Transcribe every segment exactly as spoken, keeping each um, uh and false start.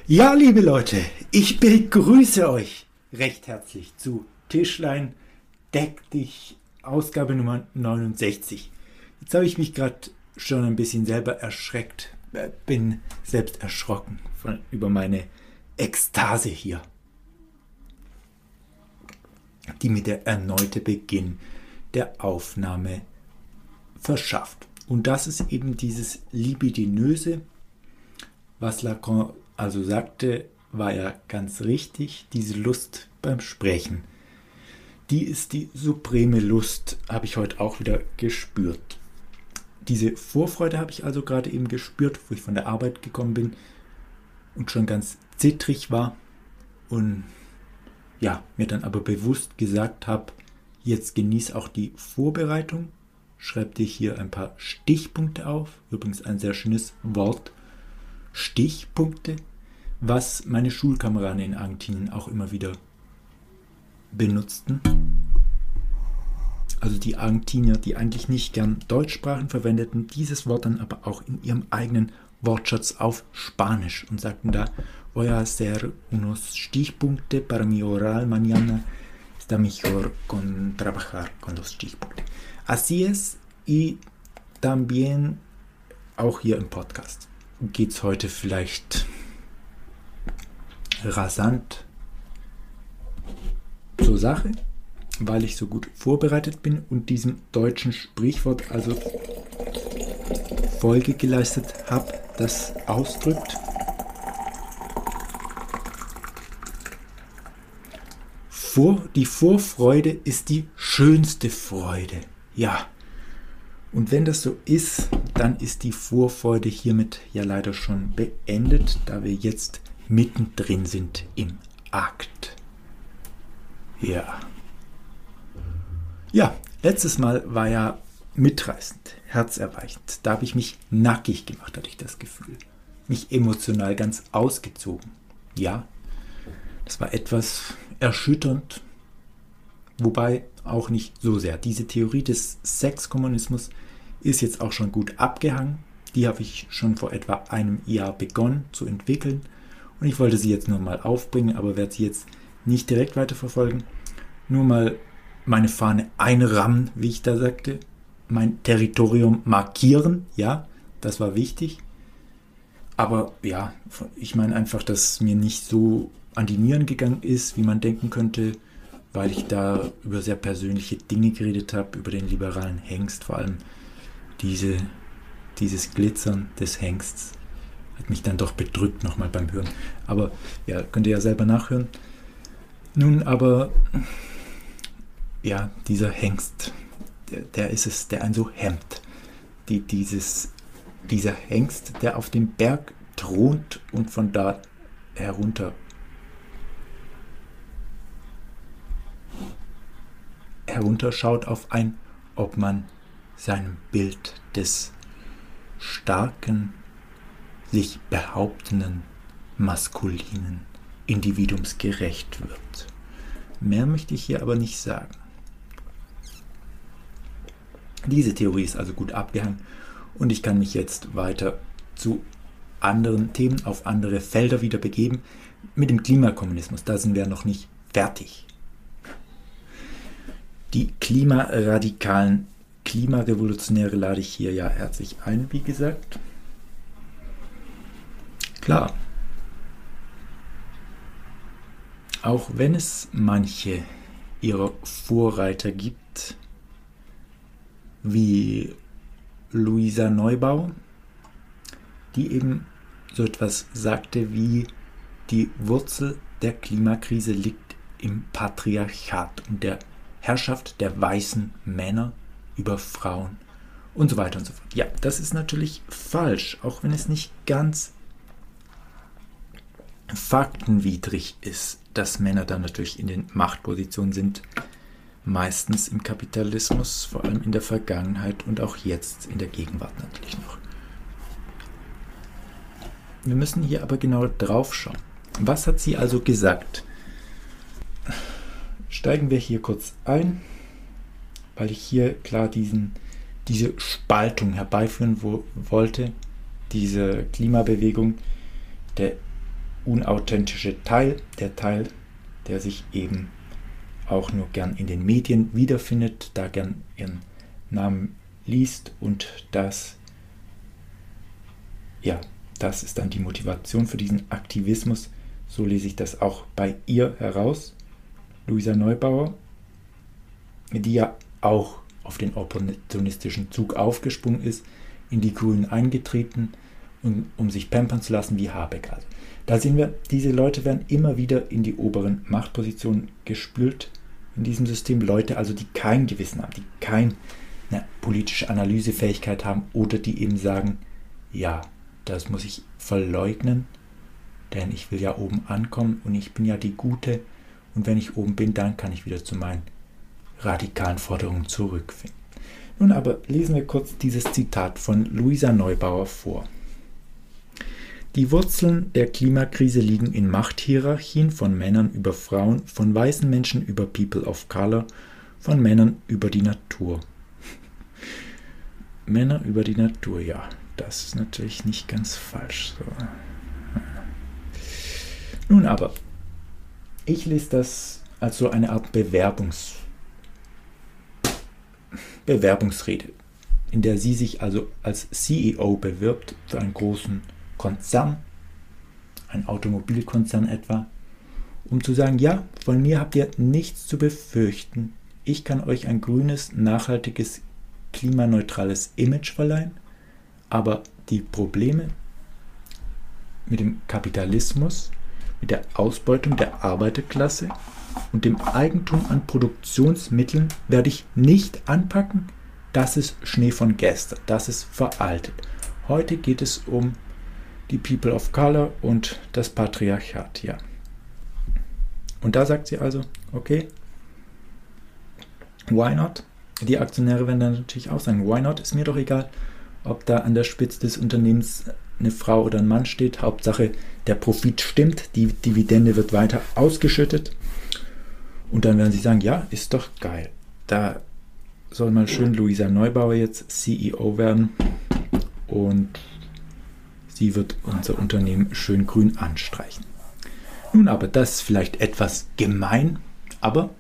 Ja, liebe Leute, ich begrüße euch recht herzlich zu Tischlein Deck dich, Ausgabe Nummer neunundsechzig. Jetzt habe ich mich gerade schon ein bisschen selber erschreckt, bin selbst erschrocken von, über meine Ekstase hier, die mir der erneute Beginn der Aufnahme verschafft. Und das ist eben dieses Libidinöse, was Lacan also sagte, war ja ganz richtig, diese Lust beim Sprechen. Die ist die supreme Lust, habe ich heute auch wieder gespürt. Diese Vorfreude habe ich also gerade eben gespürt, wo ich von der Arbeit gekommen bin und schon ganz zittrig war und ja, mir dann aber bewusst gesagt habe, jetzt genieß auch die Vorbereitung, schreib dir hier ein paar Stichpunkte auf, übrigens ein sehr schönes Wort, Stichpunkte, was meine Schulkameraden in Argentinien auch immer wieder benutzten. Also die Argentinier, die eigentlich nicht gern Deutsch sprachen, verwendeten dieses Wort dann aber auch in ihrem eigenen Wortschatz auf Spanisch und sagten da, voy a hacer unos Stichpunkte para mi oral mañana, está mejor con trabajar con los Stichpunkte. Así es, y también auch hier im Podcast geht es heute vielleicht rasant zur Sache, weil ich so gut vorbereitet bin und diesem deutschen Sprichwort also Folge geleistet habe, das ausdrückt: Vor, die Vorfreude ist die schönste Freude. Ja, und wenn das so ist, dann ist die Vorfreude hiermit ja leider schon beendet, da wir jetzt mittendrin sind im Akt. Ja. Ja, letztes Mal war ja mitreißend, herzerweichend. Da habe ich mich nackig gemacht, hatte ich das Gefühl. Mich emotional ganz ausgezogen. Ja, das war etwas erschütternd, wobei auch nicht so sehr. Diese Theorie des Sexkommunismus ist jetzt auch schon gut abgehangen. Die habe ich schon vor etwa einem Jahr begonnen zu entwickeln. Und ich wollte sie jetzt nur mal aufbringen, aber werde sie jetzt nicht direkt weiterverfolgen. Nur mal meine Fahne einrammen, wie ich da sagte. Mein Territorium markieren, ja, das war wichtig. Aber ja, ich meine einfach, dass es mir nicht so an die Nieren gegangen ist, wie man denken könnte, weil ich da über sehr persönliche Dinge geredet habe, über den liberalen Hengst, vor allem diese, dieses Glitzern des Hengsts. Hat mich dann doch bedrückt nochmal beim Hören. Aber ja, könnt ihr ja selber nachhören. Nun aber, ja, dieser Hengst, der, der ist es, der einen so hemmt. Die, dieses, dieser Hengst, der auf dem Berg thront und von da herunter herunterschaut auf ein, ob man seinem Bild des starken, sich behauptenden, maskulinen Individuums gerecht wird. Mehr möchte ich hier aber nicht sagen. Diese Theorie ist also gut abgehangen und ich kann mich jetzt weiter zu anderen Themen auf andere Felder wieder begeben. Mit dem Klimakommunismus, da sind wir noch nicht fertig. Die Klimaradikalen, Klimarevolutionäre lade ich hier ja herzlich ein, wie gesagt. Klar, auch wenn es manche ihrer Vorreiter gibt, wie Luisa Neubauer, die eben so etwas sagte wie, die Wurzel der Klimakrise liegt im Patriarchat und der Herrschaft der weißen Männer über Frauen und so weiter und so fort. Ja, das ist natürlich falsch, auch wenn es nicht ganz faktenwidrig ist, dass Männer dann natürlich in den Machtpositionen sind, meistens im Kapitalismus, vor allem in der Vergangenheit und auch jetzt in der Gegenwart natürlich noch. Wir müssen hier aber genau drauf schauen. Was hat sie also gesagt? Steigen wir hier kurz ein, weil ich hier klar diesen, diese Spaltung herbeiführen wo, wollte, diese Klimabewegung, der unauthentische Teil, der Teil, der sich eben auch nur gern in den Medien wiederfindet, da gern ihren Namen liest und das, ja, das ist dann die Motivation für diesen Aktivismus. So lese ich das auch bei ihr heraus, Luisa Neubauer, die ja auch auf den opportunistischen Zug aufgesprungen ist, in die Grünen eingetreten, um, um sich pampern zu lassen wie Habeck. Also, da sehen wir, diese Leute werden immer wieder in die oberen Machtpositionen gespült in diesem System. Leute also, die kein Gewissen haben, die keine politische Analysefähigkeit haben oder die eben sagen, ja, das muss ich verleugnen, denn ich will ja oben ankommen und ich bin ja die Gute und wenn ich oben bin, dann kann ich wieder zu meinen radikalen Forderungen zurückfinden. Nun aber lesen wir kurz dieses Zitat von Luisa Neubauer vor. Die Wurzeln der Klimakrise liegen in Machthierarchien von Männern über Frauen, von weißen Menschen über People of Color, von Männern über die Natur. Männer über die Natur, ja, das ist natürlich nicht ganz falsch. So. Nun aber, ich lese das als so eine Art Bewerbungs Bewerbungsrede, in der sie sich also als C E O bewirbt für einen großen Konzern, einen Automobilkonzern etwa, um zu sagen, ja, von mir habt ihr nichts zu befürchten. Ich kann euch ein grünes, nachhaltiges, klimaneutrales Image verleihen, aber die Probleme mit dem Kapitalismus, mit der Ausbeutung der Arbeiterklasse und dem Eigentum an Produktionsmitteln werde ich nicht anpacken. Das ist Schnee von gestern, das ist veraltet. Heute geht es um die People of Color und das Patriarchat, ja. Und da sagt sie also, okay, why not? Die Aktionäre werden dann natürlich auch sagen, why not? Ist mir doch egal, ob da an der Spitze des Unternehmens eine Frau oder ein Mann steht. Hauptsache, der Profit stimmt, die Dividende wird weiter ausgeschüttet. Und dann werden sie sagen, ja, ist doch geil. Da soll mal schön Luisa Neubauer jetzt C E O werden und sie wird unser Unternehmen schön grün anstreichen. Nun aber, das ist vielleicht etwas gemein, aber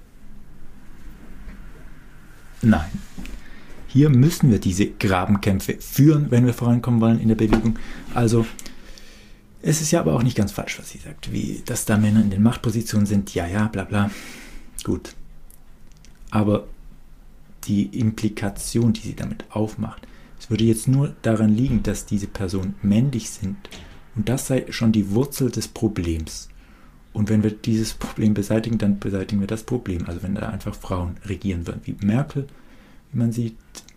nein. Hier müssen wir diese Grabenkämpfe führen, wenn wir vorankommen wollen in der Bewegung. Also, es ist ja aber auch nicht ganz falsch, was sie sagt, wie dass da Männer in den Machtpositionen sind, ja, ja, bla bla. Gut. Aber die Implikation, die sie damit aufmacht, es würde jetzt nur daran liegen, dass diese Personen männlich sind und das sei schon die Wurzel des Problems. Und wenn wir dieses Problem beseitigen, dann beseitigen wir das Problem. Also wenn da einfach Frauen regieren würden, wie Merkel, wie man sieht,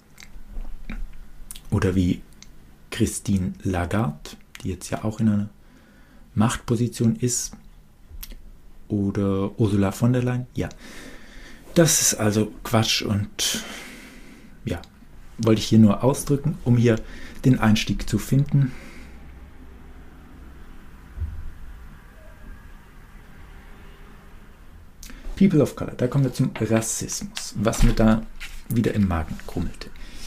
oder wie Christine Lagarde, die jetzt ja auch in einer Machtposition ist, oder Ursula von der Leyen, ja. Das ist also Quatsch und ja, wollte ich hier nur ausdrücken, um hier den Einstieg zu finden. People of Color, da kommen wir zum Rassismus, was mir da wieder im Magen krummelte.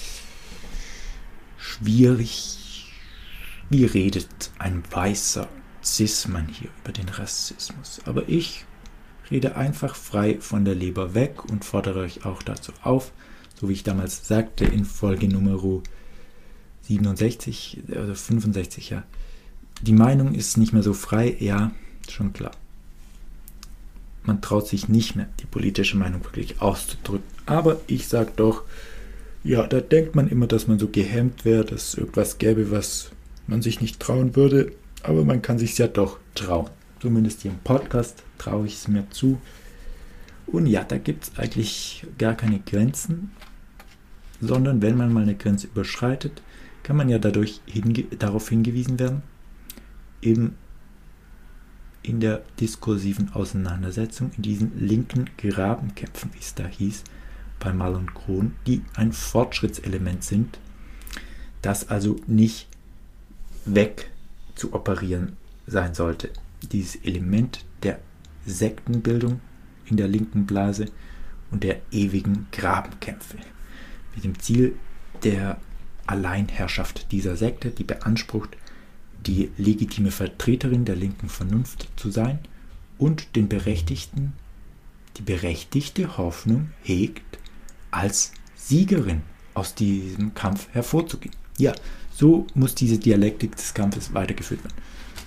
Schwierig. Wie redet ein weißer Cis-Mann hier über den Rassismus? Aber ich rede einfach frei von der Leber weg und fordere euch auch dazu auf, so wie ich damals sagte in Folge Nummer siebenundsechzig oder fünfundsechzig, ja. Die Meinung ist nicht mehr so frei, ja, schon klar. Man traut sich nicht mehr, die politische Meinung wirklich auszudrücken. Aber ich sage doch, ja, da denkt man immer, dass man so gehemmt wäre, dass es irgendwas gäbe, was man sich nicht trauen würde. Aber man kann sich ja doch trauen. Zumindest hier im Podcast traue ich es mir zu. Und ja, da gibt es eigentlich gar keine Grenzen, sondern wenn man mal eine Grenze überschreitet, kann man ja dadurch hinge- darauf hingewiesen werden, eben in der diskursiven Auseinandersetzung, in diesen linken Grabenkämpfen, wie es da hieß, bei Mal und Kron, die ein Fortschrittselement sind, das also nicht weg zu operieren sein sollte. Dieses Element der Sektenbildung in der linken Blase und der ewigen Grabenkämpfe mit dem Ziel der Alleinherrschaft dieser Sekte, die beansprucht, die legitime Vertreterin der linken Vernunft zu sein und den Berechtigten, die berechtigte Hoffnung hegt, als Siegerin aus diesem Kampf hervorzugehen. Ja, so muss diese Dialektik des Kampfes weitergeführt werden.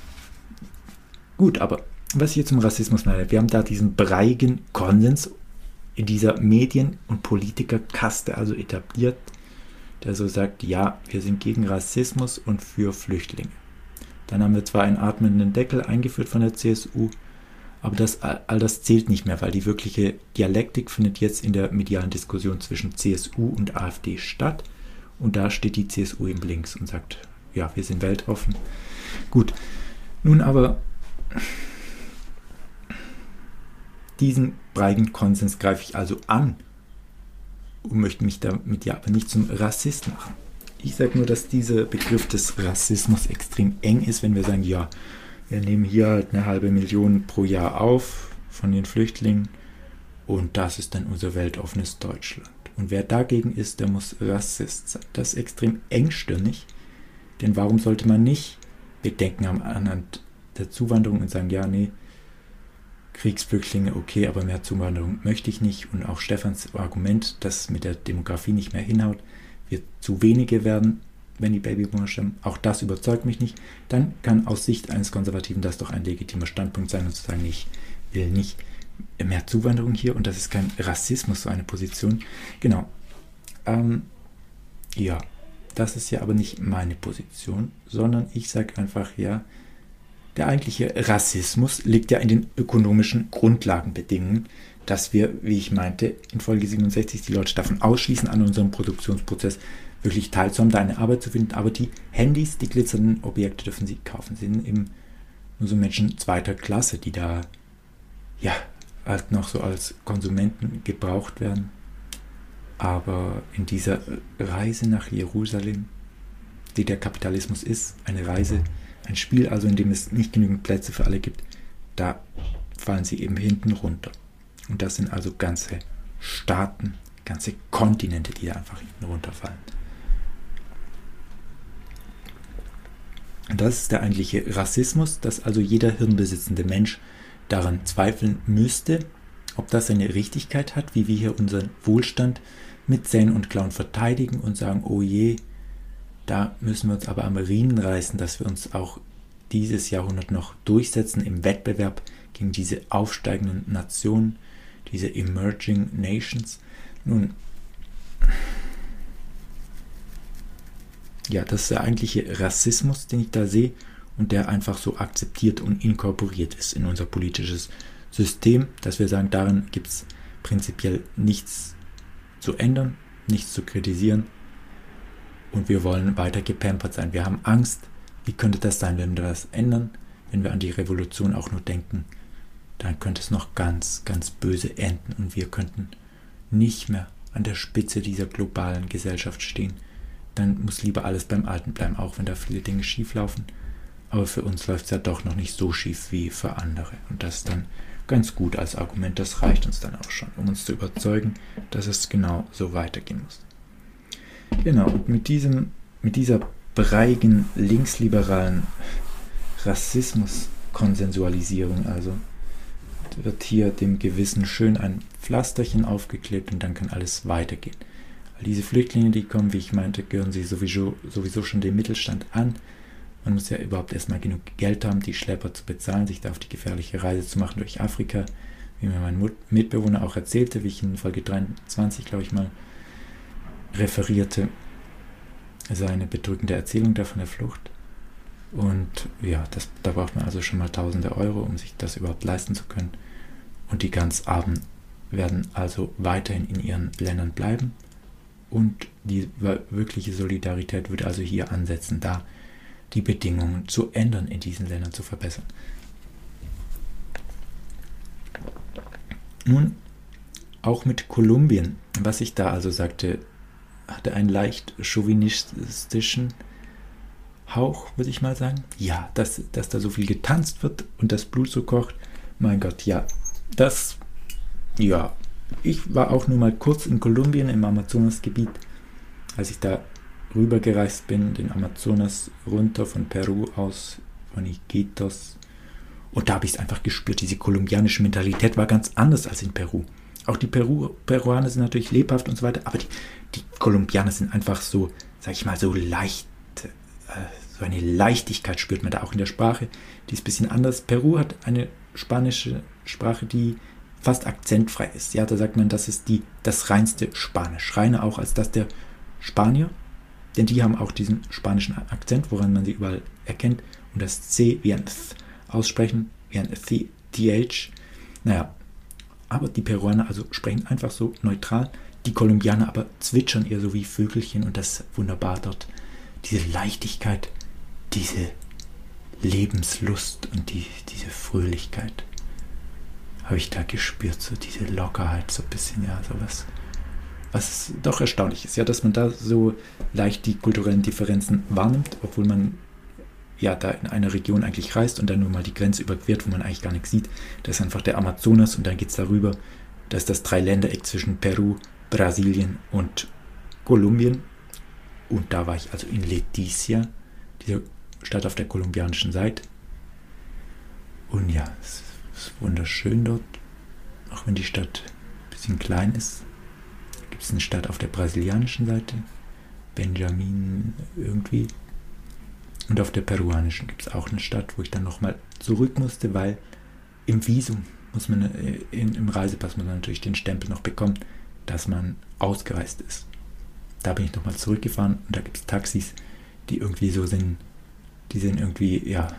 Gut, aber was hier zum Rassismus leidet, wir haben da diesen breiigen Konsens in dieser Medien- und Politikerkaste also etabliert, der so sagt, ja, wir sind gegen Rassismus und für Flüchtlinge. Dann haben wir zwar einen atmenden Deckel eingeführt von der C S U, aber das, all das zählt nicht mehr, weil die wirkliche Dialektik findet jetzt in der medialen Diskussion zwischen C S U und AfD statt. Und da steht die C S U eben links und sagt, ja, wir sind weltoffen. Gut, nun aber diesen breiten Konsens greife ich also an und möchte mich damit ja aber nicht zum Rassist machen. Ich sage nur, dass dieser Begriff des Rassismus extrem eng ist, wenn wir sagen, ja, wir nehmen hier halt eine halbe Million pro Jahr auf von den Flüchtlingen und das ist dann unser weltoffenes Deutschland. Und wer dagegen ist, der muss Rassist sein. Das ist extrem engstirnig, denn warum sollte man nicht Bedenken haben anhand der Zuwanderung und sagen, ja, nee, Kriegsflüchtlinge, okay, aber mehr Zuwanderung möchte ich nicht. Und auch Stefans Argument, dass mit der Demografie nicht mehr hinhaut, wird zu wenige werden, wenn die Babyboomer sterben, auch das überzeugt mich nicht. Dann kann aus Sicht eines Konservativen das doch ein legitimer Standpunkt sein und zu sagen, ich will nicht mehr Zuwanderung hier und das ist kein Rassismus, so eine Position. Genau. Ähm, ja, das ist ja aber nicht meine Position, sondern ich sage einfach, ja, der eigentliche Rassismus liegt ja in den ökonomischen Grundlagenbedingungen, dass wir, wie ich meinte, in Folge siebenundsechzig die Leute davon ausschließen, an unserem Produktionsprozess wirklich teilzuhaben, da eine Arbeit zu finden. Aber die Handys, die glitzernden Objekte dürfen sie kaufen. Sie sind eben nur so Menschen zweiter Klasse, die da ja halt noch so als Konsumenten gebraucht werden. Aber in dieser Reise nach Jerusalem, die der Kapitalismus ist, eine Reise, ein Spiel also, in dem es nicht genügend Plätze für alle gibt, da fallen sie eben hinten runter. Und das sind also ganze Staaten, ganze Kontinente, die da einfach hinten runterfallen. Und das ist der eigentliche Rassismus, dass also jeder hirnbesitzende Mensch daran zweifeln müsste, ob das seine Richtigkeit hat, wie wir hier unseren Wohlstand mit Zähnen und Klauen verteidigen und sagen, oh je, da müssen wir uns aber am Riemen reißen, dass wir uns auch dieses Jahrhundert noch durchsetzen im Wettbewerb gegen diese aufsteigenden Nationen, diese Emerging Nations. Nun, ja, das ist der eigentliche Rassismus, den ich da sehe und der einfach so akzeptiert und inkorporiert ist in unser politisches System, dass wir sagen, darin gibt es prinzipiell nichts zu ändern, nichts zu kritisieren und wir wollen weiter gepampert sein. Wir haben Angst, wie könnte das sein, wenn wir das ändern, wenn wir an die Revolution auch nur denken, dann könnte es noch ganz, ganz böse enden und wir könnten nicht mehr an der Spitze dieser globalen Gesellschaft stehen. Dann muss lieber alles beim Alten bleiben, auch wenn da viele Dinge schief laufen. Aber für uns läuft es ja doch noch nicht so schief wie für andere. Und das ist dann ganz gut als Argument. Das reicht uns dann auch schon, um uns zu überzeugen, dass es genau so weitergehen muss. Genau, und mit, diesem, mit dieser breigen linksliberalen Rassismus-Konsensualisierung also wird hier dem Gewissen schön ein Pflasterchen aufgeklebt und dann kann alles weitergehen. Weil diese Flüchtlinge, die kommen, wie ich meinte, gehören sie sowieso, sowieso schon dem Mittelstand an. Man muss ja überhaupt erstmal genug Geld haben, die Schlepper zu bezahlen, sich da auf die gefährliche Reise zu machen durch Afrika. Wie mir mein Mitbewohner auch erzählte, wie ich in Folge dreiundzwanzig, glaube ich mal, referierte, seine bedrückende Erzählung da von der Flucht. Und ja, das, da braucht man also schon mal tausende Euro, um sich das überhaupt leisten zu können. Und die ganz Armen werden also weiterhin in ihren Ländern bleiben. Und die wirkliche Solidarität würde also hier ansetzen, da die Bedingungen zu ändern, in diesen Ländern zu verbessern. Nun, auch mit Kolumbien, was ich da also sagte, hatte einen leicht chauvinistischen Hauch, würde ich mal sagen. Ja, dass, dass da so viel getanzt wird und das Blut so kocht, mein Gott, ja, das, ja, ich war auch nur mal kurz in Kolumbien, im Amazonasgebiet, als ich da rübergereist bin, den Amazonas runter von Peru aus, von Iquitos. Und da habe ich es einfach gespürt, diese kolumbianische Mentalität war ganz anders als in Peru. Auch die Peru, Peruaner sind natürlich lebhaft und so weiter, aber die, die Kolumbianer sind einfach so, sag ich mal, so leicht, äh, so eine Leichtigkeit spürt man da auch in der Sprache, die ist ein bisschen anders. Peru hat eine spanische Sprache, die fast akzentfrei ist. Ja, da sagt man, das ist die, das reinste Spanisch, reiner auch als das der Spanier, denn die haben auch diesen spanischen Akzent, woran man sie überall erkennt, und das C wie ein Th aussprechen, wie ein T H. Naja, aber die Peruaner also sprechen einfach so neutral, die Kolumbianer aber zwitschern eher so wie Vögelchen, und das ist wunderbar dort. Diese Leichtigkeit, diese Lebenslust und die, diese Fröhlichkeit habe ich da gespürt, so diese Lockerheit, so ein bisschen, ja, sowas, was doch erstaunlich ist, ja, dass man da so leicht die kulturellen Differenzen wahrnimmt, obwohl man ja da in einer Region eigentlich reist und dann nur mal die Grenze überquert, wo man eigentlich gar nichts sieht. Das ist einfach der Amazonas und dann geht es darüber. Das ist das Dreiländereck zwischen Peru, Brasilien und Kolumbien. Und da war ich also in Leticia, dieser Stadt auf der kolumbianischen Seite. Und ja, es ist wunderschön dort, auch wenn die Stadt ein bisschen klein ist. Da gibt es eine Stadt auf der brasilianischen Seite, Benjamin irgendwie. Und auf der peruanischen gibt es auch eine Stadt, wo ich dann nochmal zurück musste, weil im Visum muss man, in, im Reisepass muss man natürlich den Stempel noch bekommen, dass man ausgereist ist. Da bin ich nochmal zurückgefahren und da gibt es Taxis, die irgendwie so sind, die sind irgendwie, ja,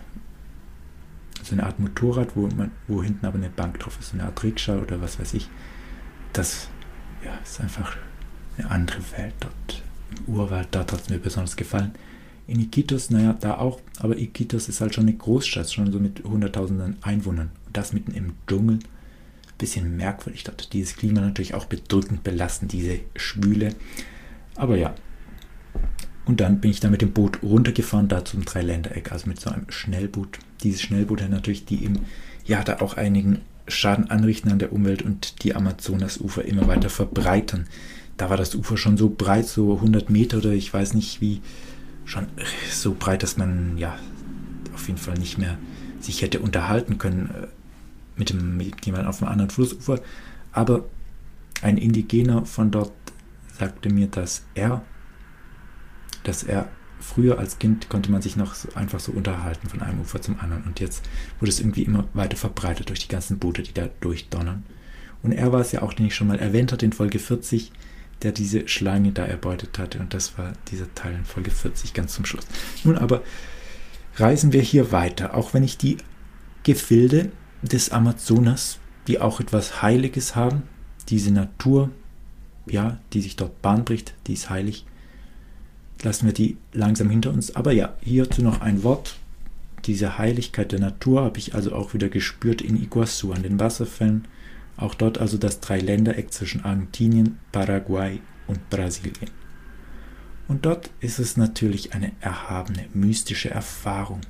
so eine Art Motorrad, wo, man, wo hinten aber eine Bank drauf ist, so eine Art Rikscha oder was weiß ich. Das, ja, ist einfach eine andere Welt dort. Im Urwald, da hat es mir besonders gefallen. In Iquitos, naja, da auch, aber Iquitos ist halt schon eine Großstadt, schon so mit hunderttausenden Einwohnern. Und das mitten im Dschungel, bisschen merkwürdig dort. Dieses Klima natürlich auch bedrückend belastend, diese Schwüle. Aber ja. Und dann bin ich da mit dem Boot runtergefahren, da zum Dreiländereck, also mit so einem Schnellboot. Dieses Schnellboot hat natürlich, die im, ja, da auch einigen Schaden anrichten an der Umwelt und die Amazonasufer immer weiter verbreitern. Da war das Ufer schon so breit, so hundert Meter oder ich weiß nicht wie, schon so breit, dass man ja auf jeden Fall nicht mehr sich hätte unterhalten können äh, mit, dem, mit jemandem auf einem anderen Flussufer. Aber ein Indigener von dort sagte mir, dass er, dass er früher als Kind konnte man sich noch so, einfach so unterhalten von einem Ufer zum anderen. Und jetzt wurde es irgendwie immer weiter verbreitet durch die ganzen Boote, die da durchdonnern. Und er war es ja auch, den ich schon mal erwähnt hatte in Folge vierzig, der diese Schlange da erbeutet hatte. Und das war dieser Teil in Folge vierzig ganz zum Schluss. Nun aber reisen wir hier weiter, auch wenn ich die Gefilde des Amazonas, die auch etwas Heiliges haben, diese Natur, ja, die sich dort Bahn bricht, die ist heilig, lassen wir die langsam hinter uns. Aber ja, hierzu noch ein Wort. Diese Heiligkeit der Natur habe ich also auch wieder gespürt in Iguazu, an den Wasserfällen. Auch dort also das Dreiländereck zwischen Argentinien, Paraguay und Brasilien. Und dort ist es natürlich eine erhabene, mystische Erfahrung,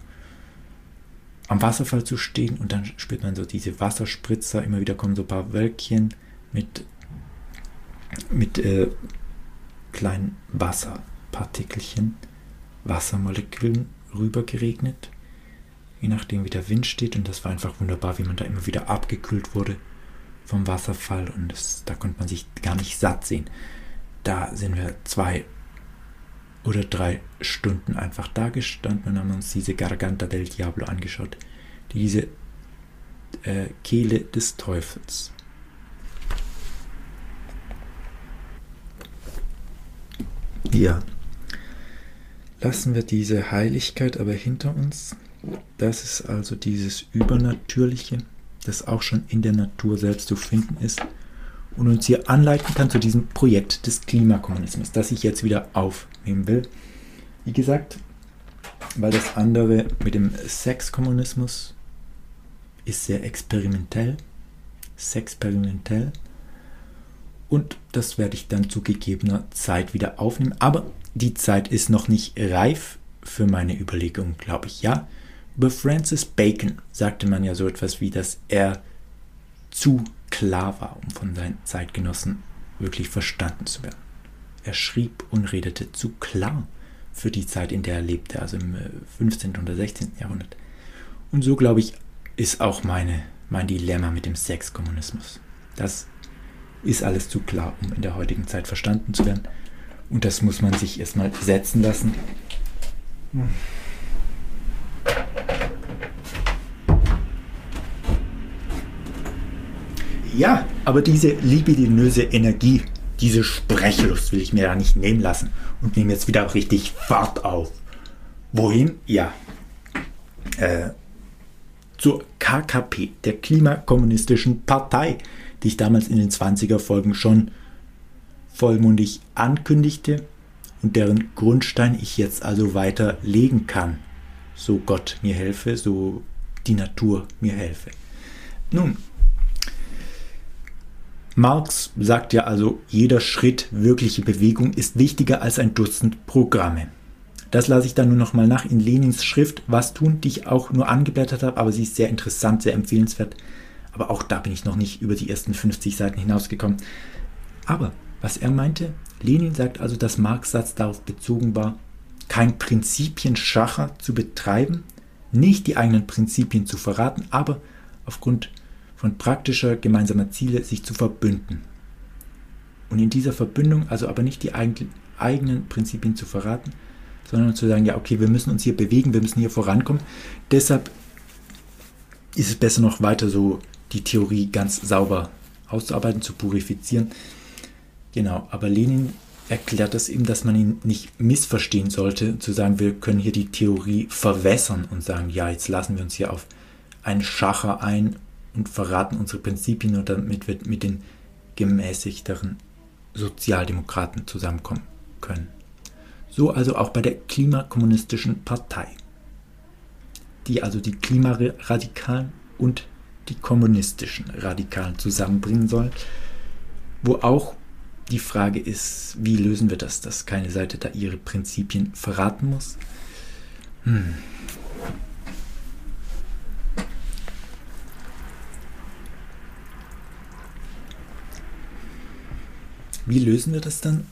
am Wasserfall zu stehen und dann spürt man so diese Wasserspritzer, immer wieder kommen so ein paar Wölkchen mit, mit äh, kleinen Wasserpartikelchen, Wassermolekülen rübergeregnet, je nachdem wie der Wind steht, und das war einfach wunderbar, wie man da immer wieder abgekühlt wurde vom Wasserfall, und das, da konnte man sich gar nicht satt sehen. Da sind wir zwei oder drei Stunden einfach da gestanden und haben uns diese Garganta del Diablo angeschaut, diese äh, Kehle des Teufels. Ja, lassen wir diese Heiligkeit aber hinter uns. Das ist also dieses Übernatürliche, das auch schon in der Natur selbst zu finden ist und uns hier anleiten kann zu diesem Projekt des Klimakommunismus, das ich jetzt wieder aufnehmen will. Wie gesagt, weil das andere mit dem Sexkommunismus ist sehr experimentell, sexperimentell, und das werde ich dann zu gegebener Zeit wieder aufnehmen. Aber die Zeit ist noch nicht reif für meine Überlegungen, glaube ich. Ja, über Francis Bacon sagte man ja so etwas wie, dass er zu klar war, um von seinen Zeitgenossen wirklich verstanden zu werden. er schrieb und redete zu klar für die Zeit, in der er lebte, also im fünfzehnten oder sechzehnten Jahrhundert. Und so, glaube ich, ist auch meine, mein Dilemma mit dem Sexkommunismus. Das ist alles zu klar, um in der heutigen Zeit verstanden zu werden. Und das muss man sich erstmal setzen lassen. Ja, aber diese libidinöse Energie, diese Sprechlust will ich mir ja nicht nehmen lassen und nehme jetzt wieder richtig Fahrt auf. Wohin? Ja, äh, zur K K P, der Klimakommunistischen Partei, die ich damals in den zwanziger Folgen schon vollmundig ankündigte und deren Grundstein ich jetzt also weiter legen kann. So Gott mir helfe, so die Natur mir helfe. Nun, Marx sagt ja also, jeder Schritt wirkliche Bewegung ist wichtiger als ein Dutzend Programme. Das lasse ich dann nur noch mal nach in Lenins Schrift Was tun, die ich auch nur angeblättert habe, aber sie ist sehr interessant, sehr empfehlenswert. Aber auch da bin ich noch nicht über die ersten fünfzig Seiten hinausgekommen. Aber was er meinte, Lenin sagt also, dass Marx' Satz darauf bezogen war, kein Prinzipienschacher zu betreiben, nicht die eigenen Prinzipien zu verraten, aber aufgrund von praktischer gemeinsamer Ziele sich zu verbünden. Und in dieser Verbündung also aber nicht die eigenen Prinzipien zu verraten, sondern zu sagen, ja okay, wir müssen uns hier bewegen, wir müssen hier vorankommen. Deshalb ist es besser noch weiter so die Theorie ganz sauber auszuarbeiten, zu purifizieren. Genau, aber Lenin erklärt das eben, dass man ihn nicht missverstehen sollte, zu sagen, wir können hier die Theorie verwässern und sagen, ja, jetzt lassen wir uns hier auf einen Schacher ein und verraten unsere Prinzipien und damit wir mit den gemäßigteren Sozialdemokraten zusammenkommen können. So also auch bei der Klimakommunistischen Partei, die also die Klimaradikalen und die kommunistischen Radikalen zusammenbringen soll, wo auch die Frage ist, wie lösen wir das, dass keine Seite da ihre Prinzipien verraten muss? Hm. Wie lösen wir das dann?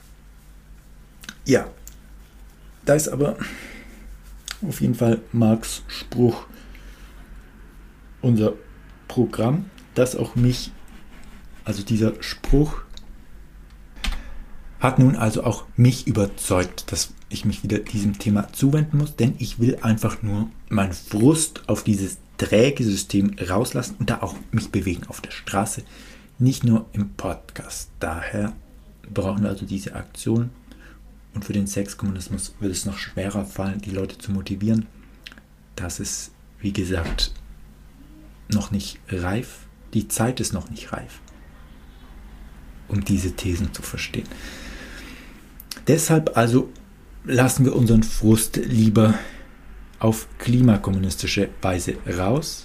Ja, da ist aber auf jeden Fall Marx' Spruch unser Programm, das auch mich, also dieser Spruch hat nun also auch mich überzeugt, dass ich mich wieder diesem Thema zuwenden muss, denn ich will einfach nur meinen Frust auf dieses träge System rauslassen und da auch mich bewegen auf der Straße, nicht nur im Podcast. Daher brauchen wir also diese Aktion und für den Sexkommunismus wird es noch schwerer fallen, die Leute zu motivieren. Das ist, wie gesagt, noch nicht reif. Die Zeit ist noch nicht reif, um diese Thesen zu verstehen. Deshalb also lassen wir unseren Frust lieber auf klimakommunistische Weise raus.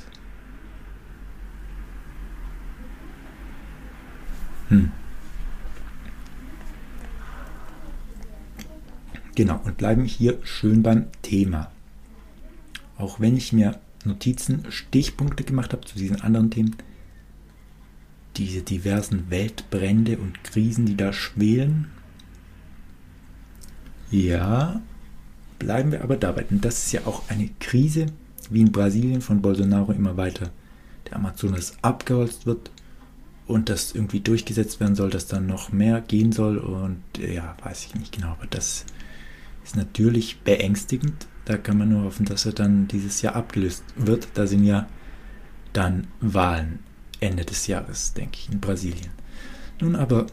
Hm. Genau, und bleiben hier schön beim Thema. Auch wenn ich mir Notizen, Stichpunkte gemacht habe zu diesen anderen Themen, diese diversen Weltbrände und Krisen, die da schwelen, ja, bleiben wir aber dabei. Denn das ist ja auch eine Krise, wie in Brasilien von Bolsonaro immer weiter der Amazonas abgeholzt wird und das irgendwie durchgesetzt werden soll, dass dann noch mehr gehen soll und ja, weiß ich nicht genau, aber das ist natürlich beängstigend. Da kann man nur hoffen, dass er dann dieses Jahr abgelöst wird. Da sind ja dann Wahlen Ende des Jahres, denke ich, in Brasilien. Nun aber,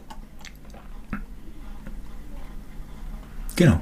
genau.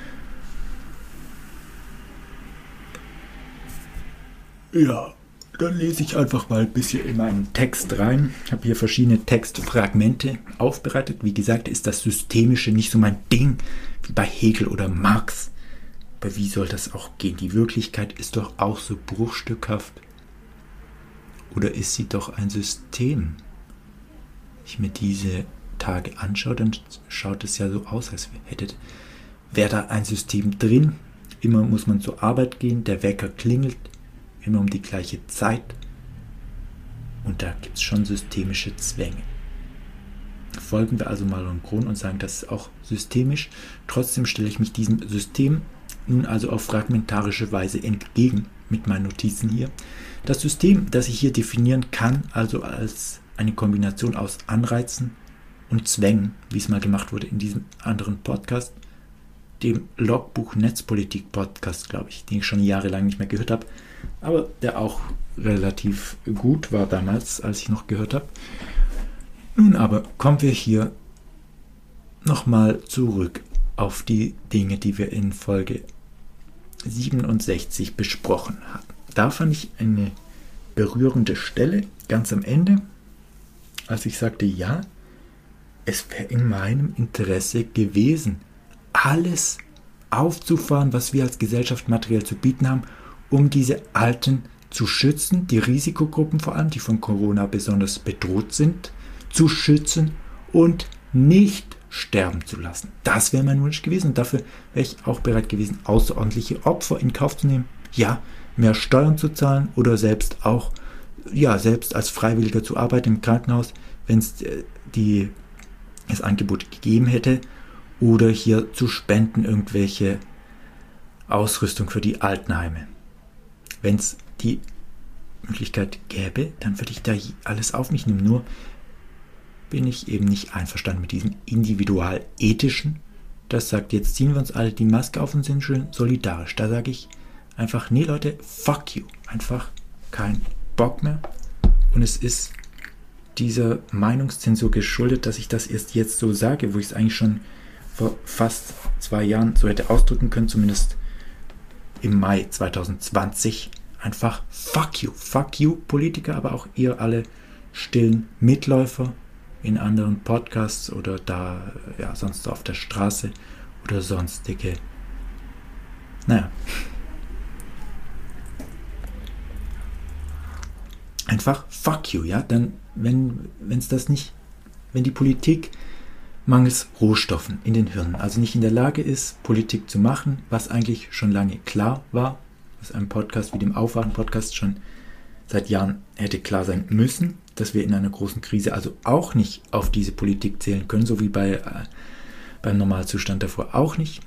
Ja, dann lese ich einfach mal ein bisschen in meinen Text rein. Ich habe hier verschiedene Textfragmente aufbereitet. Wie gesagt, ist das Systemische nicht so mein Ding, wie bei Hegel oder Marx. Aber wie soll das auch gehen? Die Wirklichkeit ist doch auch so bruchstückhaft. Oder ist sie doch ein System? Wenn ich mir diese Tage anschaue, dann schaut es ja so aus, als hätte, wäre da ein System drin. Immer muss man zur Arbeit gehen, der Wecker klingelt, immer um die gleiche Zeit. Und da gibt es schon systemische Zwänge. folgen wir also Malon Kron und sagen, das ist auch systemisch. Trotzdem stelle ich mich diesem System nun also auf fragmentarische Weise entgegen mit meinen Notizen hier. Das System, das ich hier definieren kann, also als eine Kombination aus Anreizen und Zwängen, wie es mal gemacht wurde in diesem anderen Podcast, dem Logbuch Netzpolitik Podcast, glaube ich, den ich schon jahrelang nicht mehr gehört habe, aber der auch relativ gut war damals, als ich noch gehört habe. Nun aber kommen wir hier nochmal zurück auf die Dinge, die wir in Folge siebenundsechzig besprochen haben. Da fand ich eine berührende Stelle ganz am Ende, als ich sagte, ja, es wäre in meinem Interesse gewesen, alles aufzufahren, was wir als Gesellschaft materiell zu bieten haben, um diese Alten zu schützen, die Risikogruppen vor allem, die von Corona besonders bedroht sind, zu schützen und nicht sterben zu lassen. Das wäre mein Wunsch gewesen und dafür wäre ich auch bereit gewesen, außerordentliche Opfer in Kauf zu nehmen. Ja, mehr Steuern zu zahlen oder selbst auch, ja, selbst als Freiwilliger zu arbeiten im Krankenhaus, wenn es die das Angebot gegeben hätte, oder hier zu spenden irgendwelche Ausrüstung für die Altenheime. Wenn es die Möglichkeit gäbe, dann würde ich da alles auf mich nehmen. Nur bin ich eben nicht einverstanden mit diesem individualethischen. Das sagt, jetzt ziehen wir uns alle die Maske auf und sind schön solidarisch. Da sage ich einfach, nee Leute, fuck you. Einfach kein Bock mehr. Und es ist dieser Meinungszensur geschuldet, dass ich das erst jetzt so sage, wo ich es eigentlich schon vor fast zwei Jahren so hätte ausdrücken können, zumindest im Mai zwanzig zwanzig. Einfach fuck you, fuck you Politiker, aber auch ihr alle stillen Mitläufer in anderen Podcasts oder da, ja, sonst auf der Straße oder sonstige. Naja. Einfach fuck you, ja, dann, wenn es das nicht, wenn die Politik mangels Rohstoffen in den Hirnen, also nicht in der Lage ist, Politik zu machen, was eigentlich schon lange klar war, was einem Podcast wie dem Aufwachen-Podcast schon seit Jahren hätte klar sein müssen, dass wir in einer großen Krise also auch nicht auf diese Politik zählen können, so wie bei, äh, beim Normalzustand davor auch nicht,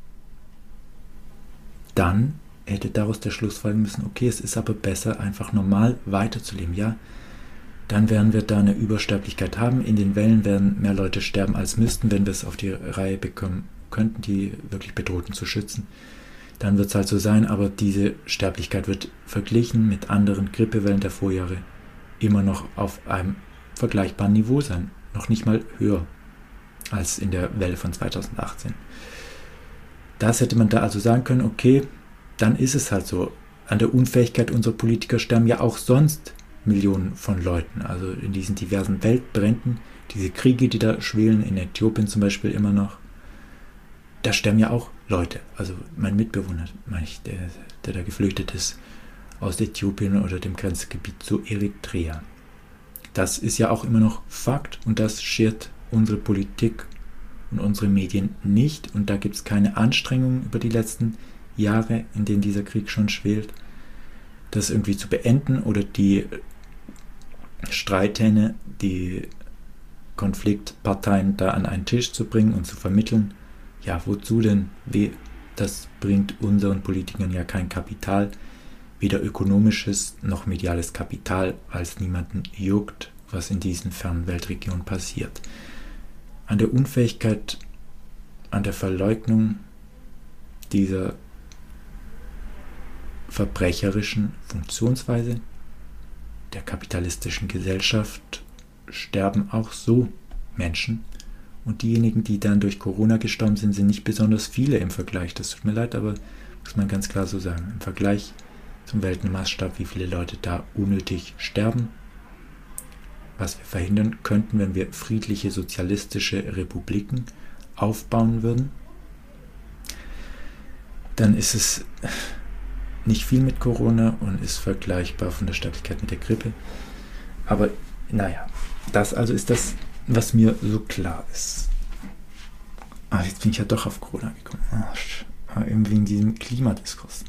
dann hätte daraus der Schluss folgen müssen, okay, es ist aber besser, einfach normal weiterzuleben, ja, dann werden wir da eine Übersterblichkeit haben, in den Wellen werden mehr Leute sterben als müssten, wenn wir es auf die Reihe bekommen könnten, die wirklich Bedrohten zu schützen, dann wird es halt so sein, aber diese Sterblichkeit wird verglichen mit anderen Grippewellen der Vorjahre immer noch auf einem vergleichbaren Niveau sein, noch nicht mal höher als in der Welle von zweitausendachtzehn. Das hätte man da also sagen können, okay, dann ist es halt so. An der Unfähigkeit unserer Politiker sterben ja auch sonst Millionen von Leuten. Also in diesen diversen Weltbränden, diese Kriege, die da schwelen, in Äthiopien zum Beispiel immer noch, da sterben ja auch Leute. Also mein Mitbewohner, meine ich, der, der da geflüchtet ist aus Äthiopien oder dem Grenzgebiet zu Eritrea. Das ist ja auch immer noch Fakt und das schert unsere Politik und unsere Medien nicht. Und da gibt es keine Anstrengungen über die letzten Jahre, in denen dieser Krieg schon schwelt, das irgendwie zu beenden oder die Streithähne, die Konfliktparteien da an einen Tisch zu bringen und zu vermitteln. Ja, wozu denn? Das bringt unseren Politikern ja kein Kapital, weder ökonomisches noch mediales Kapital, weil es niemanden juckt, was in diesen fernen Weltregionen passiert. An der Unfähigkeit, an der Verleugnung dieser verbrecherischen Funktionsweise der kapitalistischen Gesellschaft sterben auch so Menschen. Und diejenigen, die dann durch Corona gestorben sind, sind nicht besonders viele im Vergleich. Das tut mir leid, aber muss man ganz klar so sagen. Im Vergleich zum Weltmaßstab, wie viele Leute da unnötig sterben, was wir verhindern könnten, wenn wir friedliche sozialistische Republiken aufbauen würden, dann ist es nicht viel mit Corona und ist vergleichbar von der Sterblichkeit mit der Grippe. Aber naja, das also ist das, was mir so klar ist. Ah, jetzt bin ich ja doch auf Corona gekommen. Ah, eben wegen diesem Klimadiskurs.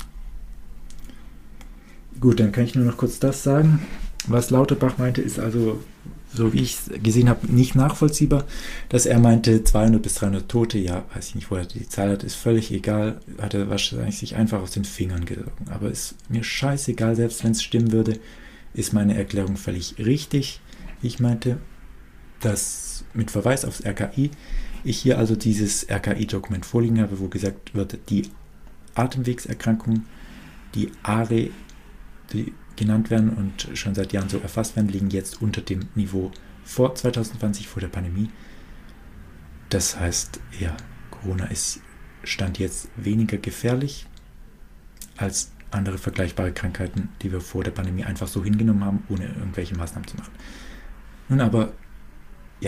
Gut, dann kann ich nur noch kurz das sagen. Was Lauterbach meinte, ist also so wie ich es gesehen habe, nicht nachvollziehbar, dass er meinte, zweihundert bis dreihundert Tote, ja, weiß ich nicht, wo er die Zahl hat, ist völlig egal, hat er wahrscheinlich sich einfach aus den Fingern gesogen. Aber ist mir scheißegal, selbst wenn es stimmen würde, ist meine Erklärung völlig richtig. Ich meinte, dass mit Verweis aufs R K I, ich hier also dieses R K I-Dokument vorliegen habe, wo gesagt wird, die Atemwegserkrankungen, die A R E, die genannt werden und schon seit Jahren so erfasst werden, liegen jetzt unter dem Niveau vor zwanzig zwanzig, vor der Pandemie. Das heißt, ja, Corona ist Stand jetzt weniger gefährlich als andere vergleichbare Krankheiten, die wir vor der Pandemie einfach so hingenommen haben, ohne irgendwelche Maßnahmen zu machen. Nun aber, ja,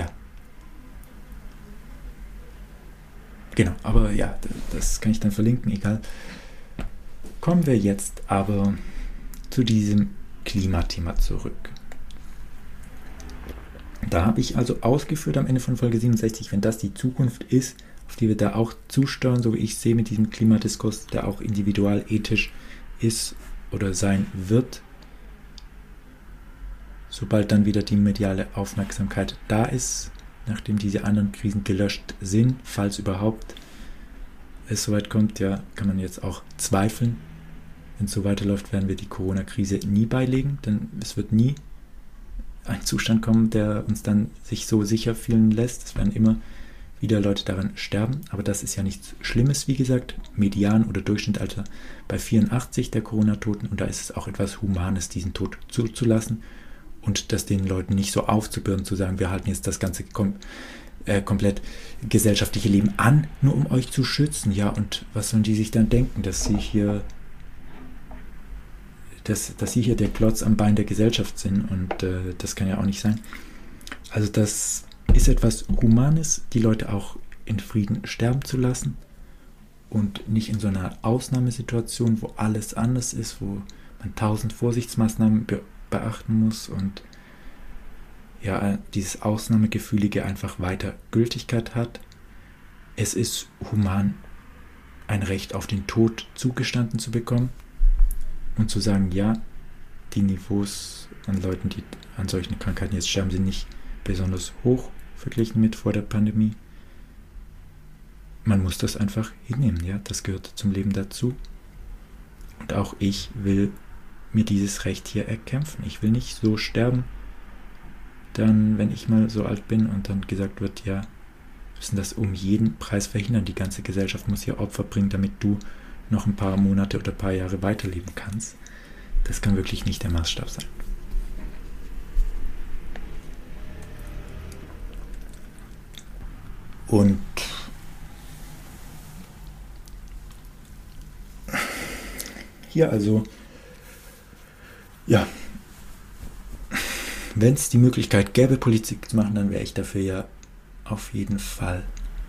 genau, aber ja, das kann ich dann verlinken, egal. Kommen wir jetzt aber zu diesem Klimathema zurück. Da habe ich also ausgeführt am Ende von Folge siebenundsechzig, wenn das die Zukunft ist, auf die wir da auch zusteuern, so wie ich sehe mit diesem Klimadiskurs, der auch individual ethisch ist oder sein wird, sobald dann wieder die mediale Aufmerksamkeit da ist, nachdem diese anderen Krisen gelöscht sind, falls überhaupt es soweit kommt, ja, kann man jetzt auch zweifeln. Wenn es so weiterläuft, werden wir die Corona-Krise nie beilegen, denn es wird nie ein Zustand kommen, der uns dann sich so sicher fühlen lässt. Es werden immer wieder Leute daran sterben, aber das ist ja nichts Schlimmes, wie gesagt. Median oder Durchschnittsalter bei vierundachtzig der Corona-Toten, und da ist es auch etwas Humanes, diesen Tod zuzulassen und das den Leuten nicht so aufzubürden, zu sagen, wir halten jetzt das ganze kom äh, komplett gesellschaftliche Leben an, nur um euch zu schützen. Ja, und was sollen die sich dann denken, dass sie hier Dass, dass sie hier der Klotz am Bein der Gesellschaft sind, und äh, das kann ja auch nicht sein. Also das ist etwas Humanes, die Leute auch in Frieden sterben zu lassen und nicht in so einer Ausnahmesituation, wo alles anders ist, wo man tausend Vorsichtsmaßnahmen be beachten muss und ja, dieses Ausnahmegefühlige einfach weiter Gültigkeit hat. Es ist human, ein Recht auf den Tod zugestanden zu bekommen. Und zu sagen, ja, die Niveaus an Leuten, die an solchen Krankheiten jetzt sterben, sind nicht besonders hoch verglichen mit vor der Pandemie. Man muss das einfach hinnehmen, ja, das gehört zum Leben dazu. Und auch ich will mir dieses Recht hier erkämpfen. Ich will nicht so sterben, dann, wenn ich mal so alt bin und dann gesagt wird, ja, wir müssen das um jeden Preis verhindern. Die ganze Gesellschaft muss hier Opfer bringen, damit du noch ein paar Monate oder ein paar Jahre weiterleben kannst. Das kann wirklich nicht der Maßstab sein. Und hier also, ja, wenn es die Möglichkeit gäbe, Politik zu machen, dann wäre ich dafür ja auf jeden Fall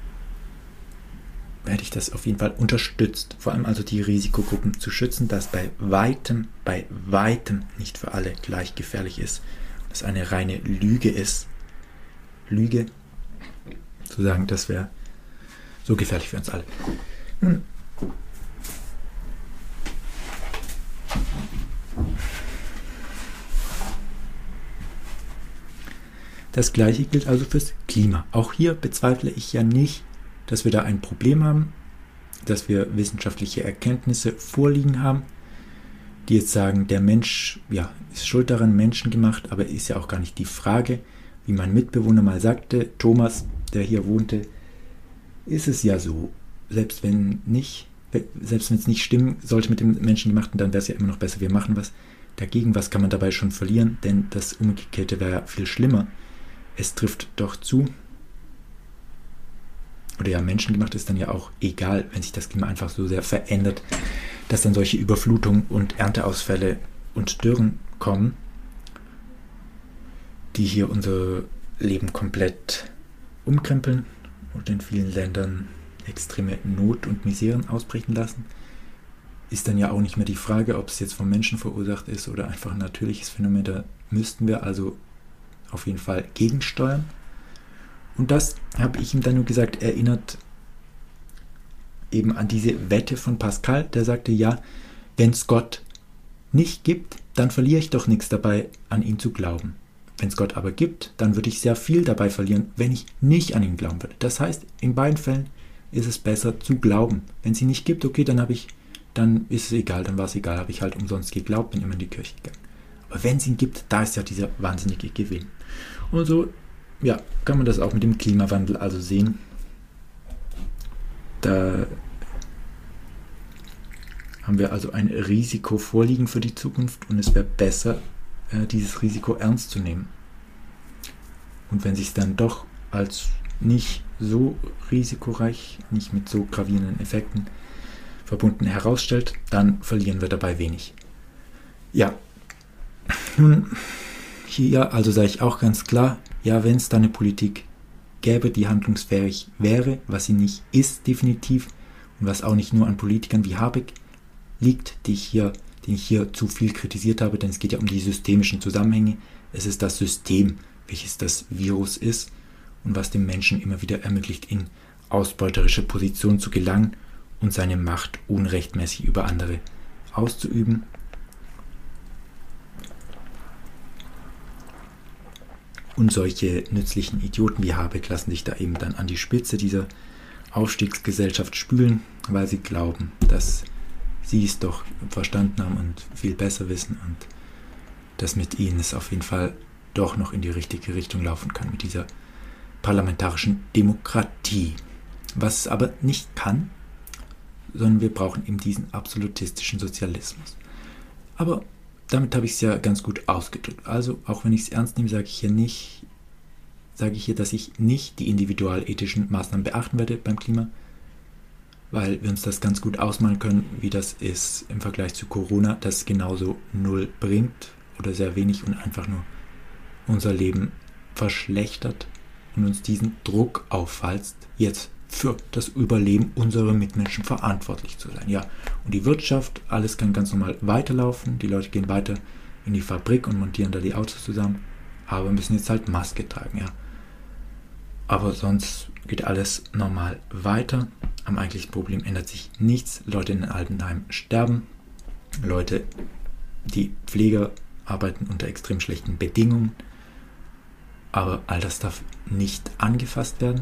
hätte ich das auf jeden Fall unterstützt, vor allem also die Risikogruppen zu schützen, das bei weitem, bei weitem nicht für alle gleich gefährlich ist, dass eine reine Lüge ist. Lüge, zu sagen, das wäre so gefährlich für uns alle. Nun, das Gleiche gilt also fürs Klima. Auch hier bezweifle ich ja nicht, dass wir da ein Problem haben, dass wir wissenschaftliche Erkenntnisse vorliegen haben, die jetzt sagen, der Mensch, ja, ist schuld daran, menschengemacht, aber ist ja auch gar nicht die Frage. Wie mein Mitbewohner mal sagte, Thomas, der hier wohnte, ist es ja so, selbst wenn nicht, selbst wenn es nicht stimmen sollte mit dem Menschengemachten, dann wäre es ja immer noch besser, wir machen was. Dagegen, was kann man dabei schon verlieren, denn das Umgekehrte wäre ja viel schlimmer. Es trifft doch zu, oder ja, menschengemacht ist dann ja auch egal, wenn sich das Klima einfach so sehr verändert, dass dann solche Überflutungen und Ernteausfälle und Dürren kommen, die hier unser Leben komplett umkrempeln und in vielen Ländern extreme Not und Miseren ausbrechen lassen. Ist dann ja auch nicht mehr die Frage, ob es jetzt vom Menschen verursacht ist oder einfach ein natürliches Phänomen. Da müssten wir also auf jeden Fall gegensteuern. Und das habe ich ihm dann nur gesagt, erinnert eben an diese Wette von Pascal, der sagte, ja, wenn es Gott nicht gibt, dann verliere ich doch nichts dabei, an ihn zu glauben. Wenn es Gott aber gibt, dann würde ich sehr viel dabei verlieren, wenn ich nicht an ihn glauben würde. Das heißt, in beiden Fällen ist es besser zu glauben. Wenn es ihn nicht gibt, okay, dann habe ich, dann ist es egal, dann war es egal, habe ich halt umsonst geglaubt, bin immer in die Kirche gegangen. Aber wenn es ihn gibt, da ist ja dieser wahnsinnige Gewinn. Und so, ja, kann man das auch mit dem Klimawandel also sehen. Da haben wir also ein Risiko vorliegen für die Zukunft und es wäre besser, dieses Risiko ernst zu nehmen. Und wenn sich es dann doch als nicht so risikoreich, nicht mit so gravierenden Effekten verbunden herausstellt, dann verlieren wir dabei wenig. Ja, nun, hier also sage ich auch ganz klar, ja, wenn es da eine Politik gäbe, die handlungsfähig wäre, was sie nicht ist definitiv und was auch nicht nur an Politikern wie Habeck liegt, die ich hier, den ich hier zu viel kritisiert habe, denn es geht ja um die systemischen Zusammenhänge. Es ist das System, welches das Virus ist und was dem Menschen immer wieder ermöglicht, in ausbeuterische Positionen zu gelangen und seine Macht unrechtmäßig über andere auszuüben. Und solche nützlichen Idioten wie Habeck lassen sich da eben dann an die Spitze dieser Aufstiegsgesellschaft spülen, weil sie glauben, dass sie es doch verstanden haben und viel besser wissen und dass mit ihnen es auf jeden Fall doch noch in die richtige Richtung laufen kann mit dieser parlamentarischen Demokratie. Was es aber nicht kann, sondern wir brauchen eben diesen absolutistischen Sozialismus. Aber damit habe ich es ja ganz gut ausgedrückt. Also, auch wenn ich es ernst nehme, sage ich hier nicht, sage ich hier, dass ich nicht die individualethischen Maßnahmen beachten werde beim Klima, weil wir uns das ganz gut ausmalen können, wie das ist im Vergleich zu Corona, das genauso null bringt oder sehr wenig und einfach nur unser Leben verschlechtert und uns diesen Druck aufwalzt, jetzt für das Überleben unserer Mitmenschen verantwortlich zu sein. Ja, und die Wirtschaft, alles kann ganz normal weiterlaufen, die Leute gehen weiter in die Fabrik und montieren da die Autos zusammen, aber müssen jetzt halt Maske tragen, ja. Aber sonst geht alles normal weiter. Am eigentlichen Problem ändert sich nichts. Leute in den Altenheimen sterben. Leute, die Pfleger arbeiten unter extrem schlechten Bedingungen. Aber all das darf nicht angefasst werden,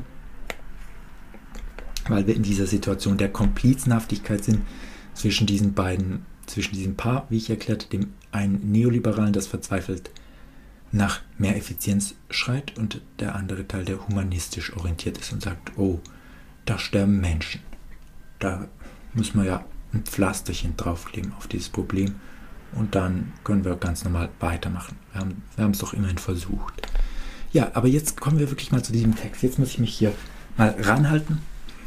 weil wir in dieser Situation der Komplizenhaftigkeit sind zwischen diesen beiden, zwischen diesem Paar, wie ich erklärte, dem einen Neoliberalen, das verzweifelt nach mehr Effizienz schreit, und der andere Teil, der humanistisch orientiert ist und sagt, oh, da sterben Menschen. Da müssen wir ja ein Pflasterchen draufkleben auf dieses Problem und dann können wir ganz normal weitermachen. Wir haben, wir haben es doch immerhin versucht. Ja, aber jetzt kommen wir wirklich mal zu diesem Text. Jetzt muss ich mich hier mal ranhalten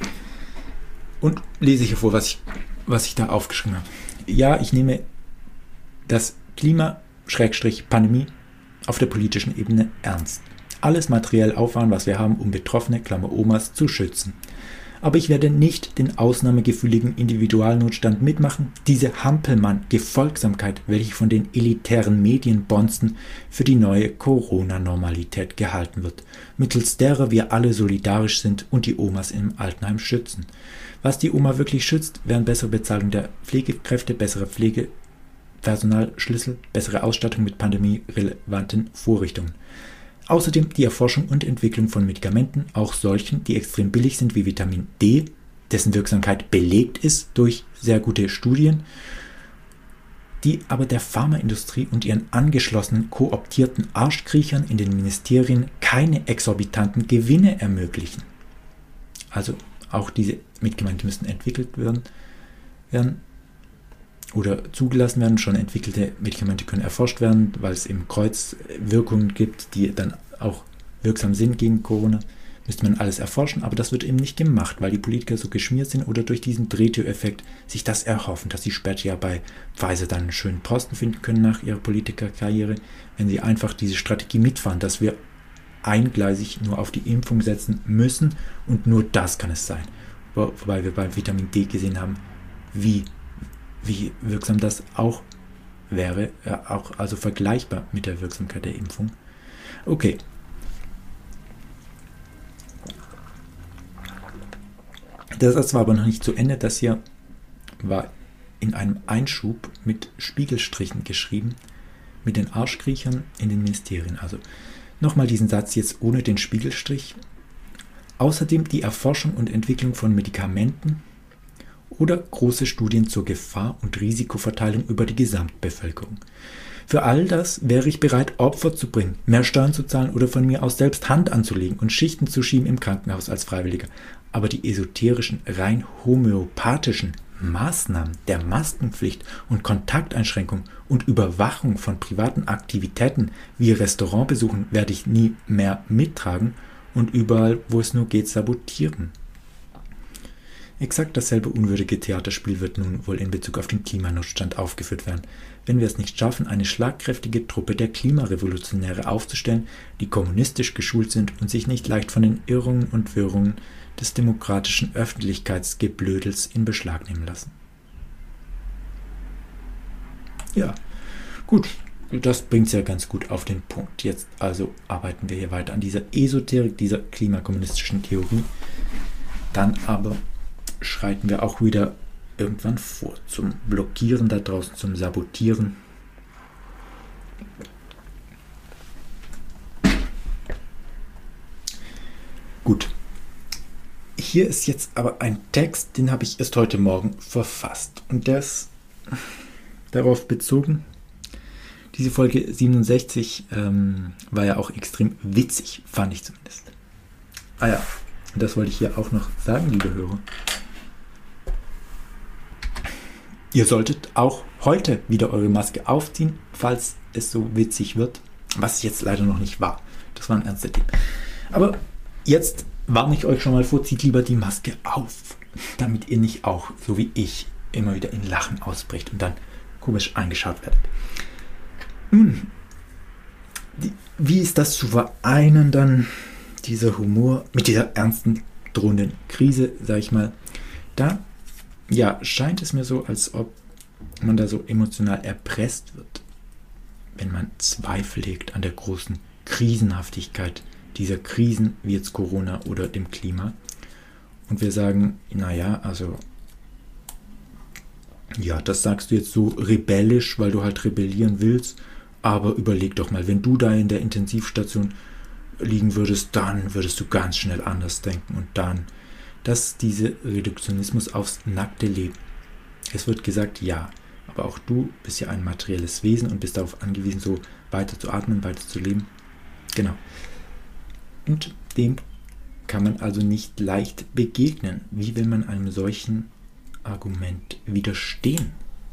und lese hier vor, was ich, was ich da aufgeschrieben habe. Ja, ich nehme das Klima-Pandemie auf der politischen Ebene ernst. Alles materiell auffahren, was wir haben, um betroffene, Klammer Omas, zu schützen. Aber ich werde nicht den ausnahmegefühligen Individualnotstand mitmachen, diese Hampelmann-Gefolgsamkeit, welche von den elitären Medienbonzen für die neue Corona-Normalität gehalten wird, mittels derer wir alle solidarisch sind und die Omas im Altenheim schützen. Was die Oma wirklich schützt, wären bessere Bezahlung der Pflegekräfte, bessere Pflegepersonalschlüssel, bessere Ausstattung mit pandemierelevanten Vorrichtungen. Außerdem die Erforschung und Entwicklung von Medikamenten, auch solchen, die extrem billig sind wie Vitamin D, dessen Wirksamkeit belegt ist durch sehr gute Studien, die aber der Pharmaindustrie und ihren angeschlossenen kooptierten Arschkriechern in den Ministerien keine exorbitanten Gewinne ermöglichen. Also auch diese Medikamente müssen entwickelt werden, werden oder zugelassen werden. Schon entwickelte Medikamente können erforscht werden, weil es eben Kreuzwirkungen gibt, die dann auch wirksam sind gegen Corona. Müsste man alles erforschen, aber das wird eben nicht gemacht, weil die Politiker so geschmiert sind oder durch diesen Drehtüreffekt sich das erhoffen, dass sie später ja bei Pfizer dann einen schönen Posten finden können nach ihrer Politikerkarriere, wenn sie einfach diese Strategie mitfahren, dass wir eingleisig nur auf die Impfung setzen müssen und nur das kann es sein. Wo, wobei wir bei Vitamin D gesehen haben, wie wie wirksam das auch wäre, ja, auch also vergleichbar mit der Wirksamkeit der Impfung. Okay. Der Satz war aber noch nicht zu Ende. Das hier war in einem Einschub mit Spiegelstrichen geschrieben, mit den Arschkriechern in den Ministerien. Also nochmal diesen Satz jetzt ohne den Spiegelstrich. Außerdem die Erforschung und Entwicklung von Medikamenten oder große Studien zur Gefahr- und Risikoverteilung über die Gesamtbevölkerung. Für all das wäre ich bereit, Opfer zu bringen, mehr Steuern zu zahlen oder von mir aus selbst Hand anzulegen und Schichten zu schieben im Krankenhaus als Freiwilliger. Aber die esoterischen, rein homöopathischen Maßnahmen der Maskenpflicht und Kontakteinschränkung und Überwachung von privaten Aktivitäten wie Restaurantbesuchen werde ich nie mehr mittragen und überall, wo es nur geht, sabotieren. Exakt dasselbe unwürdige Theaterspiel wird nun wohl in Bezug auf den Klimanotstand aufgeführt werden, wenn wir es nicht schaffen, eine schlagkräftige Truppe der Klimarevolutionäre aufzustellen, die kommunistisch geschult sind und sich nicht leicht von den Irrungen und Wirrungen des demokratischen Öffentlichkeitsgeblödels in Beschlag nehmen lassen. Ja, gut, das bringt es ja ganz gut auf den Punkt. Jetzt also arbeiten wir hier weiter an dieser Esoterik, dieser klimakommunistischen Theorie. Dann aber schreiten wir auch wieder irgendwann vor zum Blockieren da draußen, zum Sabotieren. Gut. Hier ist jetzt aber ein Text, den habe ich erst heute Morgen verfasst. Und der ist darauf bezogen. Diese Folge siebenundsechzig ähm, war ja auch extrem witzig, fand ich zumindest. Ah ja, und das wollte ich hier auch noch sagen, liebe Hörer. Ihr solltet auch heute wieder eure Maske aufziehen, falls es so witzig wird, was jetzt leider noch nicht war. Das war ein ernster Tipp. Aber jetzt warne ich euch schon mal vor, zieht lieber die Maske auf, damit ihr nicht auch, so wie ich, immer wieder in Lachen ausbricht und dann komisch angeschaut werdet. Nun, die, wie ist das zu vereinen dann, dieser Humor mit dieser ernsten, drohenden Krise, sag ich mal. Da, ja, scheint es mir so, als ob man da so emotional erpresst wird, wenn man Zweifel hegt an der großen Krisenhaftigkeit dieser Krisen, wie jetzt Corona oder dem Klima. Und wir sagen, naja, also, ja, das sagst du jetzt so rebellisch, weil du halt rebellieren willst, aber überleg doch mal, wenn du da in der Intensivstation liegen würdest, dann würdest du ganz schnell anders denken und dann, das ist dieser Reduktionismus aufs nackte Leben. Es wird gesagt, ja, aber auch du bist ja ein materielles Wesen und bist darauf angewiesen, so weiter zu atmen, weiter zu leben. Genau. Und dem kann man also nicht leicht begegnen. Wie will man einem solchen Argument widerstehen?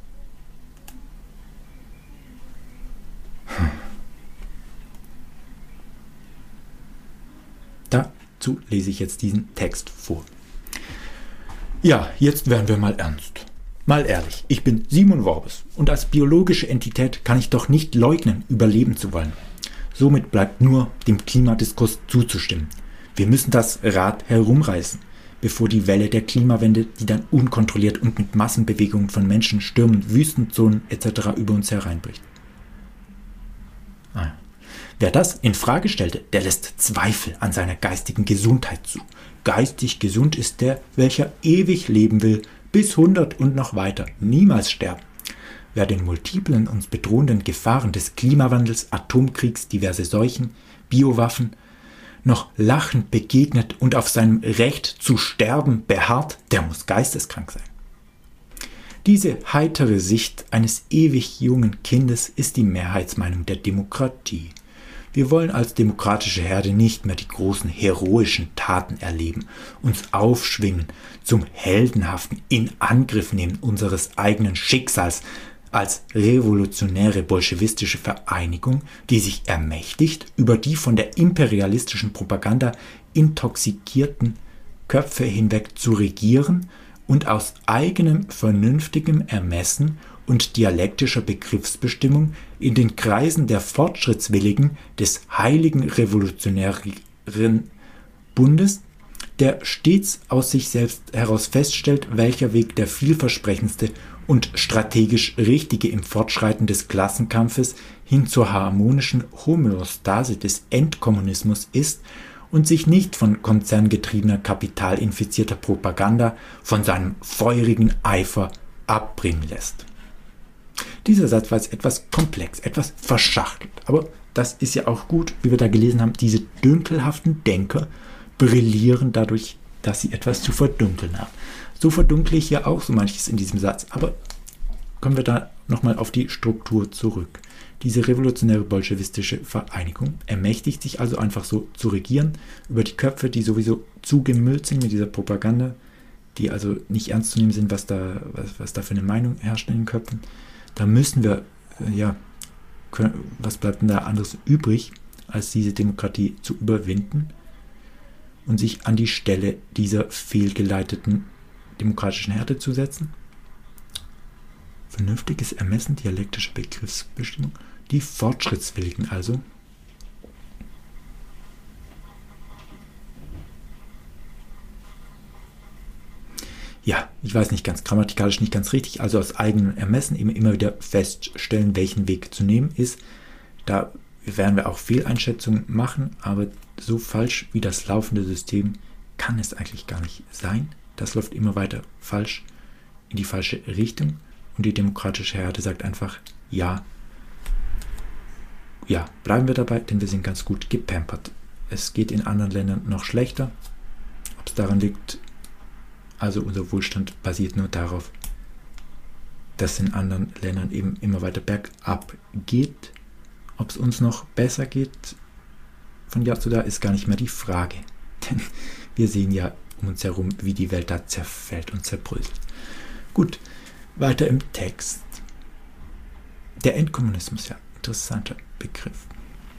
Hm. Dazu lese ich jetzt diesen Text vor. Ja, jetzt werden wir mal ernst. Mal ehrlich, ich bin Simon Worbes und als biologische Entität kann ich doch nicht leugnen, überleben zu wollen. Somit bleibt nur, dem Klimadiskurs zuzustimmen. Wir müssen das Rad herumreißen, bevor die Welle der Klimawende, die dann unkontrolliert und mit Massenbewegungen von Menschen, Stürmen, Wüstenzonen et cetera über uns hereinbricht. Ah. Wer das in Frage stellte, der lässt Zweifel an seiner geistigen Gesundheit zu. Geistig gesund ist der, welcher ewig leben will, bis hundert und noch weiter, niemals sterben. Wer den multiplen uns bedrohenden Gefahren des Klimawandels, Atomkriegs, diverse Seuchen, Biowaffen noch lachend begegnet und auf seinem Recht zu sterben beharrt, der muss geisteskrank sein. Diese heitere Sicht eines ewig jungen Kindes ist die Mehrheitsmeinung der Demokratie. Wir wollen als demokratische Herde nicht mehr die großen heroischen Taten erleben, uns aufschwingen zum heldenhaften Inangriffnehmen unseres eigenen Schicksals als revolutionäre bolschewistische Vereinigung, die sich ermächtigt, über die von der imperialistischen Propaganda intoxikierten Köpfe hinweg zu regieren und aus eigenem vernünftigem Ermessen und dialektischer Begriffsbestimmung in den Kreisen der Fortschrittswilligen des heiligen revolutionären Bundes, der stets aus sich selbst heraus feststellt, welcher Weg der vielversprechendste und strategisch richtige im Fortschreiten des Klassenkampfes hin zur harmonischen Homöostase des Endkommunismus ist und sich nicht von konzerngetriebener, kapitalinfizierter Propaganda von seinem feurigen Eifer abbringen lässt. Dieser Satz war jetzt etwas komplex, etwas verschachtelt. Aber das ist ja auch gut, wie wir da gelesen haben. Diese dünkelhaften Denker brillieren dadurch, dass sie etwas zu verdunkeln haben. So verdunkle ich ja auch so manches in diesem Satz. Aber kommen wir da nochmal auf die Struktur zurück. Diese revolutionäre bolschewistische Vereinigung ermächtigt sich also einfach so zu regieren über die Köpfe, die sowieso zugemüllt sind mit dieser Propaganda, die also nicht ernst zu nehmen sind, was da, was, was da für eine Meinung herrscht in den Köpfen. Da müssen wir, äh, ja, können, was bleibt denn da anderes übrig, als diese Demokratie zu überwinden und sich an die Stelle dieser fehlgeleiteten demokratischen Härte zu setzen? Vernünftiges Ermessen dialektischer Begriffsbestimmung, die Fortschrittswilligen also. Ja, ich weiß nicht ganz, grammatikalisch nicht ganz richtig, also aus eigenem Ermessen eben immer wieder feststellen, welchen Weg zu nehmen ist. Da werden wir auch Fehleinschätzungen machen, aber so falsch wie das laufende System kann es eigentlich gar nicht sein. Das läuft immer weiter falsch, in die falsche Richtung. Und die demokratische Härte sagt einfach, ja, ja, bleiben wir dabei, denn wir sind ganz gut gepampert. Es geht in anderen Ländern noch schlechter. Ob es daran liegt, also unser Wohlstand basiert nur darauf, dass in anderen Ländern eben immer weiter bergab geht. Ob es uns noch besser geht von Jahr zu Jahr, ist gar nicht mehr die Frage. Denn wir sehen ja um uns herum, wie die Welt da zerfällt und zerbröselt. Gut. Weiter im Text. Der Endkommunismus, ja, interessanter Begriff.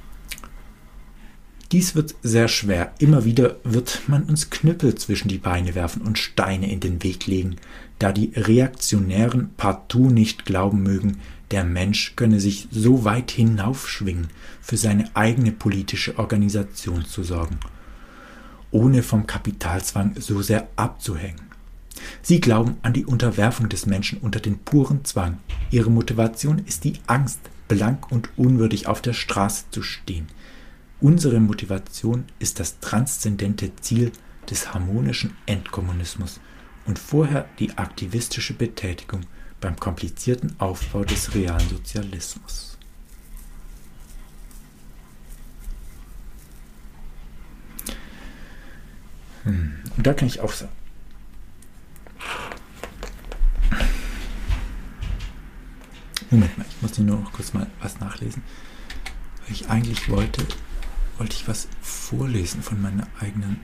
Dies wird sehr schwer. Immer wieder wird man uns Knüppel zwischen die Beine werfen und Steine in den Weg legen, da die Reaktionären partout nicht glauben mögen, der Mensch könne sich so weit hinaufschwingen, für seine eigene politische Organisation zu sorgen, ohne vom Kapitalzwang so sehr abzuhängen. Sie glauben an die Unterwerfung des Menschen unter den puren Zwang. Ihre Motivation ist die Angst, blank und unwürdig auf der Straße zu stehen. Unsere Motivation ist das transzendente Ziel des harmonischen Endkommunismus und vorher die aktivistische Betätigung beim komplizierten Aufbau des realen Sozialismus. Hm. Und da kann ich auch sagen, Moment mal, ich muss hier nur noch kurz mal was nachlesen. Weil ich eigentlich wollte, wollte ich was vorlesen von meiner eigenen,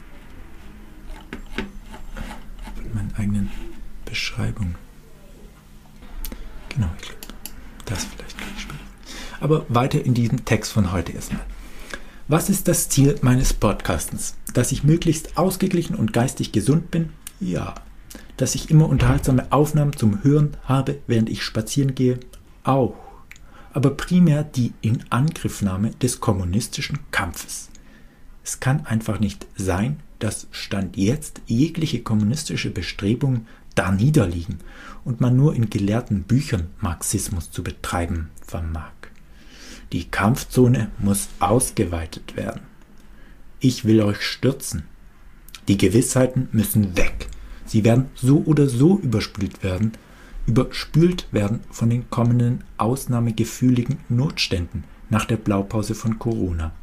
von meinen eigenen Beschreibungen. Genau, ich glaube, das vielleicht kann ich später. Aber weiter in diesem Text von heute erstmal. Was ist das Ziel meines Podcastens? Dass ich möglichst ausgeglichen und geistig gesund bin? Ja. Dass ich immer unterhaltsame Aufnahmen zum Hören habe, während ich spazieren gehe? Auch. Aber primär die Inangriffnahme des kommunistischen Kampfes. Es kann einfach nicht sein, dass Stand jetzt jegliche kommunistische Bestrebungen da niederliegen und man nur in gelehrten Büchern Marxismus zu betreiben vermag. Die Kampfzone muss ausgeweitet werden. Ich will euch stürzen. Die Gewissheiten müssen weg. Sie werden so oder so überspült werden, überspült werden von den kommenden ausnahmegefühligen Notständen nach der Blaupause von Corona.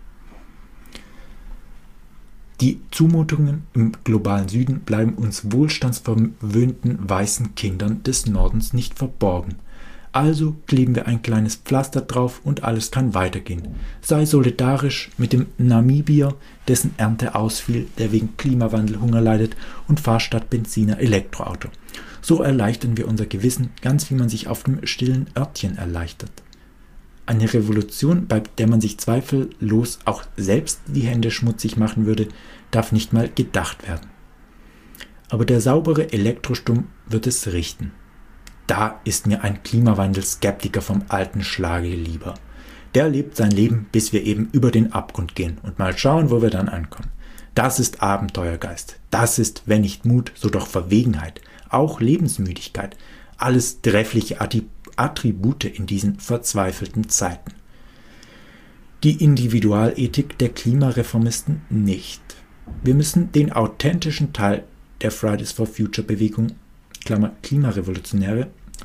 Die Zumutungen im globalen Süden bleiben uns wohlstandsverwöhnten weißen Kindern des Nordens nicht verborgen. Also kleben wir ein kleines Pflaster drauf und alles kann weitergehen. Sei solidarisch mit dem Namibier, dessen Ernte ausfiel, der wegen Klimawandel Hunger leidet, und fahr statt Benziner Elektroauto. So erleichtern wir unser Gewissen, ganz wie man sich auf dem stillen Örtchen erleichtert. Eine Revolution, bei der man sich zweifellos auch selbst die Hände schmutzig machen würde, darf nicht mal gedacht werden. Aber der saubere Elektrostrom wird es richten. Da ist mir ein Klimawandel-Skeptiker vom alten Schlage lieber. Der lebt sein Leben, bis wir eben über den Abgrund gehen und mal schauen, wo wir dann ankommen. Das ist Abenteuergeist. Das ist, wenn nicht Mut, so doch Verwegenheit. Auch Lebensmüdigkeit. Alles treffliche Attribute in diesen verzweifelten Zeiten. Die Individualethik der Klimareformisten nicht. Wir müssen den authentischen Teil der Fridays for Future Bewegung, Klammer Klimarevolutionäre,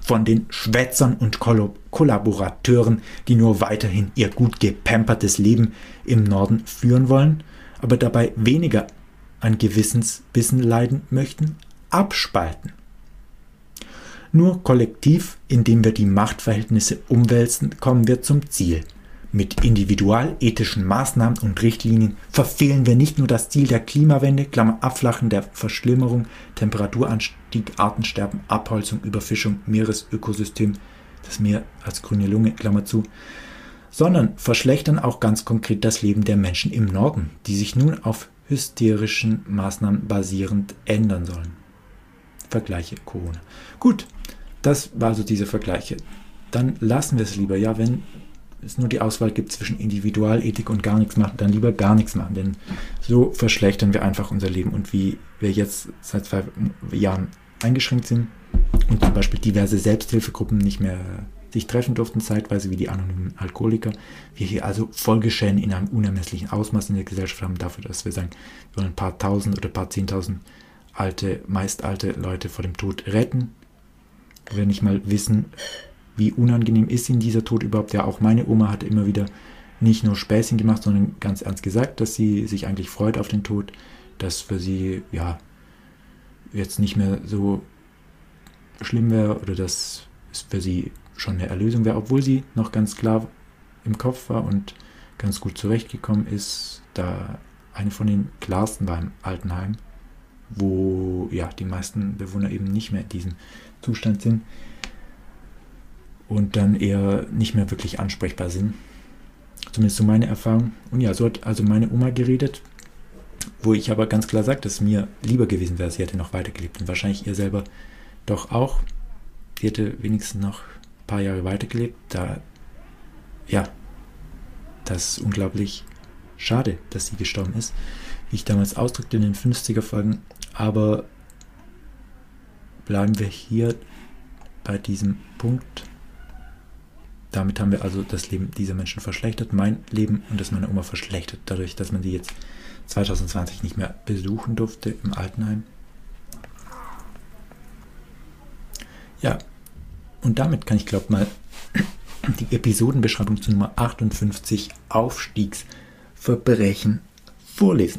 von den Schwätzern und Koll- Kollaborateuren, die nur weiterhin ihr gut gepampertes Leben im Norden führen wollen, aber dabei weniger an Gewissensbissen leiden möchten, abspalten. Nur kollektiv, indem wir die Machtverhältnisse umwälzen, kommen wir zum Ziel. Mit individualethischen Maßnahmen und Richtlinien verfehlen wir nicht nur das Ziel der Klimawende, Klammer Abflachen der Verschlimmerung, Temperaturanstieg, Artensterben, Abholzung, Überfischung, Meeresökosystem, das Meer als grüne Lunge, Klammer zu, sondern verschlechtern auch ganz konkret das Leben der Menschen im Norden, die sich nun auf hysterischen Maßnahmen basierend ändern sollen. Vergleiche Corona. Gut, das war also diese Vergleiche. Dann lassen wir es lieber, ja, wenn es nur die Auswahl gibt zwischen Individualethik und gar nichts machen, dann lieber gar nichts machen, denn so verschlechtern wir einfach unser Leben. Und wie wir jetzt seit zwei Jahren eingeschränkt sind und zum Beispiel diverse Selbsthilfegruppen nicht mehr sich treffen durften, zeitweise wie die anonymen Alkoholiker, wir hier also Folgeschäden in einem unermesslichen Ausmaß in der Gesellschaft haben, dafür, dass wir sagen, wir wollen ein paar tausend oder ein paar zehntausend alte, meist alte Leute vor dem Tod retten, wo wir nicht mal wissen, wie unangenehm ist ihnen dieser Tod überhaupt. Ja, auch meine Oma hat immer wieder nicht nur Späßchen gemacht, sondern ganz ernst gesagt, dass sie sich eigentlich freut auf den Tod, dass für sie ja jetzt nicht mehr so schlimm wäre oder dass es für sie schon eine Erlösung wäre, obwohl sie noch ganz klar im Kopf war und ganz gut zurechtgekommen ist, da eine von den klarsten war im Altenheim, wo ja die meisten Bewohner eben nicht mehr in diesem Zustand sind und dann eher nicht mehr wirklich ansprechbar sind. Zumindest so meine Erfahrung. Und ja, so hat also meine Oma geredet, wo ich aber ganz klar sage, dass es mir lieber gewesen wäre, sie hätte noch weitergelebt. Und wahrscheinlich ihr selber doch auch. Sie hätte wenigstens noch ein paar Jahre weitergelebt. Da, ja, das ist unglaublich schade, dass sie gestorben ist. Wie ich damals ausdrückte in den fünfziger-Folgen. Aber bleiben wir hier bei diesem Punkt. Damit haben wir also das Leben dieser Menschen verschlechtert, mein Leben und das meiner Oma verschlechtert, dadurch, dass man die jetzt zwanzig zwanzig nicht mehr besuchen durfte im Altenheim. Ja, und damit kann ich glaube mal die Episodenbeschreibung zu Nummer achtundfünfzig Aufstiegsverbrechen vorlesen.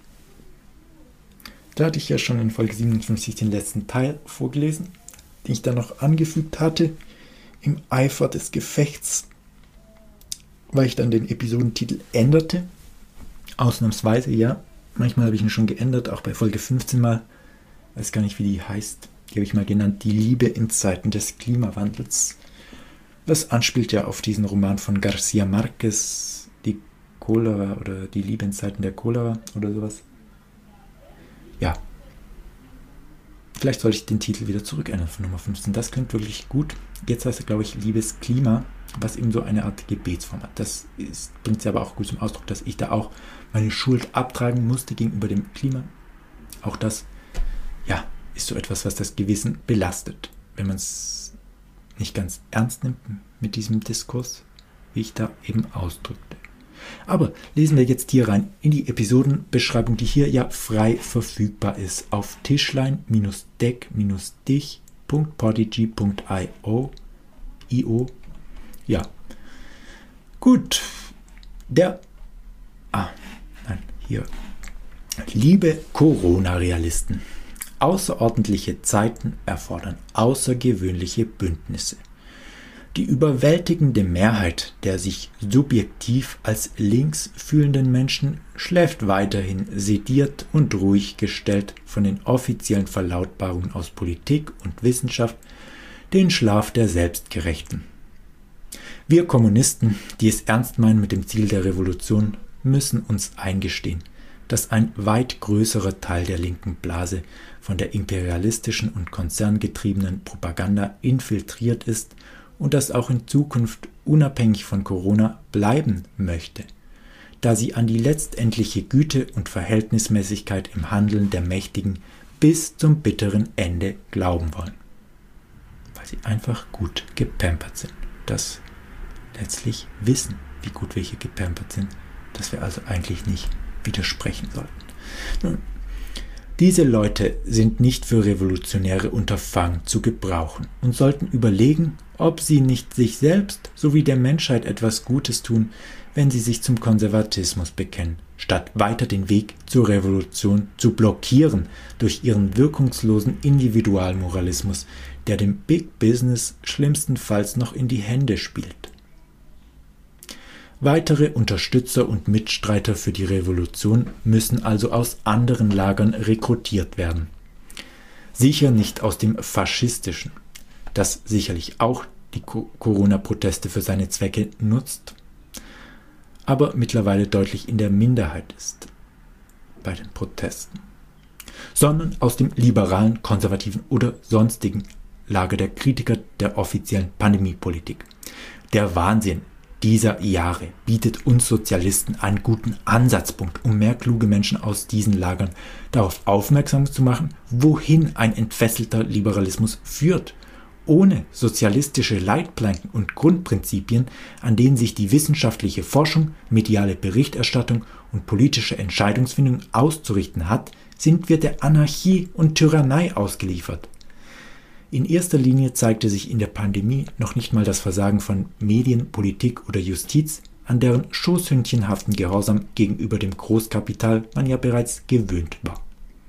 Da hatte ich ja schon in Folge siebenundfünfzig den letzten Teil vorgelesen, den ich dann noch angefügt hatte. Im Eifer des Gefechts, weil ich dann den Episodentitel änderte. Ausnahmsweise, ja. Manchmal habe ich ihn schon geändert, auch bei Folge fünfzehn mal. Ich weiß gar nicht, wie die heißt. Die habe ich mal genannt, Die Liebe in Zeiten des Klimawandels. Das anspielt ja auf diesen Roman von García Márquez, Die Cholera oder Die Liebe in Zeiten der Cholera oder sowas. Ja. Vielleicht sollte ich den Titel wieder zurückändern von Nummer fünfzehn. Das klingt wirklich gut. Jetzt heißt er, glaube ich, Liebes Klima, was eben so eine Art Gebetsform hat. Das bringt es aber auch gut zum Ausdruck, dass ich da auch meine Schuld abtragen musste gegenüber dem Klima. Auch das, ja, ist so etwas, was das Gewissen belastet, wenn man es nicht ganz ernst nimmt mit diesem Diskurs, wie ich da eben ausdrückte. Aber lesen wir jetzt hier rein in die Episodenbeschreibung, die hier ja frei verfügbar ist auf tischlein deck dich punkt podigy punkt io. Ja, gut. Der, ah, nein, hier. Liebe Corona-Realisten, außerordentliche Zeiten erfordern außergewöhnliche Bündnisse. Die überwältigende Mehrheit der sich subjektiv als links fühlenden Menschen schläft weiterhin sediert und ruhig gestellt von den offiziellen Verlautbarungen aus Politik und Wissenschaft den Schlaf der Selbstgerechten. Wir Kommunisten, die es ernst meinen mit dem Ziel der Revolution, müssen uns eingestehen, dass ein weit größerer Teil der linken Blase von der imperialistischen und konzerngetriebenen Propaganda infiltriert ist und das auch in Zukunft unabhängig von Corona bleiben möchte, da sie an die letztendliche Güte und Verhältnismäßigkeit im Handeln der Mächtigen bis zum bitteren Ende glauben wollen. Weil sie einfach gut gepampert sind. Das letztlich wissen, wie gut wir hier gepampert sind, dass wir also eigentlich nicht widersprechen sollten. Nun, Diese Leute sind nicht für revolutionäre Unterfangen zu gebrauchen und sollten überlegen, ob sie nicht sich selbst sowie der Menschheit etwas Gutes tun, wenn sie sich zum Konservatismus bekennen, statt weiter den Weg zur Revolution zu blockieren durch ihren wirkungslosen Individualmoralismus, der dem Big Business schlimmstenfalls noch in die Hände spielt. Weitere Unterstützer und Mitstreiter für die Revolution müssen also aus anderen Lagern rekrutiert werden. Sicher nicht aus dem faschistischen, das sicherlich auch die Corona-Proteste für seine Zwecke nutzt, aber mittlerweile deutlich in der Minderheit ist bei den Protesten, sondern aus dem liberalen, konservativen oder sonstigen Lager der Kritiker der offiziellen Pandemiepolitik. Der Wahnsinn dieser Jahre bietet uns Sozialisten einen guten Ansatzpunkt, um mehr kluge Menschen aus diesen Lagern darauf aufmerksam zu machen, wohin ein entfesselter Liberalismus führt. Ohne sozialistische Leitplanken und Grundprinzipien, an denen sich die wissenschaftliche Forschung, mediale Berichterstattung und politische Entscheidungsfindung auszurichten hat, sind wir der Anarchie und Tyrannei ausgeliefert. In erster Linie zeigte sich in der Pandemie noch nicht mal das Versagen von Medien, Politik oder Justiz, an deren schoßhündchenhaften Gehorsam gegenüber dem Großkapital man ja bereits gewöhnt war.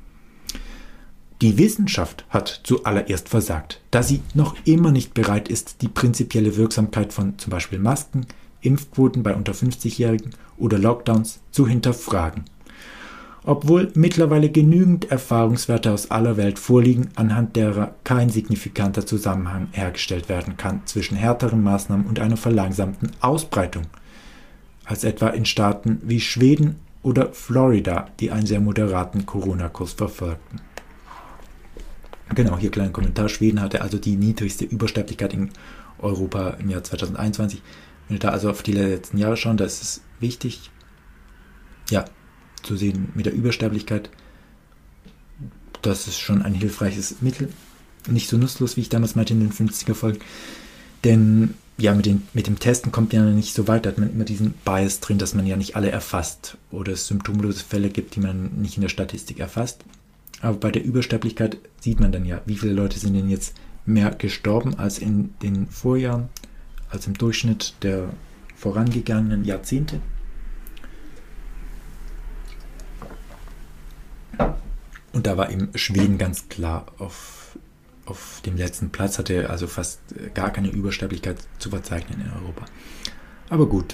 Die Wissenschaft hat zuallererst versagt, da sie noch immer nicht bereit ist, die prinzipielle Wirksamkeit von zum Beispiel Masken, Impfquoten bei unter fünfzigjährigen oder Lockdowns zu hinterfragen. Obwohl mittlerweile genügend Erfahrungswerte aus aller Welt vorliegen, anhand derer kein signifikanter Zusammenhang hergestellt werden kann zwischen härteren Maßnahmen und einer verlangsamten Ausbreitung, als etwa in Staaten wie Schweden oder Florida, die einen sehr moderaten Corona-Kurs verfolgten. Genau, hier kleiner Kommentar. Schweden hatte also die niedrigste Übersterblichkeit in Europa im Jahr zweitausendeinundzwanzig. Wenn wir da also auf die letzten Jahre schauen, da ist es wichtig, ja, zu sehen mit der Übersterblichkeit. Das ist schon ein hilfreiches Mittel. Nicht so nutzlos, wie ich damals meinte in den fünfziger Folgen. Denn ja, mit, den, mit dem Testen kommt man ja nicht so weit. Da hat man immer diesen Bias drin, dass man ja nicht alle erfasst oder es symptomlose Fälle gibt, die man nicht in der Statistik erfasst. Aber bei der Übersterblichkeit sieht man dann ja, wie viele Leute sind denn jetzt mehr gestorben als in den Vorjahren, als im Durchschnitt der vorangegangenen Jahrzehnte. Und da war eben Schweden ganz klar auf, auf dem letzten Platz, hatte also fast gar keine Übersterblichkeit zu verzeichnen in Europa. Aber gut.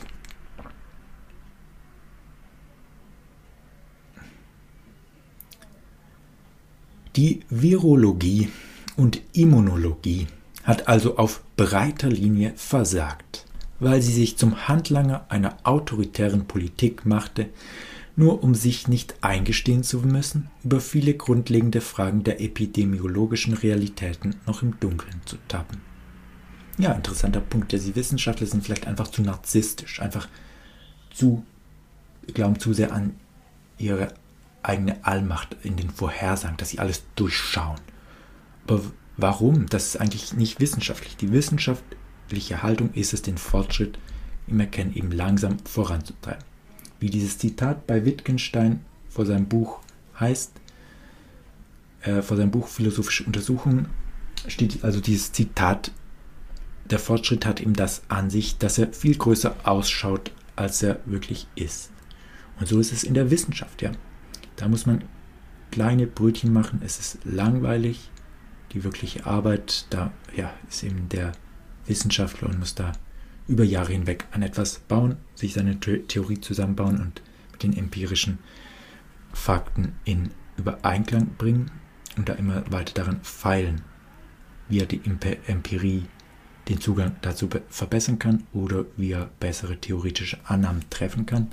Die Virologie und Immunologie hat also auf breiter Linie versagt, weil sie sich zum Handlanger einer autoritären Politik machte, nur um sich nicht eingestehen zu müssen, über viele grundlegende Fragen der epidemiologischen Realitäten noch im Dunkeln zu tappen. Ja, interessanter Punkt. Ja, die Wissenschaftler sind vielleicht einfach zu narzisstisch, einfach zu, glauben zu sehr an ihre eigene Allmacht in den Vorhersagen, dass sie alles durchschauen. Aber warum? Das ist eigentlich nicht wissenschaftlich. Die wissenschaftliche Haltung ist es, den Fortschritt im Erkennen eben langsam voranzutreiben. Wie dieses Zitat bei Wittgenstein vor seinem Buch heißt, äh, vor seinem Buch Philosophische Untersuchungen, steht also dieses Zitat: Der Fortschritt hat ihm das an sich, dass er viel größer ausschaut, als er wirklich ist. Und so ist es in der Wissenschaft, ja. Da muss man kleine Brötchen machen, es ist langweilig, die wirkliche Arbeit, da ja, ist eben der Wissenschaftler und muss da über Jahre hinweg an etwas bauen, sich seine Theorie zusammenbauen und mit den empirischen Fakten in Übereinklang bringen und da immer weiter daran feilen, wie er die Empirie den Zugang dazu verbessern kann oder wie er bessere theoretische Annahmen treffen kann.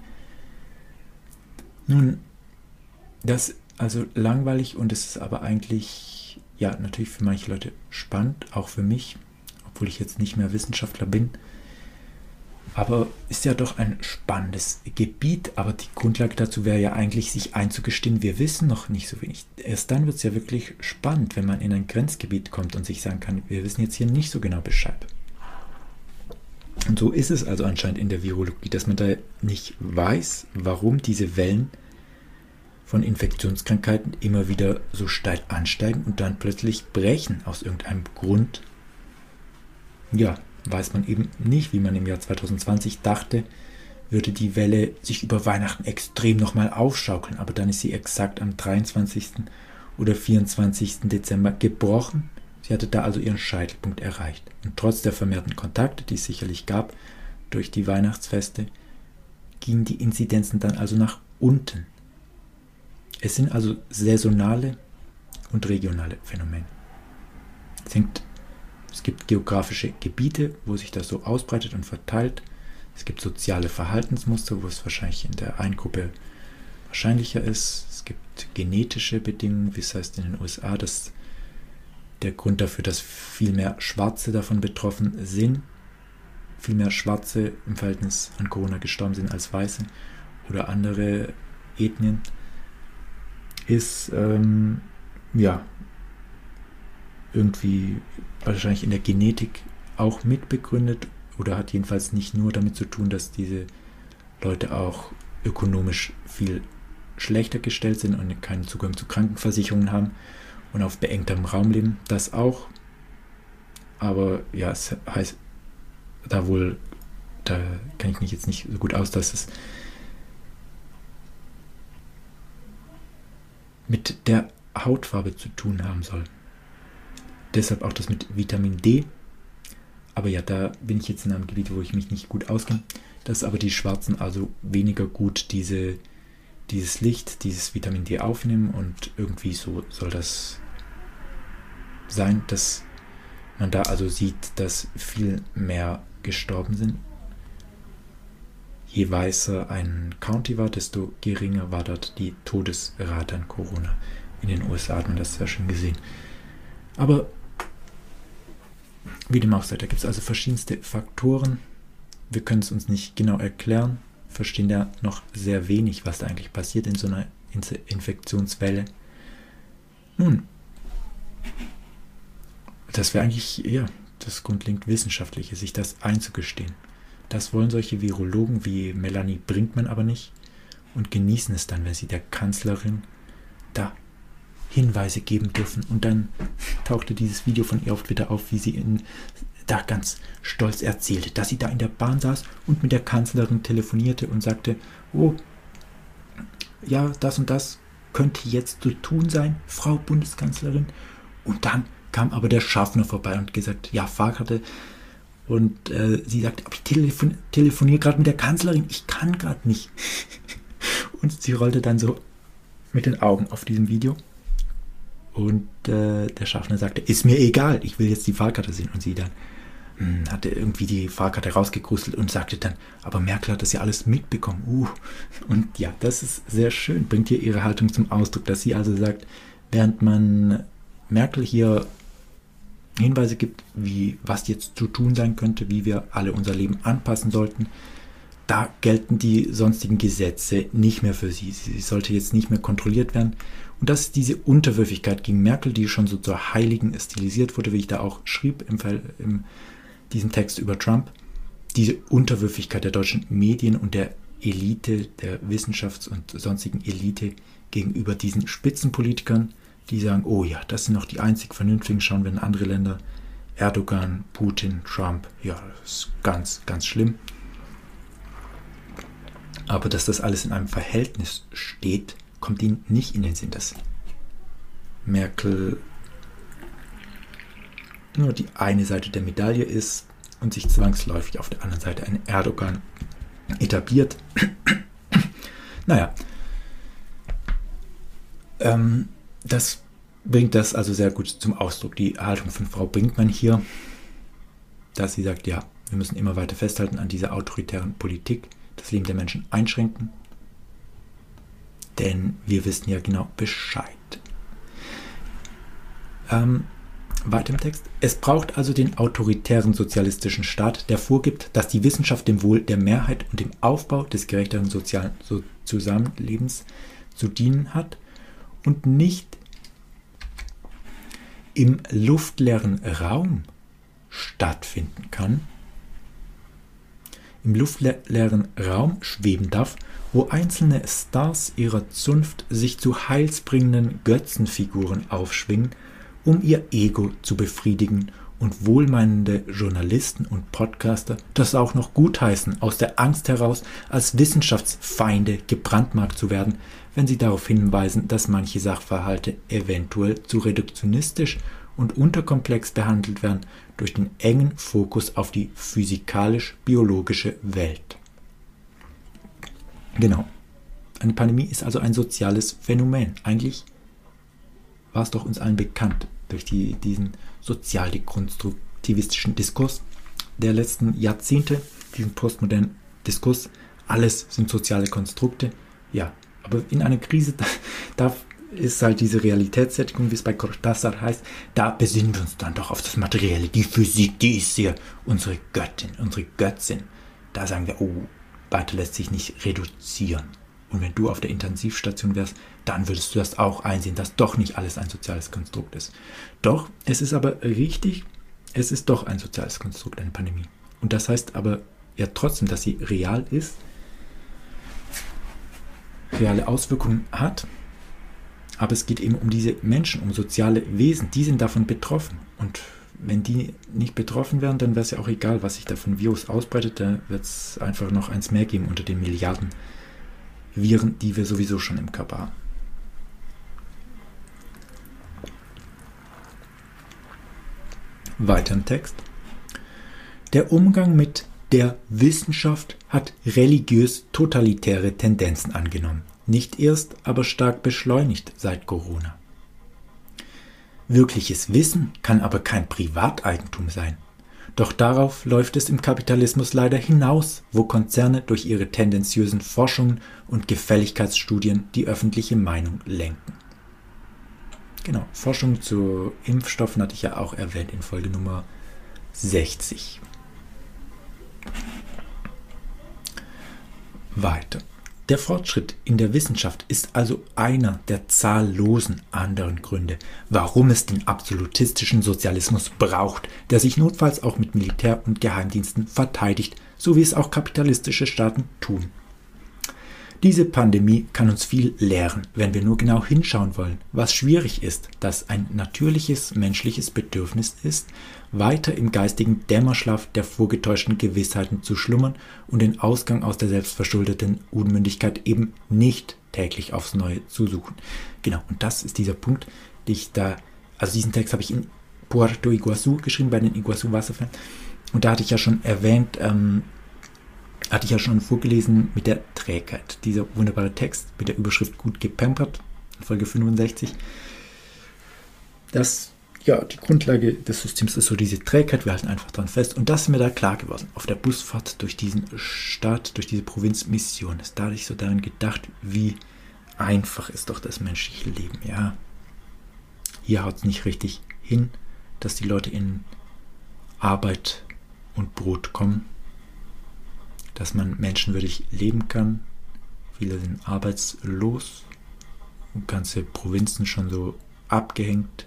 Nun, das ist also langweilig und es ist aber eigentlich, ja, natürlich für manche Leute spannend, auch für mich, obwohl ich jetzt nicht mehr Wissenschaftler bin. Aber ist ja doch ein spannendes Gebiet, aber die Grundlage dazu wäre ja eigentlich, sich einzugestehen, wir wissen noch nicht so wenig. Erst dann wird es ja wirklich spannend, wenn man in ein Grenzgebiet kommt und sich sagen kann, wir wissen jetzt hier nicht so genau Bescheid. Und so ist es also anscheinend in der Virologie, dass man da nicht weiß, warum diese Wellen von Infektionskrankheiten immer wieder so steil ansteigen und dann plötzlich brechen aus irgendeinem Grund. Ja, weiß man eben nicht, wie man im Jahr zwanzig zwanzig dachte, würde die Welle sich über Weihnachten extrem nochmal aufschaukeln, aber dann ist sie exakt am dreiundzwanzigsten oder vierundzwanzigsten Dezember gebrochen. Sie hatte da also ihren Scheitelpunkt erreicht. Und trotz der vermehrten Kontakte, die es sicherlich gab durch die Weihnachtsfeste, gingen die Inzidenzen dann also nach unten. Es sind also saisonale und regionale Phänomene. Es, hängt, es gibt geografische Gebiete, wo sich das so ausbreitet und verteilt. Es gibt soziale Verhaltensmuster, wo es wahrscheinlich in der einen Gruppe wahrscheinlicher ist. Es gibt genetische Bedingungen, wie es heißt in den U S A, dass der Grund dafür, dass viel mehr Schwarze davon betroffen sind, viel mehr Schwarze im Verhältnis an Corona gestorben sind als Weiße oder andere Ethnien, ist ähm, ja irgendwie wahrscheinlich in der Genetik auch mitbegründet oder hat jedenfalls nicht nur damit zu tun, dass diese Leute auch ökonomisch viel schlechter gestellt sind und keinen Zugang zu Krankenversicherungen haben und auf beengtem Raum leben. Das auch. Aber ja, es heißt da wohl, da kenne ich mich jetzt nicht so gut aus, dass es mit der Hautfarbe zu tun haben soll. Deshalb auch das mit Vitamin D. Aber ja, da bin ich jetzt in einem Gebiet, wo ich mich nicht gut auskenne. Dass aber die Schwarzen also weniger gut diese, dieses Licht, dieses Vitamin D aufnehmen und irgendwie so soll das sein, dass man da also sieht, dass viel mehr gestorben sind. Je weißer ein County war, desto geringer war dort die Todesrate an Corona. In den U S A hat man das sehr schön gesehen. Aber wie dem auch sei, da gibt es also verschiedenste Faktoren. Wir können es uns nicht genau erklären, verstehen da noch sehr wenig, was da eigentlich passiert in so einer Infektionswelle. Nun, das wäre eigentlich ja, das grundlegend Wissenschaftliche, sich das einzugestehen. Das wollen solche Virologen wie Melanie Brinkmann aber nicht und genießen es dann, wenn sie der Kanzlerin da Hinweise geben dürfen. Und dann tauchte dieses Video von ihr auf Twitter auf, wie sie in, da ganz stolz erzählte, dass sie da in der Bahn saß und mit der Kanzlerin telefonierte und sagte, oh, ja, das und das könnte jetzt zu tun sein, Frau Bundeskanzlerin. Und dann kam aber der Schaffner vorbei und gesagt, ja, Fahrkarte. Und äh, sie sagte, aber ich telefon- telefoniere gerade mit der Kanzlerin, ich kann gerade nicht. Und sie rollte dann so mit den Augen auf diesem Video. Und äh, der Schaffner sagte, ist mir egal, ich will jetzt die Fahrkarte sehen. Und sie dann mh, hatte irgendwie die Fahrkarte rausgekrustelt und sagte dann, aber Merkel hat das ja alles mitbekommen. Uh. Und ja, das ist sehr schön, bringt hier ihre Haltung zum Ausdruck, dass sie also sagt, während man Merkel hier Hinweise gibt, wie was jetzt zu tun sein könnte, wie wir alle unser Leben anpassen sollten, da gelten die sonstigen Gesetze nicht mehr für sie. Sie sollte jetzt nicht mehr kontrolliert werden. Und das ist diese Unterwürfigkeit gegen Merkel, die schon so zur Heiligen stilisiert wurde, wie ich da auch schrieb im, Fall, in diesem Text über Trump. Diese Unterwürfigkeit der deutschen Medien und der Elite, der Wissenschafts- und sonstigen Elite gegenüber diesen Spitzenpolitikern, die sagen, oh ja, das sind noch die einzig Vernünftigen, schauen wir in andere Länder, Erdogan, Putin, Trump, ja, das ist ganz, ganz schlimm. Aber dass das alles in einem Verhältnis steht, kommt ihnen nicht in den Sinn, dass Merkel nur die eine Seite der Medaille ist und sich zwangsläufig auf der anderen Seite ein Erdogan etabliert. Naja, ähm, das bringt das also sehr gut zum Ausdruck, die Haltung von Frau Brinkmann hier, dass sie sagt, ja, wir müssen immer weiter festhalten an dieser autoritären Politik, das Leben der Menschen einschränken, denn wir wissen ja genau Bescheid. Ähm, weiter im Text. Es braucht also den autoritären sozialistischen Staat, der vorgibt, dass die Wissenschaft dem Wohl der Mehrheit und dem Aufbau des gerechteren sozialen so Zusammenlebens zu dienen hat und nicht im luftleeren Raum stattfinden kann. im luftleeren Raum schweben darf, wo einzelne Stars ihrer Zunft sich zu heilsbringenden Götzenfiguren aufschwingen, um ihr Ego zu befriedigen und wohlmeinende Journalisten und Podcaster das auch noch gutheißen, aus der Angst heraus als Wissenschaftsfeinde gebrandmarkt zu werden, wenn sie darauf hinweisen, dass manche Sachverhalte eventuell zu reduktionistisch und unterkomplex behandelt werden durch den engen Fokus auf die physikalisch-biologische Welt. Genau. Eine Pandemie ist also ein soziales Phänomen. Eigentlich war es doch uns allen bekannt durch die, diesen sozialdekonstruktivistischen Diskurs der letzten Jahrzehnte, diesen postmodernen Diskurs. Alles sind soziale Konstrukte. Ja, aber in einer Krise, da, da ist halt diese Realitätssättigung, wie es bei Cortázar heißt, da besinnen wir uns dann doch auf das Materielle. Die Physik, die ist hier unsere Göttin, unsere Götzin. Da sagen wir, oh, weiter lässt sich nicht reduzieren. Und wenn du auf der Intensivstation wärst, dann würdest du das auch einsehen, dass doch nicht alles ein soziales Konstrukt ist. Doch, es ist aber richtig, es ist doch ein soziales Konstrukt, eine Pandemie. Und das heißt aber ja trotzdem, dass sie real ist, reale Auswirkungen hat, aber es geht eben um diese Menschen, um soziale Wesen, die sind davon betroffen. Und wenn die nicht betroffen wären, dann wäre es ja auch egal, was sich da von Virus ausbreitet, da wird es einfach noch eins mehr geben unter den Milliarden Viren, die wir sowieso schon im Körper haben. Weiter im Text. Der Umgang mit der Wissenschaft hat religiös totalitäre Tendenzen angenommen. Nicht erst, aber stark beschleunigt seit Corona. Wirkliches Wissen kann aber kein Privateigentum sein. Doch darauf läuft es im Kapitalismus leider hinaus, wo Konzerne durch ihre tendenziösen Forschungen und Gefälligkeitsstudien die öffentliche Meinung lenken. Genau, Forschung zu Impfstoffen hatte ich ja auch erwähnt in Folge Nummer sechzig. Weiter. Der Fortschritt in der Wissenschaft ist also einer der zahllosen anderen Gründe, warum es den absolutistischen Sozialismus braucht, der sich notfalls auch mit Militär und Geheimdiensten verteidigt, so wie es auch kapitalistische Staaten tun. Diese Pandemie kann uns viel lehren, wenn wir nur genau hinschauen wollen, was schwierig ist, dass ein natürliches menschliches Bedürfnis ist, weiter im geistigen Dämmerschlaf der vorgetäuschten Gewissheiten zu schlummern und den Ausgang aus der selbstverschuldeten Unmündigkeit eben nicht täglich aufs Neue zu suchen. Genau, und das ist dieser Punkt, den ich da, also diesen Text habe ich in Puerto Iguazú geschrieben, bei den Iguazú-Wasserfällen, und da hatte ich ja schon erwähnt, ähm, hatte ich ja schon vorgelesen mit der Trägheit. Dieser wunderbare Text mit der Überschrift Gut gepampert, in Folge fünfundsechzig. Das, ja, die Grundlage des Systems ist so diese Trägheit, wir halten einfach dran fest. Und das ist mir da klar geworden. Auf der Busfahrt durch diesen Staat, durch diese Provinz Mission, ist dadurch so daran gedacht, wie einfach ist doch das menschliche Leben. Ja, hier haut es nicht richtig hin, dass die Leute in Arbeit und Brot kommen, dass man menschenwürdig leben kann. Viele sind arbeitslos und ganze Provinzen schon so abgehängt.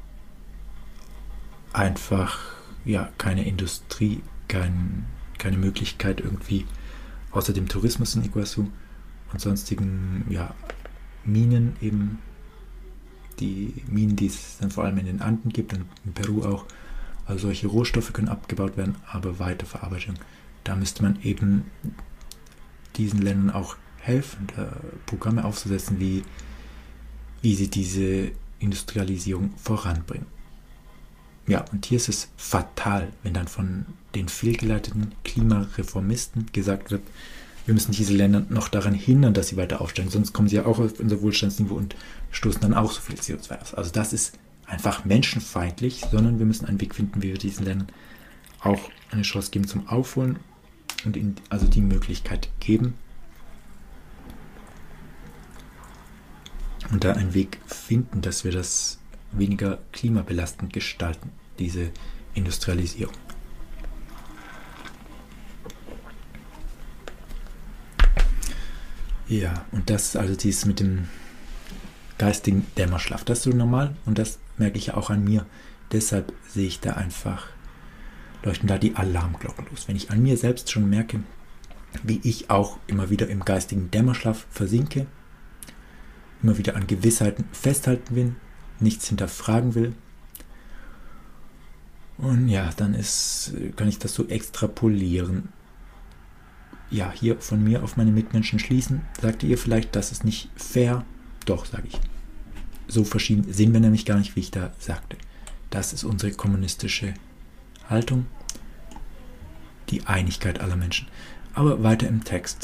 Einfach, ja, keine Industrie, kein, keine Möglichkeit irgendwie, außer dem Tourismus in Iguazú und sonstigen, ja, Minen eben, die Minen, die es dann vor allem in den Anden gibt und in Peru auch. Also solche Rohstoffe können abgebaut werden, aber Weiterverarbeitung, da müsste man eben diesen Ländern auch helfen, da Programme aufzusetzen, wie, wie sie diese Industrialisierung voranbringen. Ja, und hier ist es fatal, wenn dann von den fehlgeleiteten Klimareformisten gesagt wird, wir müssen diese Länder noch daran hindern, dass sie weiter aufsteigen, sonst kommen sie ja auch auf unser Wohlstandsniveau und stoßen dann auch so viel C O zwei aus. Also das ist einfach menschenfeindlich, sondern wir müssen einen Weg finden, wie wir diesen Ländern auch eine Chance geben zum Aufholen und ihnen also die Möglichkeit geben und da einen Weg finden, dass wir das weniger klimabelastend gestalten, diese Industrialisierung. Ja, und das, also dieses mit dem geistigen Dämmerschlaf, das ist so normal und das merke ich ja auch an mir. Deshalb sehe ich da einfach, leuchten da die Alarmglocken los. Wenn ich an mir selbst schon merke, wie ich auch immer wieder im geistigen Dämmerschlaf versinke, immer wieder an Gewissheiten festhalten will, nichts hinterfragen will. Und ja, dann ist, kann ich das so extrapolieren. Ja, hier von mir auf meine Mitmenschen schließen. Sagte ihr vielleicht, das ist nicht fair? Doch, sage ich. So verschieden sind wir nämlich gar nicht, wie ich da sagte. Das ist unsere kommunistische Haltung. Die Einigkeit aller Menschen. Aber weiter im Text.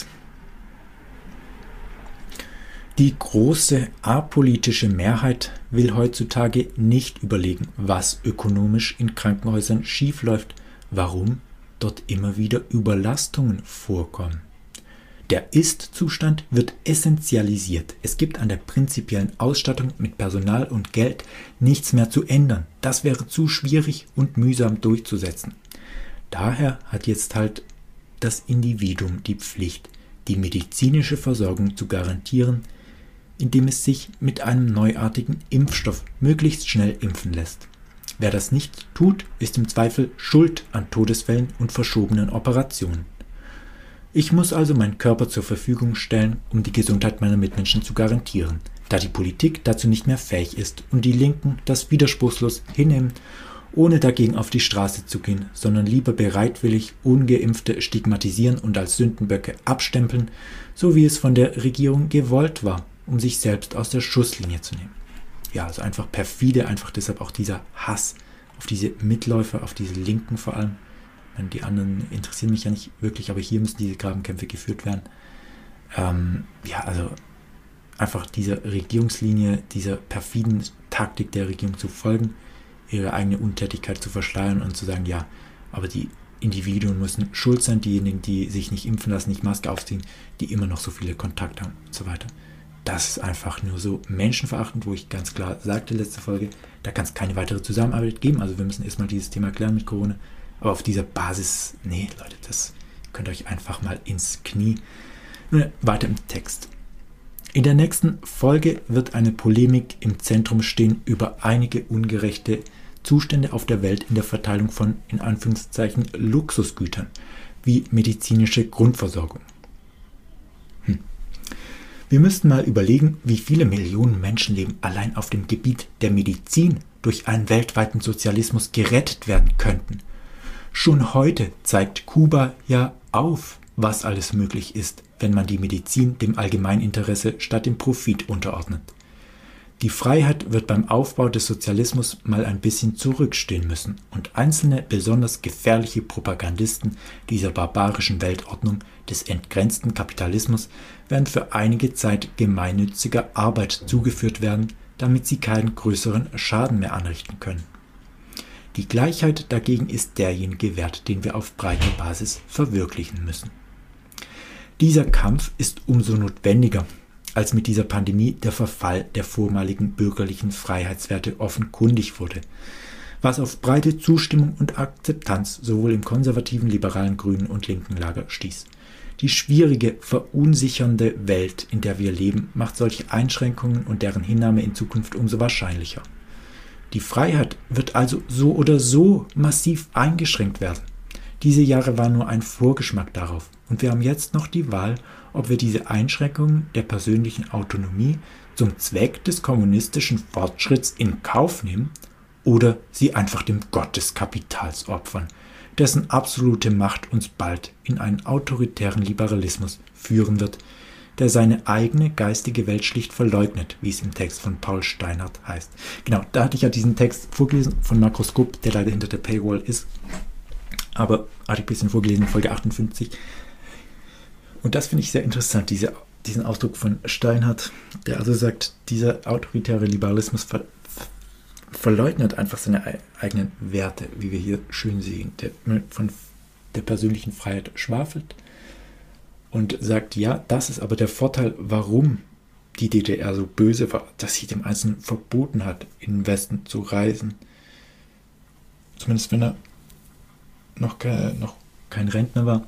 Die große apolitische Mehrheit will heutzutage nicht überlegen, was ökonomisch in Krankenhäusern schiefläuft, warum dort immer wieder Überlastungen vorkommen. Der Ist-Zustand wird essentialisiert. Es gibt an der prinzipiellen Ausstattung mit Personal und Geld nichts mehr zu ändern. Das wäre zu schwierig und mühsam durchzusetzen. Daher hat jetzt halt das Individuum die Pflicht, die medizinische Versorgung zu garantieren, indem es sich mit einem neuartigen Impfstoff möglichst schnell impfen lässt. Wer das nicht tut, ist im Zweifel schuld an Todesfällen und verschobenen Operationen. Ich muss also meinen Körper zur Verfügung stellen, um die Gesundheit meiner Mitmenschen zu garantieren, da die Politik dazu nicht mehr fähig ist und die Linken das widerspruchslos hinnehmen, ohne dagegen auf die Straße zu gehen, sondern lieber bereitwillig Ungeimpfte stigmatisieren und als Sündenböcke abstempeln, so wie es von der Regierung gewollt war, um sich selbst aus der Schusslinie zu nehmen. Ja, also einfach perfide, einfach deshalb auch dieser Hass auf diese Mitläufer, auf diese Linken vor allem. Die anderen interessieren mich ja nicht wirklich, aber hier müssen diese Grabenkämpfe geführt werden. Ähm, ja, also einfach dieser Regierungslinie, dieser perfiden Taktik der Regierung zu folgen, ihre eigene Untätigkeit zu verschleiern und zu sagen, ja, aber die Individuen müssen schuld sein, diejenigen, die sich nicht impfen lassen, nicht Maske aufziehen, die immer noch so viele Kontakte haben und so weiter. Das ist einfach nur so menschenverachtend, wo ich ganz klar sagte, letzte Folge, da kann es keine weitere Zusammenarbeit geben. Also wir müssen erstmal dieses Thema klären mit Corona. Aber auf dieser Basis, nee, Leute, das könnt ihr euch einfach mal ins Knie. Nun weiter im Text. In der nächsten Folge wird eine Polemik im Zentrum stehen über einige ungerechte Zustände auf der Welt in der Verteilung von, in Anführungszeichen, Luxusgütern, wie medizinische Grundversorgung. Hm. Wir müssten mal überlegen, wie viele Millionen Menschenleben allein auf dem Gebiet der Medizin durch einen weltweiten Sozialismus gerettet werden könnten. Schon heute zeigt Kuba ja auf, was alles möglich ist, wenn man die Medizin dem Allgemeininteresse statt dem Profit unterordnet. Die Freiheit wird beim Aufbau des Sozialismus mal ein bisschen zurückstehen müssen und einzelne besonders gefährliche Propagandisten dieser barbarischen Weltordnung des entgrenzten Kapitalismus werden für einige Zeit gemeinnütziger Arbeit zugeführt werden, damit sie keinen größeren Schaden mehr anrichten können. Die Gleichheit dagegen ist derjenige Wert, den wir auf breiter Basis verwirklichen müssen. Dieser Kampf ist umso notwendiger, als mit dieser Pandemie der Verfall der vormaligen bürgerlichen Freiheitswerte offenkundig wurde, was auf breite Zustimmung und Akzeptanz sowohl im konservativen, liberalen, grünen und linken Lager stieß. Die schwierige, verunsichernde Welt, in der wir leben, macht solche Einschränkungen und deren Hinnahme in Zukunft umso wahrscheinlicher. Die Freiheit wird also so oder so massiv eingeschränkt werden. Diese Jahre waren nur ein Vorgeschmack darauf und wir haben jetzt noch die Wahl, ob wir diese Einschränkungen der persönlichen Autonomie zum Zweck des kommunistischen Fortschritts in Kauf nehmen oder sie einfach dem Gott des Kapitals opfern, dessen absolute Macht uns bald in einen autoritären Liberalismus führen wird, der seine eigene geistige Welt schlicht verleugnet, wie es im Text von Paul Steinhardt heißt. Genau, da hatte ich ja diesen Text vorgelesen von Makroskop, der leider hinter der Paywall ist, aber hatte ich ein bisschen vorgelesen, Folge achtundfünfzig. Und das finde ich sehr interessant, diese, diesen Ausdruck von Steinhardt, der also sagt, dieser autoritäre Liberalismus ver, verleugnet einfach seine eigenen Werte, wie wir hier schön sehen, der von der persönlichen Freiheit schwafelt und sagt, ja, das ist aber der Vorteil, warum die D D R so böse war, dass sie dem Einzelnen verboten hat, in den Westen zu reisen. Zumindest wenn er noch, ke- noch kein Rentner war.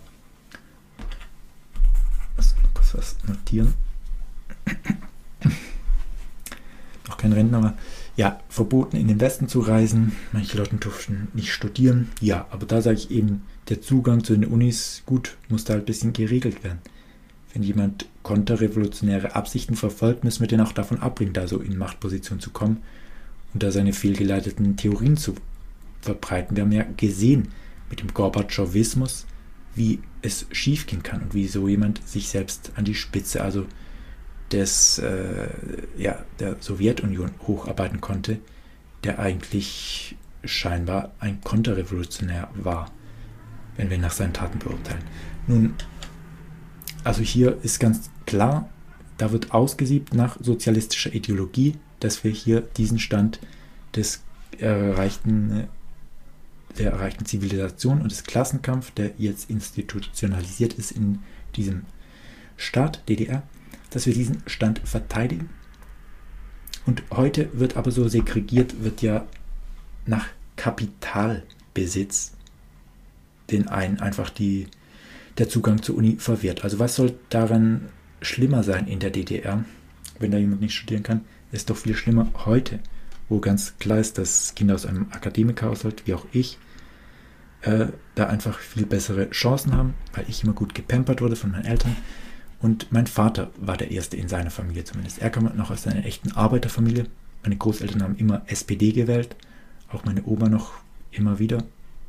Ich muss kurz was notieren. noch kein Rentner war. Ja, verboten in den Westen zu reisen, manche Leute durften nicht studieren, ja, aber da sage ich eben, der Zugang zu den Unis, gut, muss da halt ein bisschen geregelt werden. Wenn jemand konterrevolutionäre Absichten verfolgt, müssen wir den auch davon abbringen, da so in Machtposition zu kommen und da seine fehlgeleiteten Theorien zu verbreiten. Wir haben ja gesehen mit dem Gorbatschowismus, wie es schiefgehen kann und wie so jemand sich selbst an die Spitze, also des, äh, ja, der Sowjetunion hocharbeiten konnte, der eigentlich scheinbar ein Konterrevolutionär war, wenn wir nach seinen Taten beurteilen. Nun, also hier ist ganz klar, da wird ausgesiebt nach sozialistischer Ideologie, dass wir hier diesen Stand des erreichten, der erreichten Zivilisation und des Klassenkampfs, der jetzt institutionalisiert ist in diesem Staat D D R, dass wir diesen Stand verteidigen. Und heute wird aber so segregiert, wird ja nach Kapitalbesitz den einen einfach die, der Zugang zur Uni verwehrt. Also was soll daran schlimmer sein in der D D R, wenn da jemand nicht studieren kann? Ist doch viel schlimmer heute, wo ganz klar ist, dass Kinder aus einem Akademikerhaushalt, wie auch ich, äh, da einfach viel bessere Chancen haben, weil ich immer gut gepampert wurde von meinen Eltern. Und mein Vater war der Erste in seiner Familie zumindest. Er kam noch aus einer echten Arbeiterfamilie. Meine Großeltern haben immer S P D gewählt. Auch meine Oma noch immer wieder.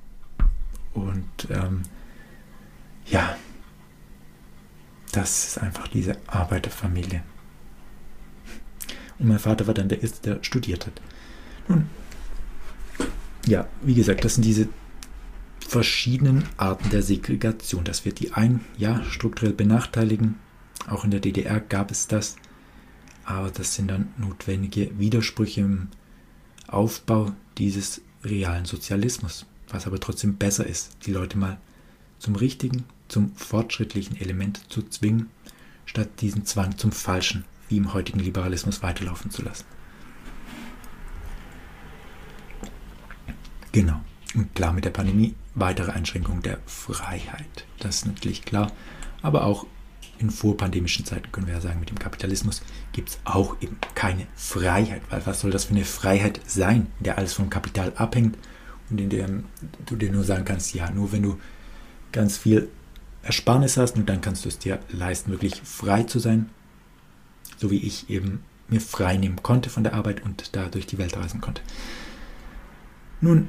Und ähm, ja, das ist einfach diese Arbeiterfamilie. Und mein Vater war dann der Erste, der studiert hat. Nun, ja, wie gesagt, das sind diese verschiedenen Arten der Segregation, dass wir die einen, ja, strukturell benachteiligen. Auch in der D D R gab es das, aber das sind dann notwendige Widersprüche im Aufbau dieses realen Sozialismus, was aber trotzdem besser ist, die Leute mal zum richtigen, zum fortschrittlichen Element zu zwingen, statt diesen Zwang zum Falschen, wie im heutigen Liberalismus, weiterlaufen zu lassen. Genau. Und klar, mit der Pandemie weitere Einschränkungen der Freiheit. Das ist natürlich klar. Aber auch in vorpandemischen Zeiten können wir ja sagen, mit dem Kapitalismus gibt es auch eben keine Freiheit. Weil was soll das für eine Freiheit sein, in der alles vom Kapital abhängt und in der du dir nur sagen kannst, ja, nur wenn du ganz viel Ersparnis hast und dann kannst du es dir leisten, wirklich frei zu sein. So wie ich eben mir frei nehmen konnte von der Arbeit und da durch die Welt reisen konnte. Nun,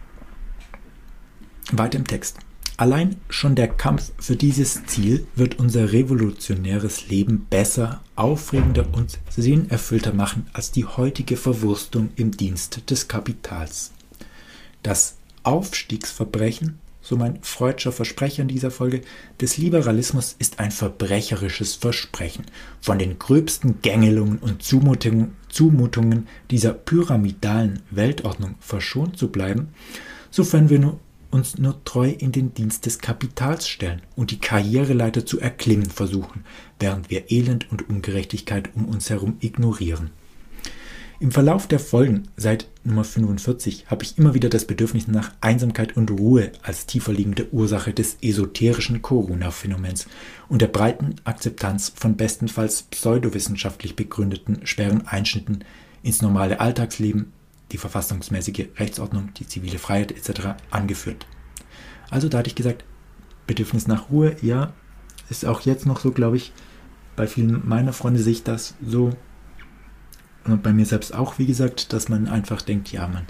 weiter im Text. Allein schon der Kampf für dieses Ziel wird unser revolutionäres Leben besser, aufregender und sinnerfüllter machen als die heutige Verwurstung im Dienst des Kapitals. Das Aufstiegsverbrechen, so mein freudscher Versprecher in dieser Folge, des Liberalismus ist ein verbrecherisches Versprechen, von den gröbsten Gängelungen und Zumutungen, Zumutungen dieser pyramidalen Weltordnung verschont zu bleiben, sofern wir nur uns nur treu in den Dienst des Kapitals stellen und die Karriereleiter zu erklimmen versuchen, während wir Elend und Ungerechtigkeit um uns herum ignorieren. Im Verlauf der Folgen seit Nummer fünfundvierzig habe ich immer wieder das Bedürfnis nach Einsamkeit und Ruhe als tiefer liegende Ursache des esoterischen Corona-Phänomens und der breiten Akzeptanz von bestenfalls pseudowissenschaftlich begründeten schweren Einschnitten ins normale Alltagsleben, die verfassungsmäßige Rechtsordnung, die zivile Freiheit et cetera angeführt. Also da hatte ich gesagt, Bedürfnis nach Ruhe, ja, ist auch jetzt noch so, glaube ich, bei vielen meiner Freunde sehe ich das so, und bei mir selbst auch, wie gesagt, dass man einfach denkt, ja, man,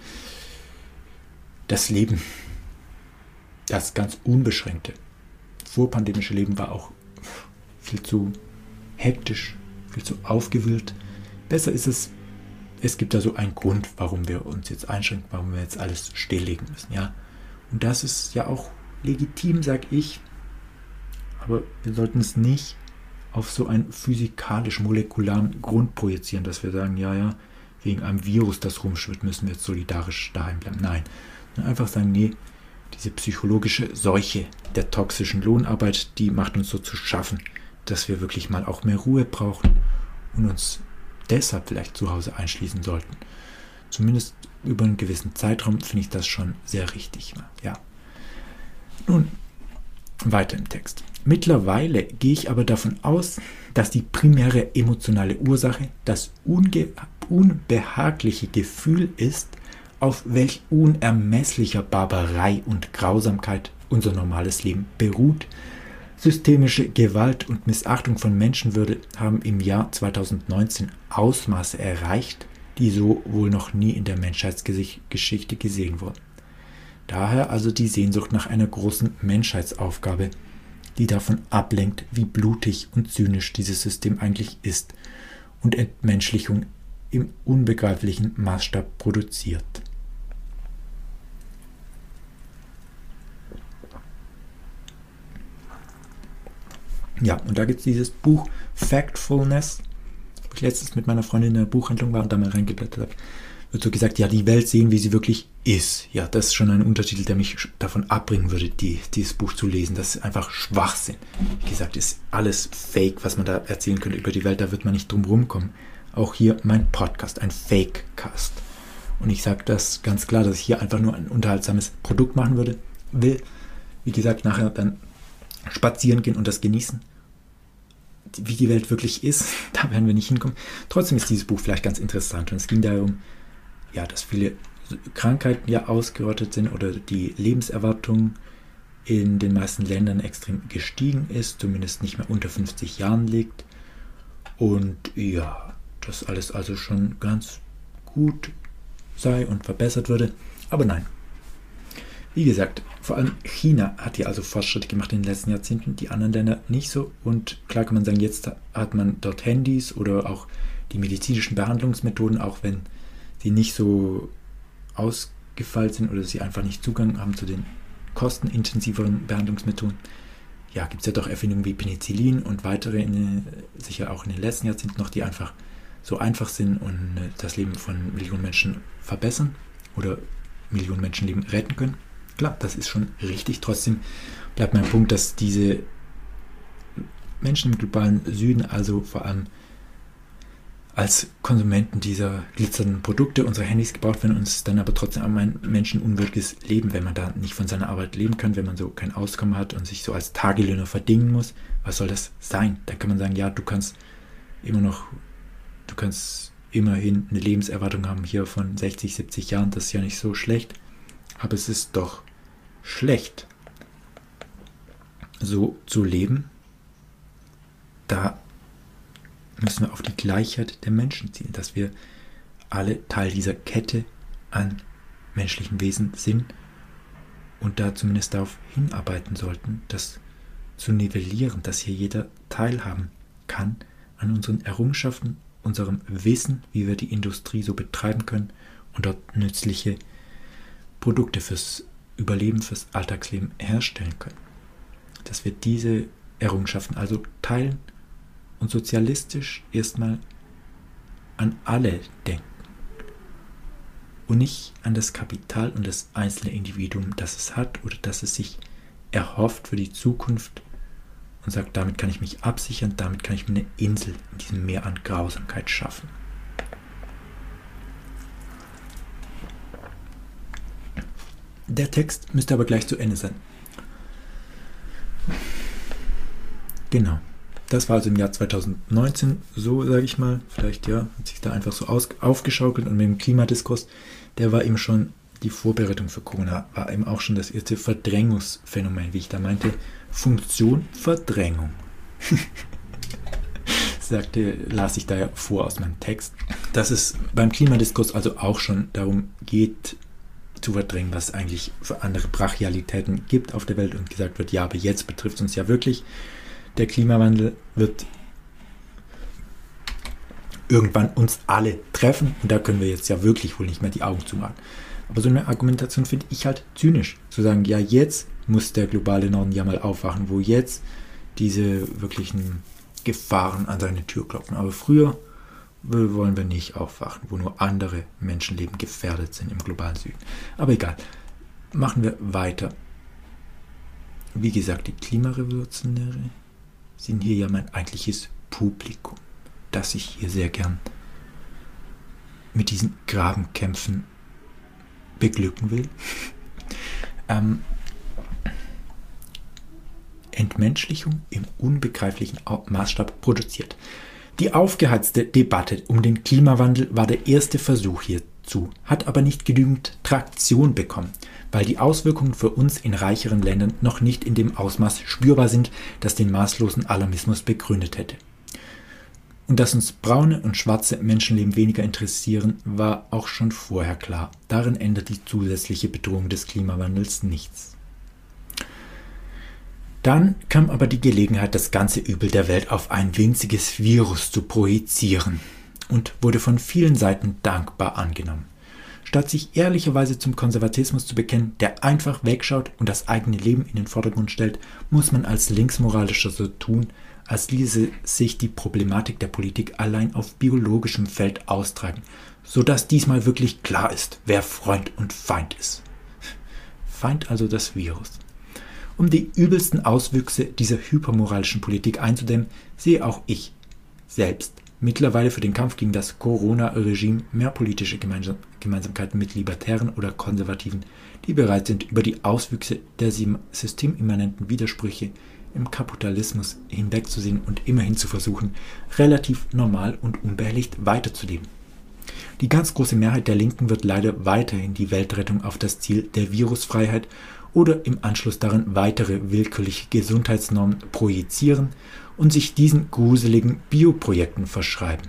das Leben, das ganz unbeschränkte, vorpandemische Leben war auch viel zu hektisch, viel zu aufgewühlt. Besser ist es, es gibt da so einen Grund, warum wir uns jetzt einschränken, warum wir jetzt alles stilllegen müssen, ja. Und das ist ja auch legitim, sag ich, aber wir sollten es nicht auf so einen physikalisch-molekularen Grund projizieren, dass wir sagen, ja, ja, wegen einem Virus, das rumschwirrt, müssen wir jetzt solidarisch daheim bleiben. Nein, einfach sagen, nee, diese psychologische Seuche der toxischen Lohnarbeit, die macht uns so zu schaffen, dass wir wirklich mal auch mehr Ruhe brauchen und uns deshalb vielleicht zu Hause einschließen sollten. Zumindest über einen gewissen Zeitraum finde ich das schon sehr richtig. Ja. Nun, weiter im Text. Mittlerweile gehe ich aber davon aus, dass die primäre emotionale Ursache, das unge- unbehagliche Gefühl ist, auf welch unermesslicher Barbarei und Grausamkeit unser normales Leben beruht. Systemische Gewalt und Missachtung von Menschenwürde haben im Jahr zweitausendneunzehn Ausmaße erreicht, die so wohl noch nie in der Menschheitsgeschichte gesehen wurden. Daher also die Sehnsucht nach einer großen Menschheitsaufgabe, die davon ablenkt, wie blutig und zynisch dieses System eigentlich ist und Entmenschlichung im unbegreiflichen Maßstab produziert. Ja, und da gibt es dieses Buch Factfulness, wo ich letztens mit meiner Freundin in der Buchhandlung war und da mal reingeblättert habe, wird so gesagt, ja, die Welt sehen, wie sie wirklich ist. Ja, das ist schon ein Untertitel, der mich davon abbringen würde, die, dieses Buch zu lesen. Das ist einfach Schwachsinn. Wie gesagt, ist alles Fake, was man da erzählen könnte über die Welt, da wird man nicht drum rumkommen. Auch hier mein Podcast, ein Fake-Cast. Und ich sage das ganz klar, dass ich hier einfach nur ein unterhaltsames Produkt machen würde, will. Wie gesagt, nachher dann spazieren gehen und das genießen. Wie die Welt wirklich ist, da werden wir nicht hinkommen. Trotzdem ist dieses Buch vielleicht ganz interessant und es ging darum, ja, dass viele Krankheiten ja ausgerottet sind oder die Lebenserwartung in den meisten Ländern extrem gestiegen ist, zumindest nicht mehr unter fünfzig Jahren liegt. Und ja, das alles also schon ganz gut sei und verbessert würde. Aber nein. Wie gesagt, vor allem China hat ja also Fortschritte gemacht in den letzten Jahrzehnten, die anderen Länder nicht so. Und klar kann man sagen, jetzt hat man dort Handys oder auch die medizinischen Behandlungsmethoden, auch wenn sie nicht so ausgefeilt sind oder sie einfach nicht Zugang haben zu den kostenintensiveren Behandlungsmethoden. Ja, gibt es ja doch Erfindungen wie Penicillin und weitere, in, sicher auch in den letzten Jahrzehnten noch, die einfach so einfach sind und das Leben von Millionen Menschen verbessern oder Millionen Menschenleben retten können. Klar, das ist schon richtig. Trotzdem bleibt mein Punkt, dass diese Menschen im globalen Süden, also vor allem als Konsumenten dieser glitzernden Produkte, unsere Handys gebraucht werden, uns dann aber trotzdem ein menschenunwürdiges Leben, wenn man da nicht von seiner Arbeit leben kann, wenn man so kein Auskommen hat und sich so als Tagelöhner verdingen muss. Was soll das sein? Da kann man sagen, ja, du kannst immer noch, du kannst immerhin eine Lebenserwartung haben hier von sechzig, siebzig Jahren, das ist ja nicht so schlecht, aber es ist doch schlecht, so zu leben. Da müssen wir auf die Gleichheit der Menschen zielen, dass wir alle Teil dieser Kette an menschlichen Wesen sind und da zumindest darauf hinarbeiten sollten, das zu nivellieren, dass hier jeder teilhaben kann an unseren Errungenschaften, unserem Wissen, wie wir die Industrie so betreiben können und dort nützliche Produkte fürs Überleben, fürs Alltagsleben herstellen können. Dass wir diese Errungenschaften also teilen und sozialistisch erstmal an alle denken und nicht an das Kapital und das einzelne Individuum, das es hat oder das es sich erhofft für die Zukunft und sagt, damit kann ich mich absichern, damit kann ich mir eine Insel in diesem Meer an Grausamkeit schaffen. Der Text müsste aber gleich zu Ende sein. Genau. Das war also im Jahr zweitausendneunzehn, so sage ich mal, vielleicht ja, hat sich da einfach so aus, aufgeschaukelt und mit dem Klimadiskurs, der war eben schon, die Vorbereitung für Corona war eben auch schon das erste Verdrängungsphänomen, wie ich da meinte, Funktion Verdrängung. Sagte, las ich da ja vor aus meinem Text, dass es beim Klimadiskurs also auch schon darum geht, zu verdrängen, was es eigentlich für andere Brachialitäten gibt auf der Welt und gesagt wird, ja, aber jetzt betrifft es uns ja wirklich. Der Klimawandel wird irgendwann uns alle treffen und da können wir jetzt ja wirklich wohl nicht mehr die Augen zumachen. Aber so eine Argumentation finde ich halt zynisch, zu sagen, ja, jetzt muss der globale Norden ja mal aufwachen, wo jetzt diese wirklichen Gefahren an seine Tür klopfen. Aber früher wollen wir nicht aufwachen, wo nur andere Menschenleben gefährdet sind im globalen Süden. Aber egal, machen wir weiter. Wie gesagt, die Klimarevolutionäre sind hier ja mein eigentliches Publikum, das ich hier sehr gern mit diesen Grabenkämpfen beglücken will. ähm, Entmenschlichung im unbegreiflichen Maßstab produziert. Die aufgeheizte Debatte um den Klimawandel war der erste Versuch hierzu, hat aber nicht genügend Traktion bekommen, weil die Auswirkungen für uns in reicheren Ländern noch nicht in dem Ausmaß spürbar sind, das den maßlosen Alarmismus begründet hätte. Und dass uns braune und schwarze Menschenleben weniger interessieren, war auch schon vorher klar. Darin ändert die zusätzliche Bedrohung des Klimawandels nichts. Dann kam aber die Gelegenheit, das ganze Übel der Welt auf ein winziges Virus zu projizieren und wurde von vielen Seiten dankbar angenommen. Statt sich ehrlicherweise zum Konservatismus zu bekennen, der einfach wegschaut und das eigene Leben in den Vordergrund stellt, muss man als Linksmoralischer so tun, als ließe sich die Problematik der Politik allein auf biologischem Feld austragen, sodass diesmal wirklich klar ist, wer Freund und Feind ist. Feind also das Virus. Um die übelsten Auswüchse dieser hypermoralischen Politik einzudämmen, sehe auch ich selbst mittlerweile für den Kampf gegen das Corona-Regime mehr politische Gemeinsam- Gemeinsamkeiten mit Libertären oder Konservativen, die bereit sind, über die Auswüchse der systemimmanenten Widersprüche im Kapitalismus hinwegzusehen und immerhin zu versuchen, relativ normal und unbehelligt weiterzuleben. Die ganz große Mehrheit der Linken wird leider weiterhin die Weltrettung auf das Ziel der Virusfreiheit oder im Anschluss daran weitere willkürliche Gesundheitsnormen projizieren und sich diesen gruseligen Bioprojekten verschreiben.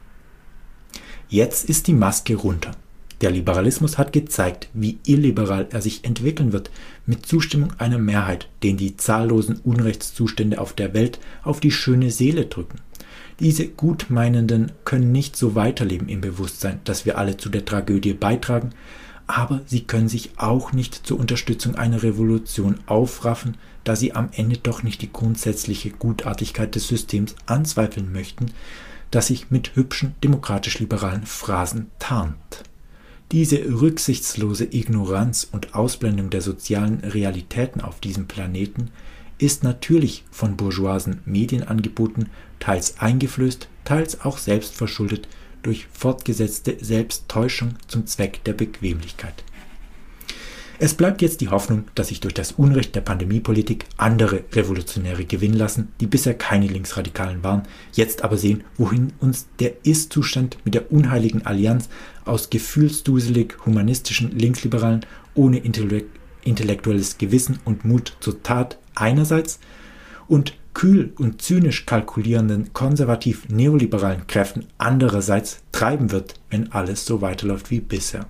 Jetzt ist die Maske runter. Der Liberalismus hat gezeigt, wie illiberal er sich entwickeln wird, mit Zustimmung einer Mehrheit, denen die zahllosen Unrechtszustände auf der Welt auf die schöne Seele drücken. Diese Gutmeinenden können nicht so weiterleben im Bewusstsein, dass wir alle zu der Tragödie beitragen, aber sie können sich auch nicht zur Unterstützung einer Revolution aufraffen, da sie am Ende doch nicht die grundsätzliche Gutartigkeit des Systems anzweifeln möchten, das sich mit hübschen demokratisch-liberalen Phrasen tarnt. Diese rücksichtslose Ignoranz und Ausblendung der sozialen Realitäten auf diesem Planeten ist natürlich von bourgeoisen Medienangeboten teils eingeflößt, teils auch selbst verschuldet durch fortgesetzte Selbsttäuschung zum Zweck der Bequemlichkeit. Es bleibt jetzt die Hoffnung, dass sich durch das Unrecht der Pandemiepolitik andere Revolutionäre gewinnen lassen, die bisher keine Linksradikalen waren, jetzt aber sehen, wohin uns der Ist-Zustand mit der unheiligen Allianz aus gefühlsduselig humanistischen Linksliberalen ohne intellektuelles Gewissen und Mut zur Tat einerseits und kühl und zynisch kalkulierenden konservativ-neoliberalen Kräften andererseits treiben wird, wenn alles so weiterläuft wie bisher.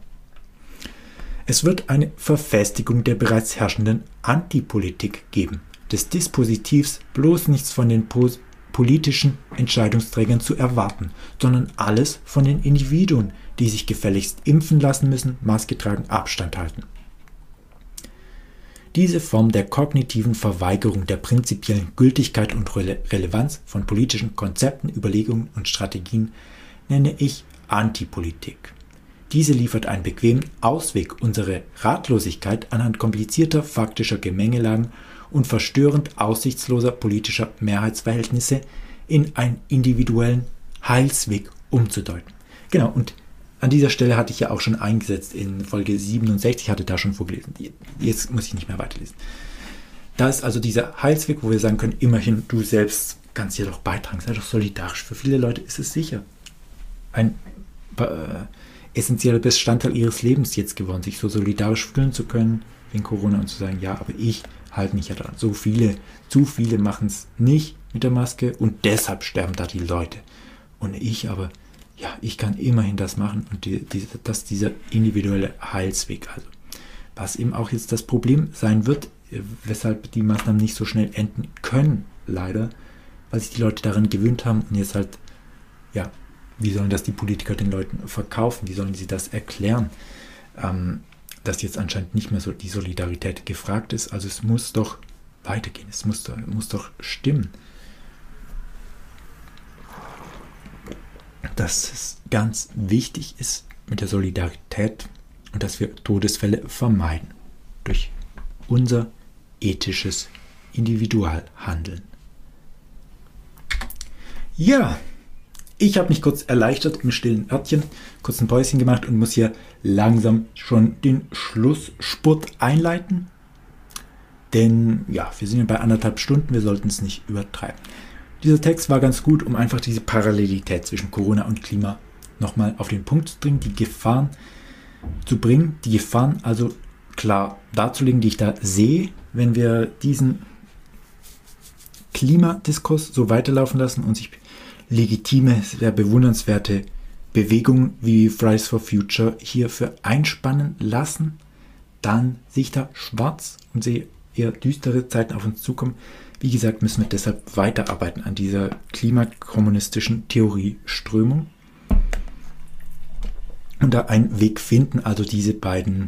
Es wird eine Verfestigung der bereits herrschenden Antipolitik geben, des Dispositivs bloß nichts von den pos- politischen Entscheidungsträgern zu erwarten, sondern alles von den Individuen, die sich gefälligst impfen lassen müssen, Maske tragen, Abstand halten. Diese Form der kognitiven Verweigerung der prinzipiellen Gültigkeit und Rele- Relevanz von politischen Konzepten, Überlegungen und Strategien nenne ich Antipolitik. Diese liefert einen bequemen Ausweg, unsere Ratlosigkeit anhand komplizierter faktischer Gemengelagen und verstörend aussichtsloser politischer Mehrheitsverhältnisse in einen individuellen Heilsweg umzudeuten. Genau, und an dieser Stelle hatte ich ja auch schon eingesetzt in Folge siebenundsechzig, hatte da schon vorgelesen. Jetzt muss ich nicht mehr weiterlesen. Da ist also dieser Heilsweg, wo wir sagen können, immerhin du selbst kannst hier doch beitragen, sei doch solidarisch. Für viele Leute ist es sicher ein äh, essentieller Bestandteil ihres Lebens jetzt geworden, sich so solidarisch fühlen zu können wegen Corona und zu sagen, ja, aber ich halte mich ja dran. So viele, zu viele machen es nicht mit der Maske und deshalb sterben da die Leute. Und ich aber, ja, ich kann immerhin das machen und die, die, das ist dieser individuelle Heilsweg. Also, was eben auch jetzt das Problem sein wird, weshalb die Maßnahmen nicht so schnell enden können, leider, weil sich die Leute daran gewöhnt haben und jetzt halt, ja, wie sollen das die Politiker den Leuten verkaufen? Wie sollen sie das erklären? Ähm, dass jetzt anscheinend nicht mehr so die Solidarität gefragt ist. Also es muss doch weitergehen. Es muss doch, muss doch stimmen. Dass es ganz wichtig ist mit der Solidarität und dass wir Todesfälle vermeiden. Durch unser ethisches Individualhandeln. Ja, ich habe mich kurz erleichtert im stillen Örtchen, kurz ein Päuschen gemacht und muss hier langsam schon den Schlussspurt einleiten. Denn ja, wir sind ja bei anderthalb Stunden, wir sollten es nicht übertreiben. Dieser Text war ganz gut, um einfach diese Parallelität zwischen Corona und Klima nochmal auf den Punkt zu bringen, die Gefahren zu bringen, die Gefahren also klar darzulegen, die ich da sehe, wenn wir diesen Klimadiskurs so weiterlaufen lassen und sich legitime, sehr bewundernswerte Bewegungen wie Fridays for Future hierfür einspannen lassen, dann sehe ich da schwarz und sehe eher düstere Zeiten auf uns zukommen. Wie gesagt, müssen wir deshalb weiterarbeiten an dieser klimakommunistischen Theorieströmung und da einen Weg finden, also diese beiden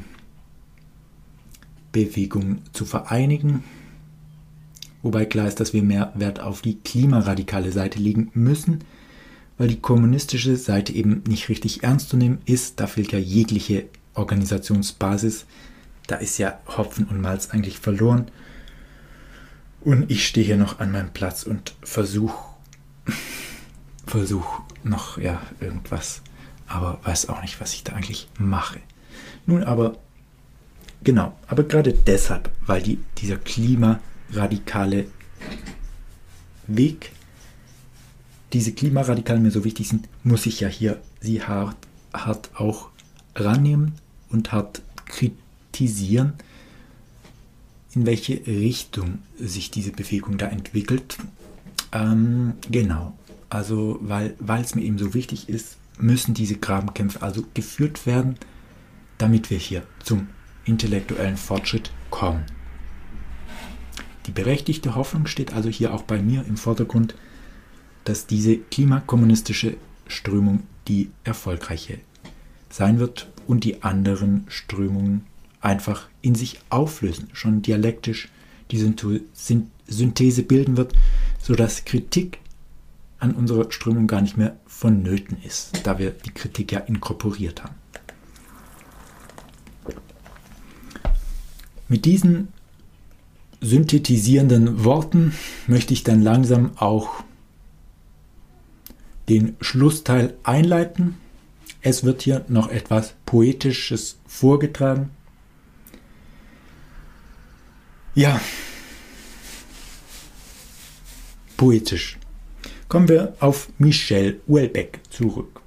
Bewegungen zu vereinigen. Wobei klar ist, dass wir mehr Wert auf die klimaradikale Seite legen müssen, weil die kommunistische Seite eben nicht richtig ernst zu nehmen ist. Da fehlt ja jegliche Organisationsbasis. Da ist ja Hopfen und Malz eigentlich verloren. Und ich stehe hier noch an meinem Platz und versuche versuch noch ja, irgendwas, aber weiß auch nicht, was ich da eigentlich mache. Nun aber, genau, aber gerade deshalb, weil die, dieser klimaradikale Weg, diese Klimaradikalen mir so wichtig sind, muss ich ja hier sie hart, hart auch rannehmen und hart kritisieren, in welche Richtung sich diese Bewegung da entwickelt. Ähm, genau, also weil weil es mir eben so wichtig ist, müssen diese Grabenkämpfe also geführt werden, damit wir hier zum intellektuellen Fortschritt kommen. Die berechtigte Hoffnung steht also hier auch bei mir im Vordergrund, dass diese klimakommunistische Strömung die erfolgreiche sein wird und die anderen Strömungen einfach in sich auflösen, schon dialektisch die Synthese bilden wird, sodass Kritik an unserer Strömung gar nicht mehr vonnöten ist, da wir die Kritik ja inkorporiert haben. Mit diesen synthetisierenden Worten möchte ich dann langsam auch den Schlussteil einleiten. Es wird hier noch etwas Poetisches vorgetragen. Ja, poetisch. Kommen wir auf Michel Houellebecq zurück,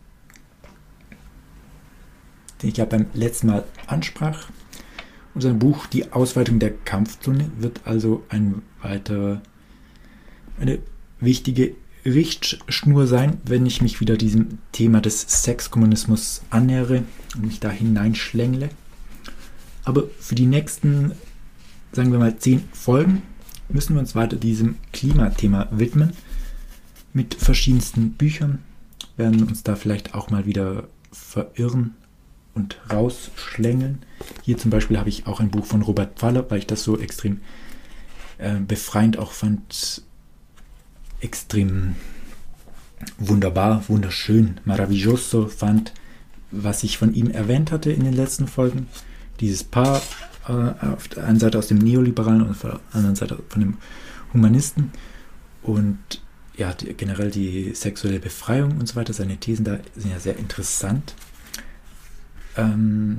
den ich ja beim letzten Mal ansprach. Unser Buch Die Ausweitung der Kampfzone wird also ein weiterer, eine wichtige Richtschnur sein, wenn ich mich wieder diesem Thema des Sexkommunismus annähere und mich da hineinschlängle. Aber für die nächsten, sagen wir mal, zehn Folgen müssen wir uns weiter diesem Klimathema widmen. Mit verschiedensten Büchern werden uns da vielleicht auch mal wieder verirren und rausschlängeln. Hier zum Beispiel habe ich auch ein Buch von Robert Pfaller, weil ich das so extrem äh, befreiend auch fand, extrem wunderbar, wunderschön, maravilloso fand, was ich von ihm erwähnt hatte in den letzten Folgen. Dieses Paar, äh, auf der einen Seite aus dem Neoliberalen und auf der anderen Seite von dem Humanisten und ja, die, generell die sexuelle Befreiung und so weiter, seine Thesen da sind ja sehr interessant. Ähm,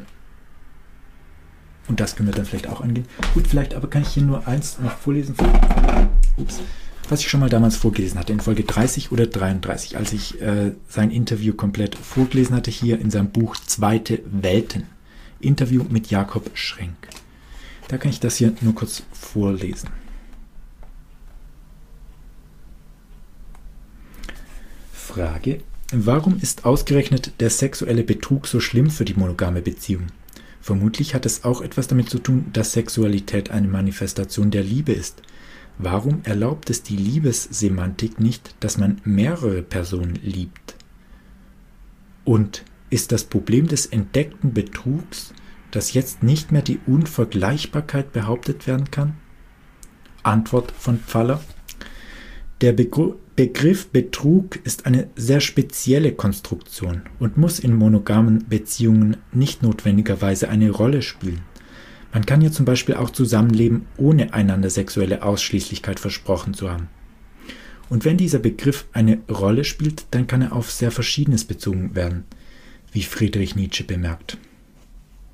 und das können wir dann vielleicht auch angehen. Gut, vielleicht aber kann ich hier nur eins noch vorlesen, ups, was ich schon mal damals vorgelesen hatte, in Folge dreißig oder dreiunddreißig, als ich äh, sein Interview komplett vorgelesen hatte, hier in seinem Buch Zweite Welten. Interview mit Jakob Schrenk. Da kann ich das hier nur kurz vorlesen. Frage: Warum ist ausgerechnet der sexuelle Betrug so schlimm für die monogame Beziehung? Vermutlich hat es auch etwas damit zu tun, dass Sexualität eine Manifestation der Liebe ist. Warum erlaubt es die Liebessemantik nicht, dass man mehrere Personen liebt? Und ist das Problem des entdeckten Betrugs, dass jetzt nicht mehr die Unvergleichbarkeit behauptet werden kann? Antwort von Pfaller: Der Begr- Begriff Betrug ist eine sehr spezielle Konstruktion und muss in monogamen Beziehungen nicht notwendigerweise eine Rolle spielen. Man kann ja zum Beispiel auch zusammenleben, ohne einander sexuelle Ausschließlichkeit versprochen zu haben. Und wenn dieser Begriff eine Rolle spielt, dann kann er auf sehr Verschiedenes bezogen werden, wie Friedrich Nietzsche bemerkt.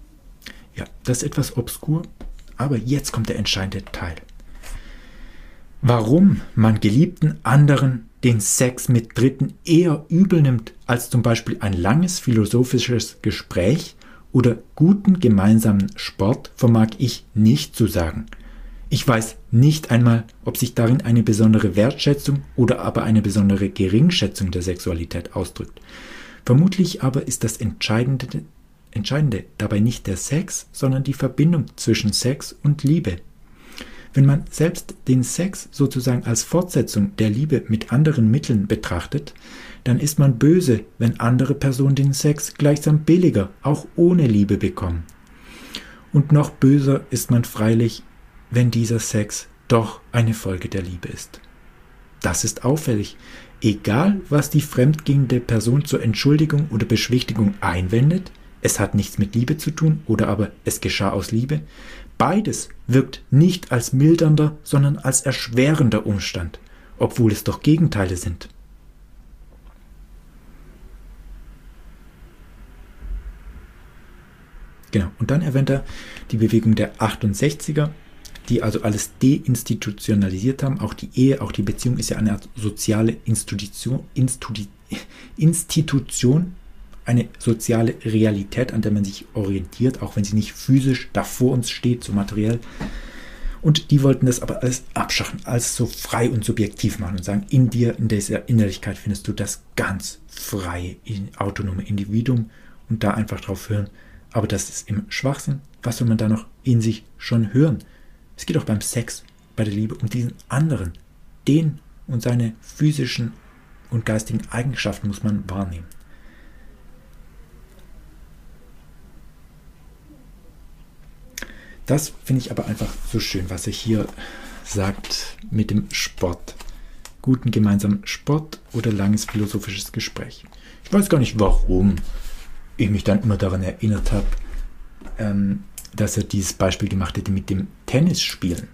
Ja, das ist etwas obskur, aber jetzt kommt der entscheidende Teil. Warum man geliebten anderen den Sex mit Dritten eher übel nimmt als zum Beispiel ein langes philosophisches Gespräch oder guten gemeinsamen Sport, vermag ich nicht zu sagen. Ich weiß nicht einmal, ob sich darin eine besondere Wertschätzung oder aber eine besondere Geringschätzung der Sexualität ausdrückt. Vermutlich aber ist das Entscheidende, Entscheidende dabei nicht der Sex, sondern die Verbindung zwischen Sex und Liebe. Wenn man selbst den Sex sozusagen als Fortsetzung der Liebe mit anderen Mitteln betrachtet, dann ist man böse, wenn andere Personen den Sex gleichsam billiger, auch ohne Liebe bekommen. Und noch böser ist man freilich, wenn dieser Sex doch eine Folge der Liebe ist. Das ist auffällig. Egal, was die fremdgehende Person zur Entschuldigung oder Beschwichtigung einwendet, es hat nichts mit Liebe zu tun oder aber es geschah aus Liebe, beides wirkt nicht als mildernder, sondern als erschwerender Umstand, obwohl es doch Gegenteile sind. Genau, und dann erwähnt er die Bewegung der achtundsechziger, die also alles deinstitutionalisiert haben. Auch die Ehe, auch die Beziehung ist ja eine Art soziale Institution, Institu- Institution, eine soziale Realität, an der man sich orientiert, auch wenn sie nicht physisch da vor uns steht, so materiell. Und die wollten das aber alles abschaffen, alles so frei und subjektiv machen und sagen, in dir, in dieser Innerlichkeit findest du das ganz freie, autonome Individuum und da einfach drauf hören. Aber das ist im Schwachsinn. Was soll man da noch in sich schon hören? Es geht auch beim Sex, bei der Liebe um diesen anderen. Den und seine physischen und geistigen Eigenschaften muss man wahrnehmen. Das finde ich aber einfach so schön, was er hier sagt mit dem Sport. Guten gemeinsamen Sport oder langes philosophisches Gespräch. Ich weiß gar nicht, warum ich mich dann immer daran erinnert habe, ähm, dass er dieses Beispiel gemacht hätte mit dem Tennisspielen.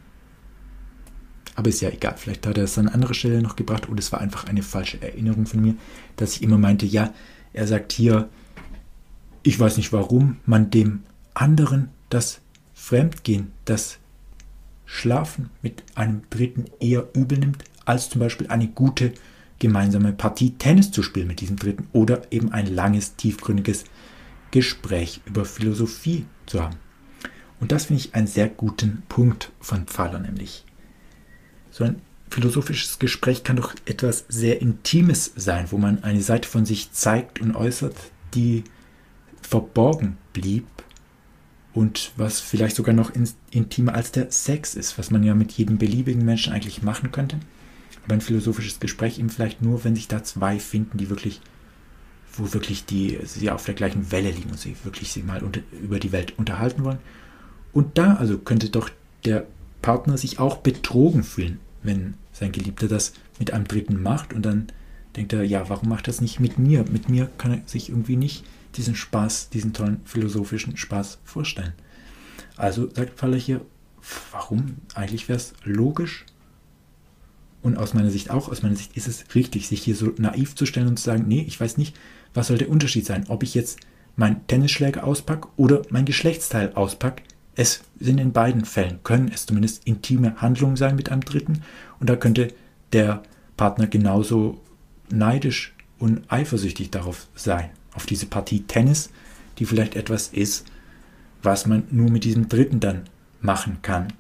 Aber ist ja egal, vielleicht hat er es an anderer Stelle noch gebracht oder es war einfach eine falsche Erinnerung von mir, dass ich immer meinte, ja, er sagt hier, ich weiß nicht, warum man dem anderen das Fremdgehen, das Schlafen mit einem Dritten eher übel nimmt, als zum Beispiel eine gute gemeinsame Partie Tennis zu spielen mit diesem Dritten oder eben ein langes, tiefgründiges Gespräch über Philosophie zu haben. Und das finde ich einen sehr guten Punkt von Pfaller, nämlich so ein philosophisches Gespräch kann doch etwas sehr Intimes sein, wo man eine Seite von sich zeigt und äußert, die verborgen blieb und was vielleicht sogar noch intimer als der Sex ist, was man ja mit jedem beliebigen Menschen eigentlich machen könnte. Aber ein philosophisches Gespräch eben vielleicht nur, wenn sich da zwei finden, die wirklich, wo wirklich die sie auf der gleichen Welle liegen und sie wirklich sie mal unter, über die Welt unterhalten wollen. Und da also könnte doch der Partner sich auch betrogen fühlen, wenn sein Geliebter das mit einem Dritten macht und dann denkt er, ja, warum macht er das nicht mit mir? Mit mir kann er sich irgendwie nicht diesen Spaß, diesen tollen philosophischen Spaß vorstellen. Also sagt Pfaller hier, warum? Eigentlich wäre es logisch und aus meiner Sicht auch, aus meiner Sicht ist es richtig, sich hier so naiv zu stellen und zu sagen, nee, ich weiß nicht, was soll der Unterschied sein, ob ich jetzt meinen Tennisschläger auspacke oder mein Geschlechtsteil auspacke. Es sind in beiden Fällen, können es zumindest intime Handlungen sein mit einem Dritten und da könnte der Partner genauso neidisch und eifersüchtig darauf sein, auf diese Partie Tennis, die vielleicht etwas ist, was man nur mit diesem Dritten dann machen kann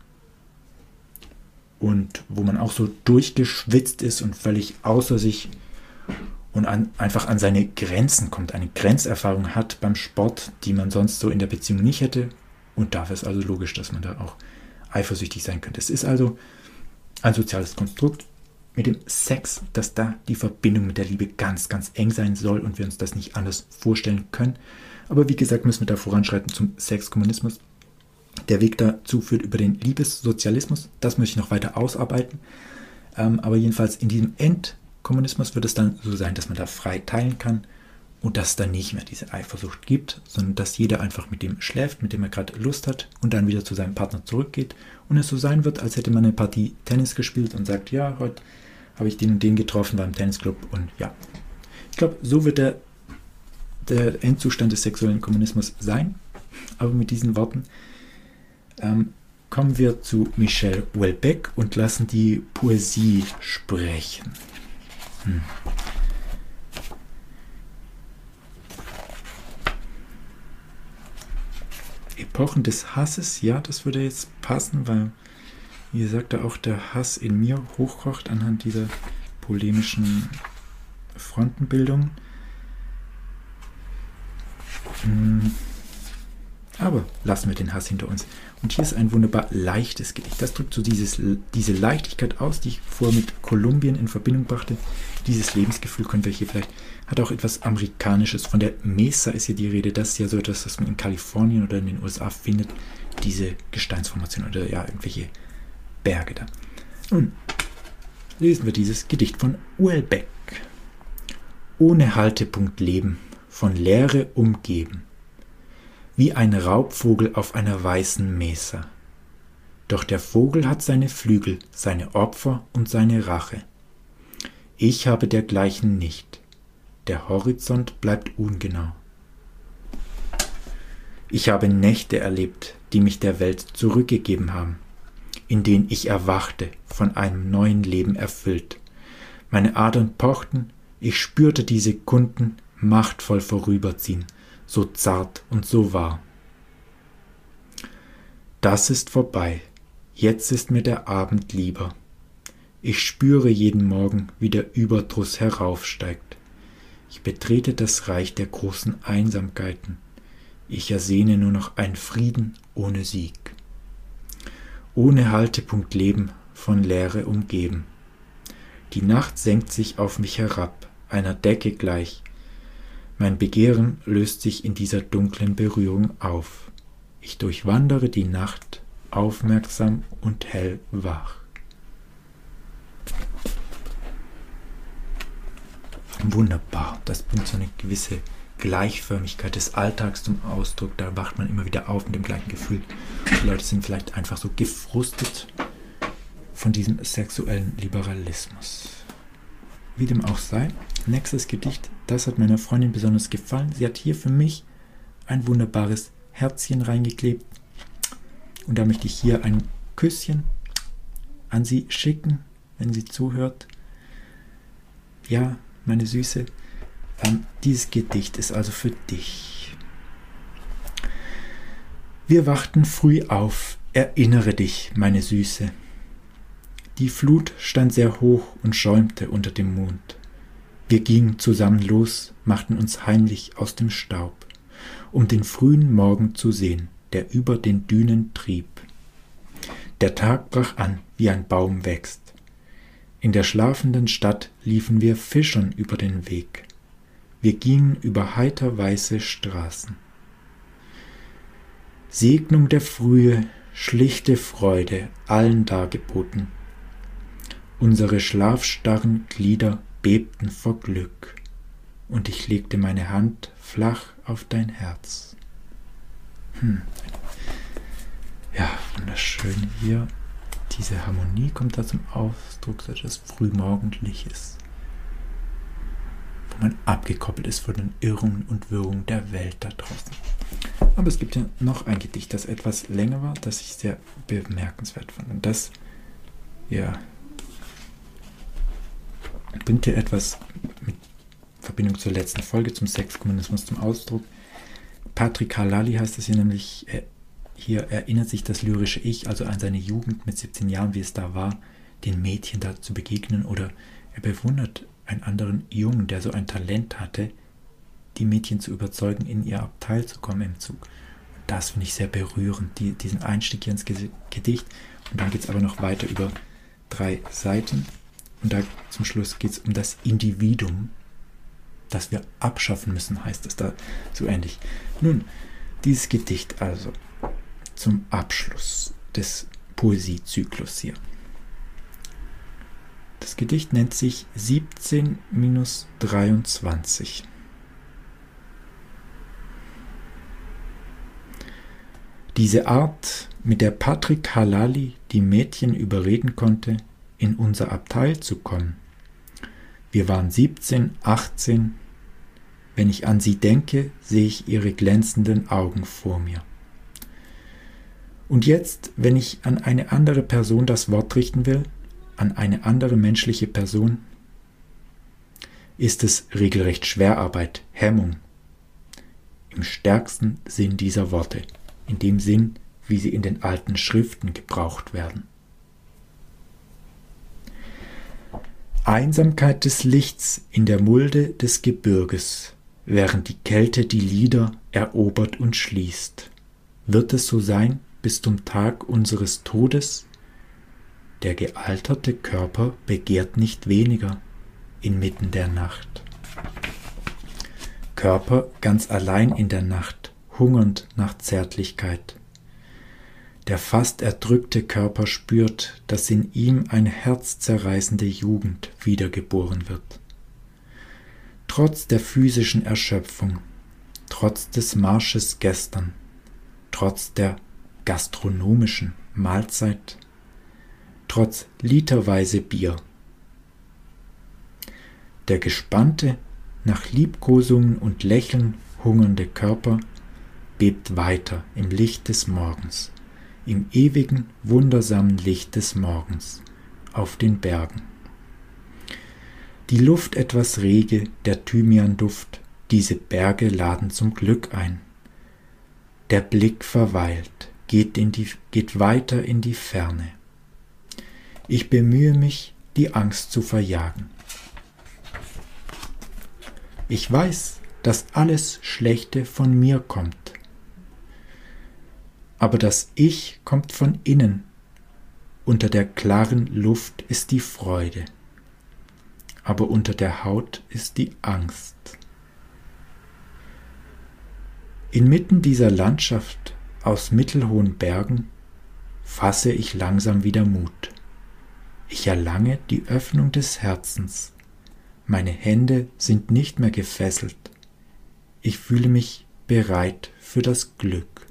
und wo man auch so durchgeschwitzt ist und völlig außer sich und an, einfach an seine Grenzen kommt, eine Grenzerfahrung hat beim Sport, die man sonst so in der Beziehung nicht hätte. Und da wäre es also logisch, dass man da auch eifersüchtig sein könnte. Es ist also ein soziales Konstrukt mit dem Sex, dass da die Verbindung mit der Liebe ganz, ganz eng sein soll und wir uns das nicht anders vorstellen können. Aber wie gesagt, müssen wir da voranschreiten zum Sexkommunismus. Der Weg dazu führt über den Liebessozialismus. Das möchte ich noch weiter ausarbeiten. Ähm, aber jedenfalls in diesem Endkommunismus wird es dann so sein, dass man da frei teilen kann. Und dass es dann nicht mehr diese Eifersucht gibt, sondern dass jeder einfach mit dem schläft, mit dem er gerade Lust hat und dann wieder zu seinem Partner zurückgeht und es so sein wird, als hätte man eine Partie Tennis gespielt und sagt, ja, heute habe ich den und den getroffen beim Tennisclub und ja. Ich glaube, so wird der, der Endzustand des sexuellen Kommunismus sein, aber mit diesen Worten ähm, kommen wir zu Michel Houellebecq und lassen die Poesie sprechen. Hm. Epochen des Hasses, ja, das würde jetzt passen, weil, wie gesagt, da auch der Hass in mir hochkocht anhand dieser polemischen Frontenbildung. Hm. Aber lassen wir den Hass hinter uns. Und hier ist ein wunderbar leichtes Gedicht. Das drückt so dieses, diese Leichtigkeit aus, die ich vorher mit Kolumbien in Verbindung brachte. Dieses Lebensgefühl können wir hier vielleicht, hat auch etwas Amerikanisches. Von der Mesa ist hier die Rede. Das ist ja so etwas, was man in Kalifornien oder in den U S A findet. Diese Gesteinsformation oder ja, irgendwelche Berge da. Nun lesen wir dieses Gedicht von Houellebecq. Ohne Haltepunkt leben, von Leere umgeben. Wie ein Raubvogel auf einer weißen Mesa. Doch der Vogel hat seine Flügel, seine Opfer und seine Rache. Ich habe dergleichen nicht. Der Horizont bleibt ungenau. Ich habe Nächte erlebt, die mich der Welt zurückgegeben haben, in denen ich erwachte, von einem neuen Leben erfüllt. Meine Adern pochten, ich spürte die Sekunden machtvoll vorüberziehen, so zart und so wahr. Das ist vorbei, jetzt ist mir der Abend lieber. Ich spüre jeden Morgen, wie der Überdruss heraufsteigt. Ich betrete das Reich der großen Einsamkeiten. Ich ersehne nur noch einen Frieden ohne Sieg. Ohne Haltepunkt leben, von Leere umgeben. Die Nacht senkt sich auf mich herab, einer Decke gleich. Mein Begehren löst sich in dieser dunklen Berührung auf. Ich durchwandere die Nacht, aufmerksam und hellwach. Wunderbar, das bringt so eine gewisse Gleichförmigkeit des Alltags zum Ausdruck. Da wacht man immer wieder auf mit dem gleichen Gefühl. Die Leute sind vielleicht einfach so gefrustet von diesem sexuellen Liberalismus. Wie dem auch sei, nächstes Gedicht, das hat meiner Freundin besonders gefallen. Sie hat hier für mich ein wunderbares Herzchen reingeklebt. Und da möchte ich hier ein Küsschen an sie schicken, wenn sie zuhört. Ja, meine Süße, ähm, dieses Gedicht ist also für dich. Wir wachten früh auf, erinnere dich, meine Süße. Die Flut stand sehr hoch und schäumte unter dem Mond. Wir gingen zusammen los, machten uns heimlich aus dem Staub, um den frühen Morgen zu sehen, der über den Dünen trieb. Der Tag brach an, wie ein Baum wächst. In der schlafenden Stadt liefen wir Fischern über den Weg. Wir gingen über heiter weiße Straßen. Segnung der Frühe, schlichte Freude, allen dargeboten. Unsere schlafstarren Glieder bebten vor Glück, und ich legte meine Hand flach auf dein Herz. Hm. Ja, wunderschön hier. Diese Harmonie kommt da zum Ausdruck, so etwas Frühmorgendliches, wo man abgekoppelt ist von den Irrungen und Wirrungen der Welt da draußen. Aber es gibt ja noch ein Gedicht, das etwas länger war, das ich sehr bemerkenswert fand. Und das, ja, bringt hier etwas mit Verbindung zur letzten Folge, zum Sexkommunismus zum Ausdruck. Patrick Halali heißt es hier nämlich, er, hier erinnert sich das lyrische Ich, also an seine Jugend mit siebzehn Jahren, wie es da war, den Mädchen da zu begegnen, oder er bewundert einen anderen Jungen, der so ein Talent hatte, die Mädchen zu überzeugen, in ihr Abteil zu kommen im Zug. Und das finde ich sehr berührend, die, diesen Einstieg hier ins Gedicht. Und dann geht es aber noch weiter über drei Seiten. Und da zum Schluss geht es um das Individuum, das wir abschaffen müssen, heißt es da so ähnlich. Nun, dieses Gedicht also zum Abschluss des Poesiezyklus hier. Das Gedicht nennt sich siebzehn minus dreiundzwanzig. Diese Art, mit der Patrick Halali die Mädchen überreden konnte, in unser Abteil zu kommen. Wir waren siebzehn, achtzehn. Wenn ich an sie denke, sehe ich ihre glänzenden Augen vor mir. Und jetzt, wenn ich an eine andere Person das Wort richten will, an eine andere menschliche Person, ist es regelrecht Schwerarbeit, Hemmung. Im stärksten Sinn dieser Worte, in dem Sinn, wie sie in den alten Schriften gebraucht werden. Einsamkeit des Lichts in der Mulde des Gebirges, während die Kälte die Lider erobert und schließt. Wird es so sein bis zum Tag unseres Todes? Der gealterte Körper begehrt nicht weniger inmitten der Nacht. Körper ganz allein in der Nacht, hungernd nach Zärtlichkeit. Der fast erdrückte Körper spürt, dass in ihm eine herzzerreißende Jugend wiedergeboren wird. Trotz der physischen Erschöpfung, trotz des Marsches gestern, trotz der gastronomischen Mahlzeit, trotz literweise Bier. Der gespannte, nach Liebkosungen und Lächeln hungernde Körper bebt weiter im Licht des Morgens, im ewigen, wundersamen Licht des Morgens, auf den Bergen. Die Luft etwas rege, der Thymianduft, diese Berge laden zum Glück ein. Der Blick verweilt, geht, in die, geht weiter in die Ferne. Ich bemühe mich, die Angst zu verjagen. Ich weiß, dass alles Schlechte von mir kommt. Aber das Ich kommt von innen. Unter der klaren Luft ist die Freude. Aber unter der Haut ist die Angst. Inmitten dieser Landschaft aus mittelhohen Bergen fasse ich langsam wieder Mut. Ich erlange die Öffnung des Herzens. Meine Hände sind nicht mehr gefesselt. Ich fühle mich bereit für das Glück.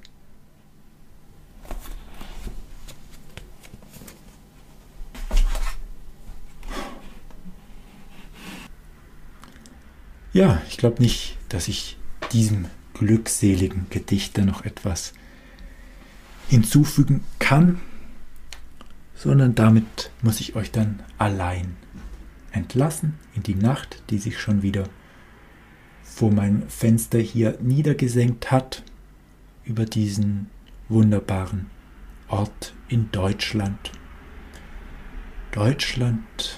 Ja, ich glaube nicht, dass ich diesem glückseligen Gedicht da noch etwas hinzufügen kann, sondern damit muss ich euch dann allein entlassen in die Nacht, die sich schon wieder vor meinem Fenster hier niedergesenkt hat, über diesen wunderbaren Ort in Deutschland. Deutschland,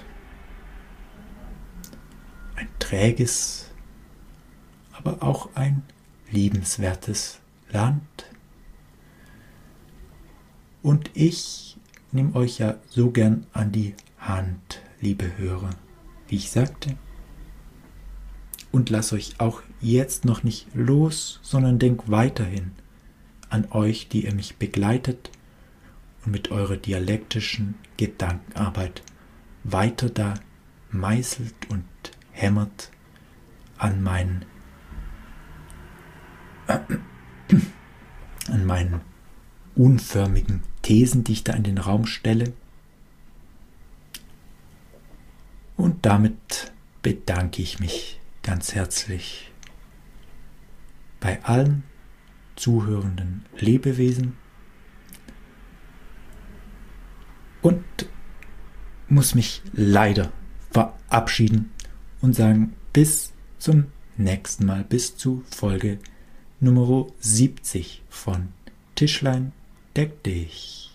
ein träges, aber auch ein liebenswertes Land. Und ich nehme euch ja so gern an die Hand, liebe Hörer, wie ich sagte, und lasst euch auch jetzt noch nicht los, sondern denkt weiterhin an euch, die ihr mich begleitet und mit eurer dialektischen Gedankenarbeit weiter da meißelt und hämmert an meinen an meinen unförmigen Thesen, die ich da in den Raum stelle. Und damit bedanke ich mich ganz herzlich bei allen zuhörenden Lebewesen und muss mich leider verabschieden und sagen, bis zum nächsten Mal, bis zu Folge Nummer siebzig von Tischlein deck dich.